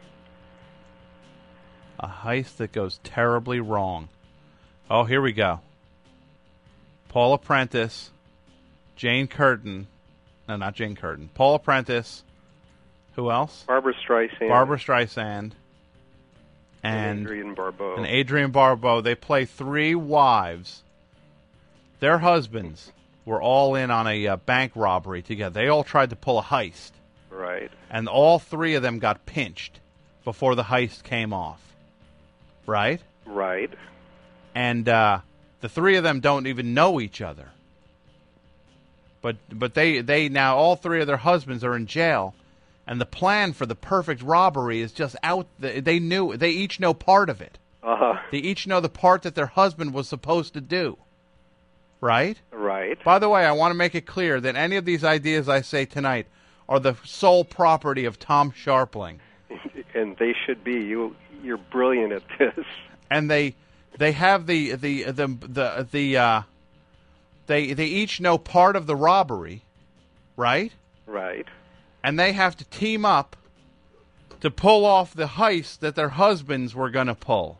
A heist that goes terribly wrong. Oh, here we go. Paula Prentice, Jane Curtin. No, not Jane Curtin. Paula Prentice. Who else? Barbara Streisand. Barbara Streisand. And, and Adrienne Barbeau. and Adrienne Barbeau. They play three wives. Their husbands were all in on a uh, bank robbery together. They all tried to pull a heist. Right. And all three of them got pinched before the heist came off. Right? Right. And uh, the three of them don't even know each other. But but they, they now, all three of their husbands are in jail. And the plan for the perfect robbery is just out. They knew, they each know part of it. Uh-huh. They each know the part that their husband was supposed to do. Right? Right. By the way, I want to make it clear that any of these ideas I say tonight are the sole property of Tom Sharpling. And they should be. You, you're brilliant at this. And they they have the the the the, the uh, they they each know part of the robbery, right? Right. And they have to team up to pull off the heist that their husbands were going to pull.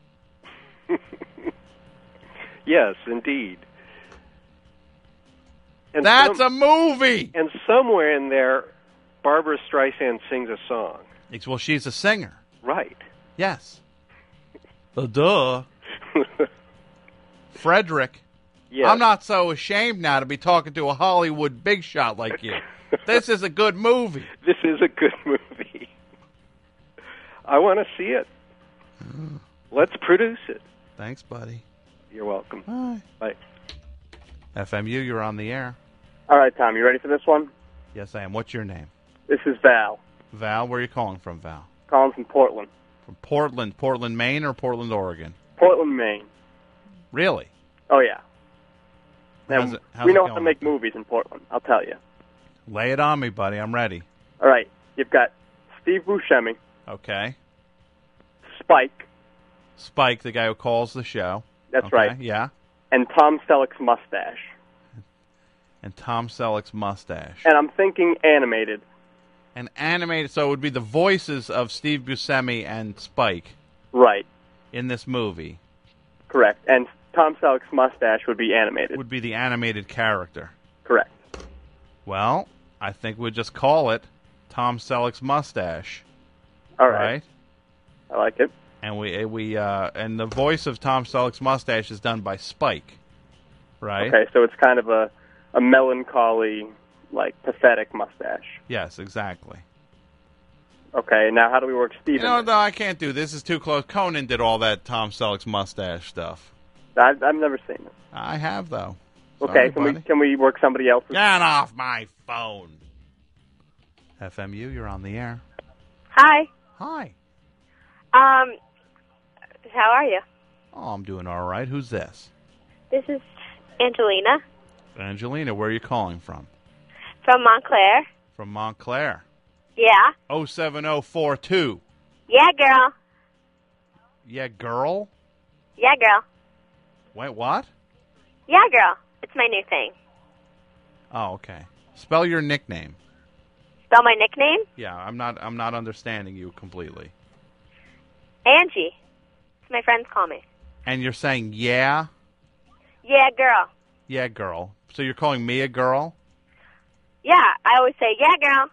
Yes, indeed. And That's some, a movie! And somewhere in there, Barbara Streisand sings a song. It's, well, she's a singer. Right. Yes. Uh, duh. Frederick. Yes. I'm not so ashamed now to be talking to a Hollywood big shot like you. This is a good movie. This is a good movie. I want to see it. Let's produce it. Thanks, buddy. You're welcome. Bye. Bye. F M U, you're on the air. All right, Tom, you ready for this one? Yes, I am. What's your name? This is Val, Val, where are you calling from, Val? calling from Portland. From Portland. Portland, Maine or Portland, Oregon? Portland, Maine. Really? Oh, yeah. How's And it- how's we it know how to going? make movies in Portland, I'll tell you. Lay it on me, buddy. I'm ready. All right, you've got Steve Buscemi, Okay. Spike, Spike, the guy who calls the show. that's Okay, right, Yeah. and Tom Selleck's mustache. And Tom Selleck's mustache. And I'm thinking animated. And animated, so it would be the voices of Steve Buscemi and Spike. Right. In this movie. Correct. And Tom Selleck's mustache would be animated. Would be the animated character. Correct. Well, I think we'd just call it Tom Selleck's mustache. All right. I like it. And we we uh, and the voice of Tom Selleck's mustache is done by Spike. Right? Okay, so it's kind of a, a melancholy, like, pathetic mustache. Yes, exactly. Okay, now how do we work Steven? You know, no, I can't do this. It's too close. Conan did all that Tom Selleck's mustache stuff. I've, I've never seen it. I have, though. Okay, Sorry, can we buddy. can we work somebody else's? Get off my phone. F M U, you're on the air. Hi. Hi. Um, how are you? Oh, I'm doing all right. Who's this? This is Angelina Angelina, where are you calling from? from Montclair. From Montclair. Yeah. oh seven oh four two. Yeah, girl. Yeah, girl? Yeah, girl. Wait, what? Yeah, girl. It's my new thing. Oh, okay. Spell your nickname. Spell my nickname? Yeah, I'm not I'm not understanding you completely. Angie. It's my friends call me. And you're saying yeah? Yeah, girl. Yeah, girl. So you're calling me a girl? Yeah, I always say, yeah, girl.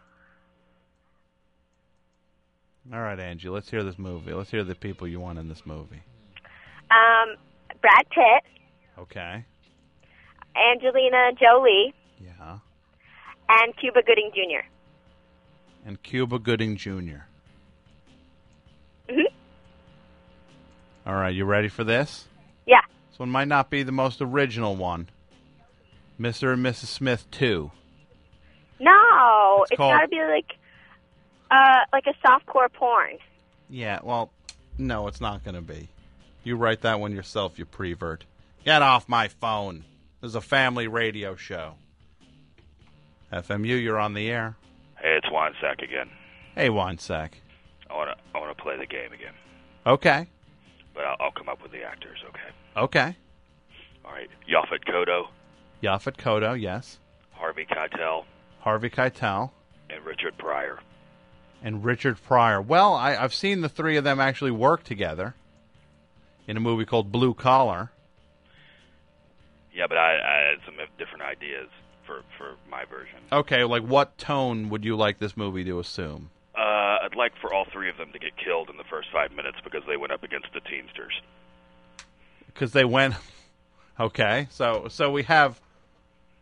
All right, Angie, let's hear this movie. Let's hear the people you want in this movie. Um, Brad Pitt, Okay. Angelina Jolie, Yeah. and Cuba Gooding Junior And Cuba Gooding Junior Mhm. All right, you ready for this? Yeah. This one might not be the most original one. Mister and Missus Smith two. No, It's it's called- got to be like, uh, like a softcore porn. Yeah, well, no, it's not going to be. You write that one yourself, you prevert. Get off my phone. This is a family radio show. F M U, you're on the air. Hey, it's Winesack again. Hey, Winesack. I wanna I wanna play the game again, Okay. but I'll, I'll come up with the actors. Okay. Okay. All right. Yaphet Kotto, Yaphet Kotto, yes. Harvey Keitel, Harvey Keitel. and Richard Pryor. And Richard Pryor. Well, I, I've seen the three of them actually work together in a movie called Blue Collar. Yeah, but I, I had some different ideas for, for my version. Okay, like what tone would you like this movie to assume? Uh, I'd like for all three of them to get killed in the first five minutes because they went up against the Teamsters. Because they went... Okay, so so we have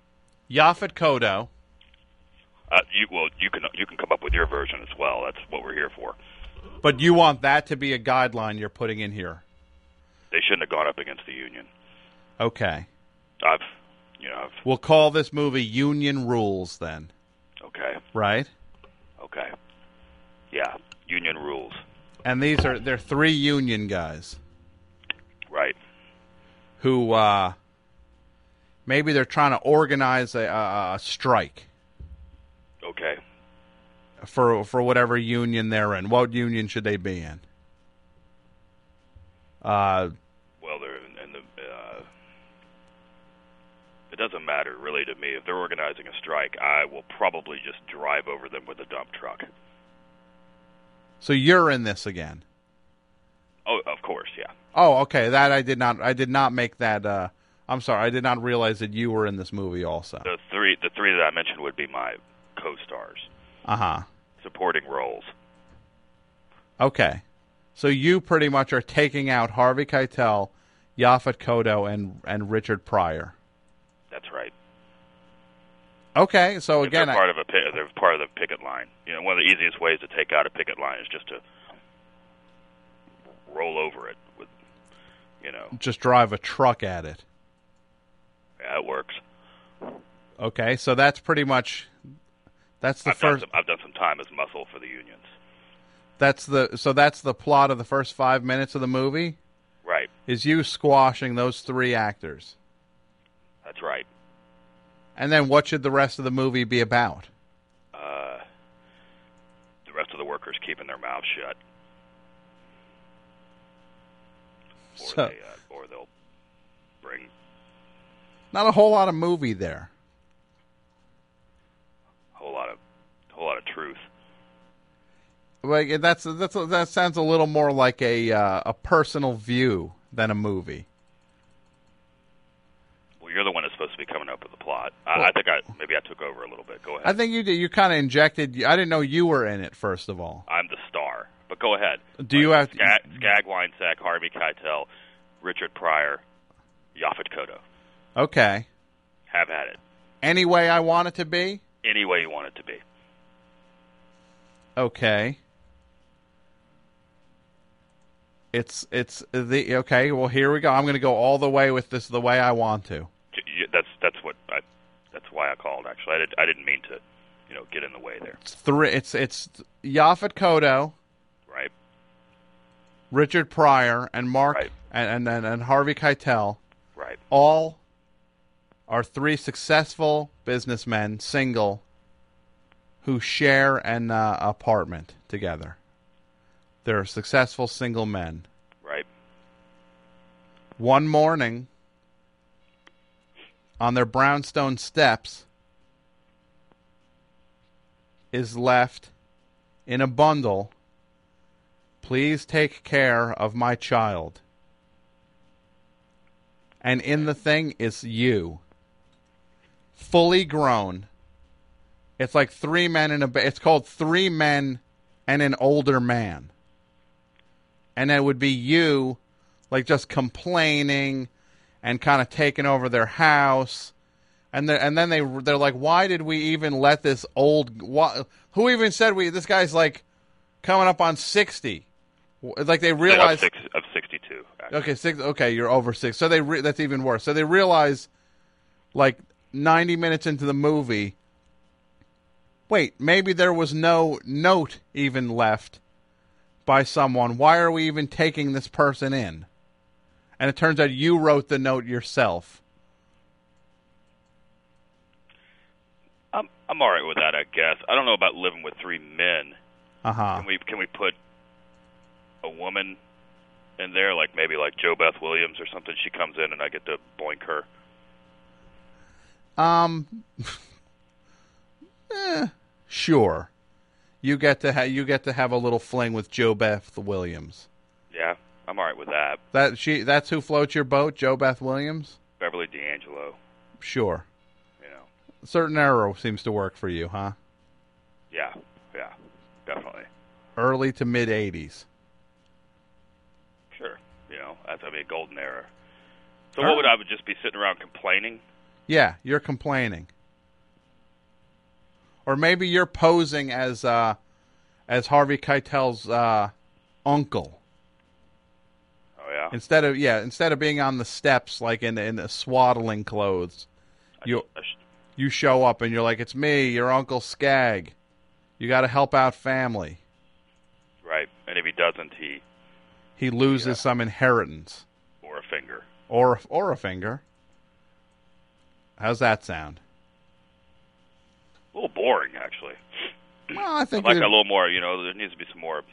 Yaphet Kotto. Uh, you well, you can you can come up with your version as well. That's what we're here for. But you want that to be a guideline you're putting in here. They shouldn't have gone up against the Union. Okay. I've, you know, I've, We'll call this movie Union Rules then. okay, Right? okay, yeah, Union rules, And these are they're three Union guys right? who uh, maybe they're trying to organize a, a, a strike Okay, for for whatever union they're in. What union should they be in? Uh, well, they're in, in the. Uh, it doesn't matter really to me if they're organizing a strike. I will probably just drive over them with a dump truck. so you're in this again. Oh, of course, yeah. Oh, okay. That I did not. I did not make that. Uh, I'm sorry. I did not realize that you were in this movie also. The three, the three that I mentioned would be my co-stars, Uh huh. supporting roles. Okay. So you pretty much are taking out Harvey Keitel, Yaphet Kotto, and and Richard Pryor. That's right. Okay. So If again, they're I, part of a pi- they're part of the picket line. You know, one of the easiest ways to take out a picket line is just to roll over it with, you know, just drive a truck at it. yeah, it works. Okay. So that's pretty much. That's the I've done, first. some, I've done some time as muscle for the unions. That's the. So that's the plot of the first five minutes of the movie. Right. Is you squashing those three actors, That's right. and then what should the rest of the movie be about? Uh, the rest of the workers keeping their mouths shut, or So, they, uh, or they'll bring. not a whole lot of movie there. A whole lot of, whole lot of truth. Like that's that's that sounds a little more like a uh, a personal view than a movie. Well, you're the one that's supposed to be coming up with the plot. I, I think I maybe I took over a little bit. Go ahead. I think you did. You kind of injected. I didn't know you were in it. First of all, I'm the star, but go ahead. do you have? Skag, Skag Weinsack, Harvey Keitel, Richard Pryor, Yaphet Kotto. Okay. Have at it. Any way I want it to be. Any way you want it to be. Okay. It's it's the okay. Well, here we go. I'm going to go all the way with this the way I want to. J- y- That's that's what I. That's why I called. Actually, I, did, I didn't mean to, you know, get in the way there. It's three. It's it's Yaphet Kotto, Right. Richard Pryor, and Mark Right. and, and and and Harvey Keitel. Right. All are three successful businessmen, single, who share an uh, apartment together. They're successful single men. Right. One morning, on their brownstone steps, is left in a bundle, "Please take care of my child." And in the thing is you. Fully grown. It's like three men in a... Ba- it's called Three Men and an Older Man. And it would be you, like, just complaining and kind of taking over their house. And the, and then they they're like, why did we even let this old? Why, who even said we? This guy's like coming up on sixty. Like they realize of, six, of sixty-two. Actually. Okay, six. Okay, you're over six. So they re, that's even worse. So they realize, like ninety minutes into the movie, wait, maybe there was no note even left by someone. Why are we even taking this person in? And it turns out you wrote the note yourself. I'm I'm all right with that, I guess. I don't know about living with three men. Uh huh. Can we can we put a woman in there, like maybe like Jo Beth Williams or something? She comes in and I get to boink her. Um. eh, sure. You get to ha- you get to have a little fling with Jo Beth Williams. Yeah, I'm all right with that. That she that's who floats your boat, Jo Beth Williams? Beverly D'Angelo. Sure. You know. Certain era seems to work for you, huh? Yeah, yeah, definitely. Early to mid eighties. Sure. You know, that's I mean golden era. So All what would right. I would just be sitting around complaining? Yeah, you're complaining. Or maybe you're posing as uh, as Harvey Keitel's uh, uncle. Oh yeah. Instead of yeah, instead of being on the steps like in the, in the swaddling clothes, you you show up and you're like, it's me, your Uncle Skag. You got to help out family. Right, and if he doesn't, he he loses yeah. some inheritance or a finger or or a finger. How's that sound? A little boring, actually. Well, I think I'd like it- a little more. You know, there needs to be some more.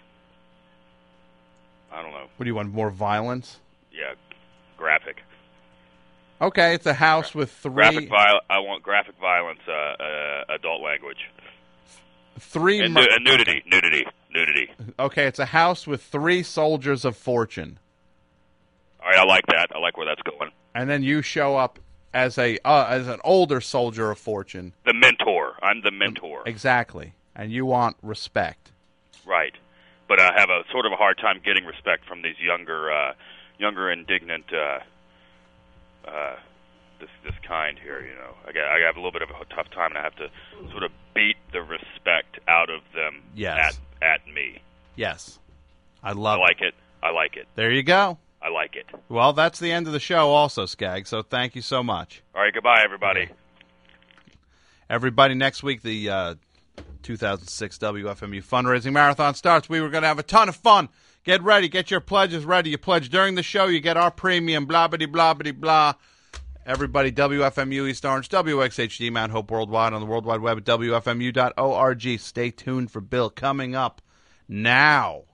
I don't know. What do you want? More violence? Yeah, graphic. Okay, it's a house with three Graphic viol- I want graphic violence, uh, uh, adult language, three and, mur- nu- and nudity, nudity, nudity. Okay, it's a house with three soldiers of fortune. All right, I like that. I like where that's going. And then you show up as a uh, as an older soldier of fortune. The mentor. I'm the mentor. Exactly. And you want respect. Right. But I have a sort of a hard time getting respect from these younger, uh, younger, indignant, uh, uh, this this kind here. You know, I, got, I have a little bit of a tough time, and I have to sort of beat the respect out of them. Yes. At at me. Yes. I love I like it. I like it. There you go. I like it. Well, that's the end of the show also, Skag, so thank you so much. All right, goodbye, everybody. Everybody, next week, the uh, two thousand six W F M U Fundraising Marathon starts. We were going to have a ton of fun. Get ready. Get your pledges ready. You pledge during the show, you get our premium, blah-bitty-blah-bitty-blah. Everybody, W F M U East Orange, W X H D, Mount Hope Worldwide on the World Wide Web at W F M U dot org. Stay tuned for Bill coming up now.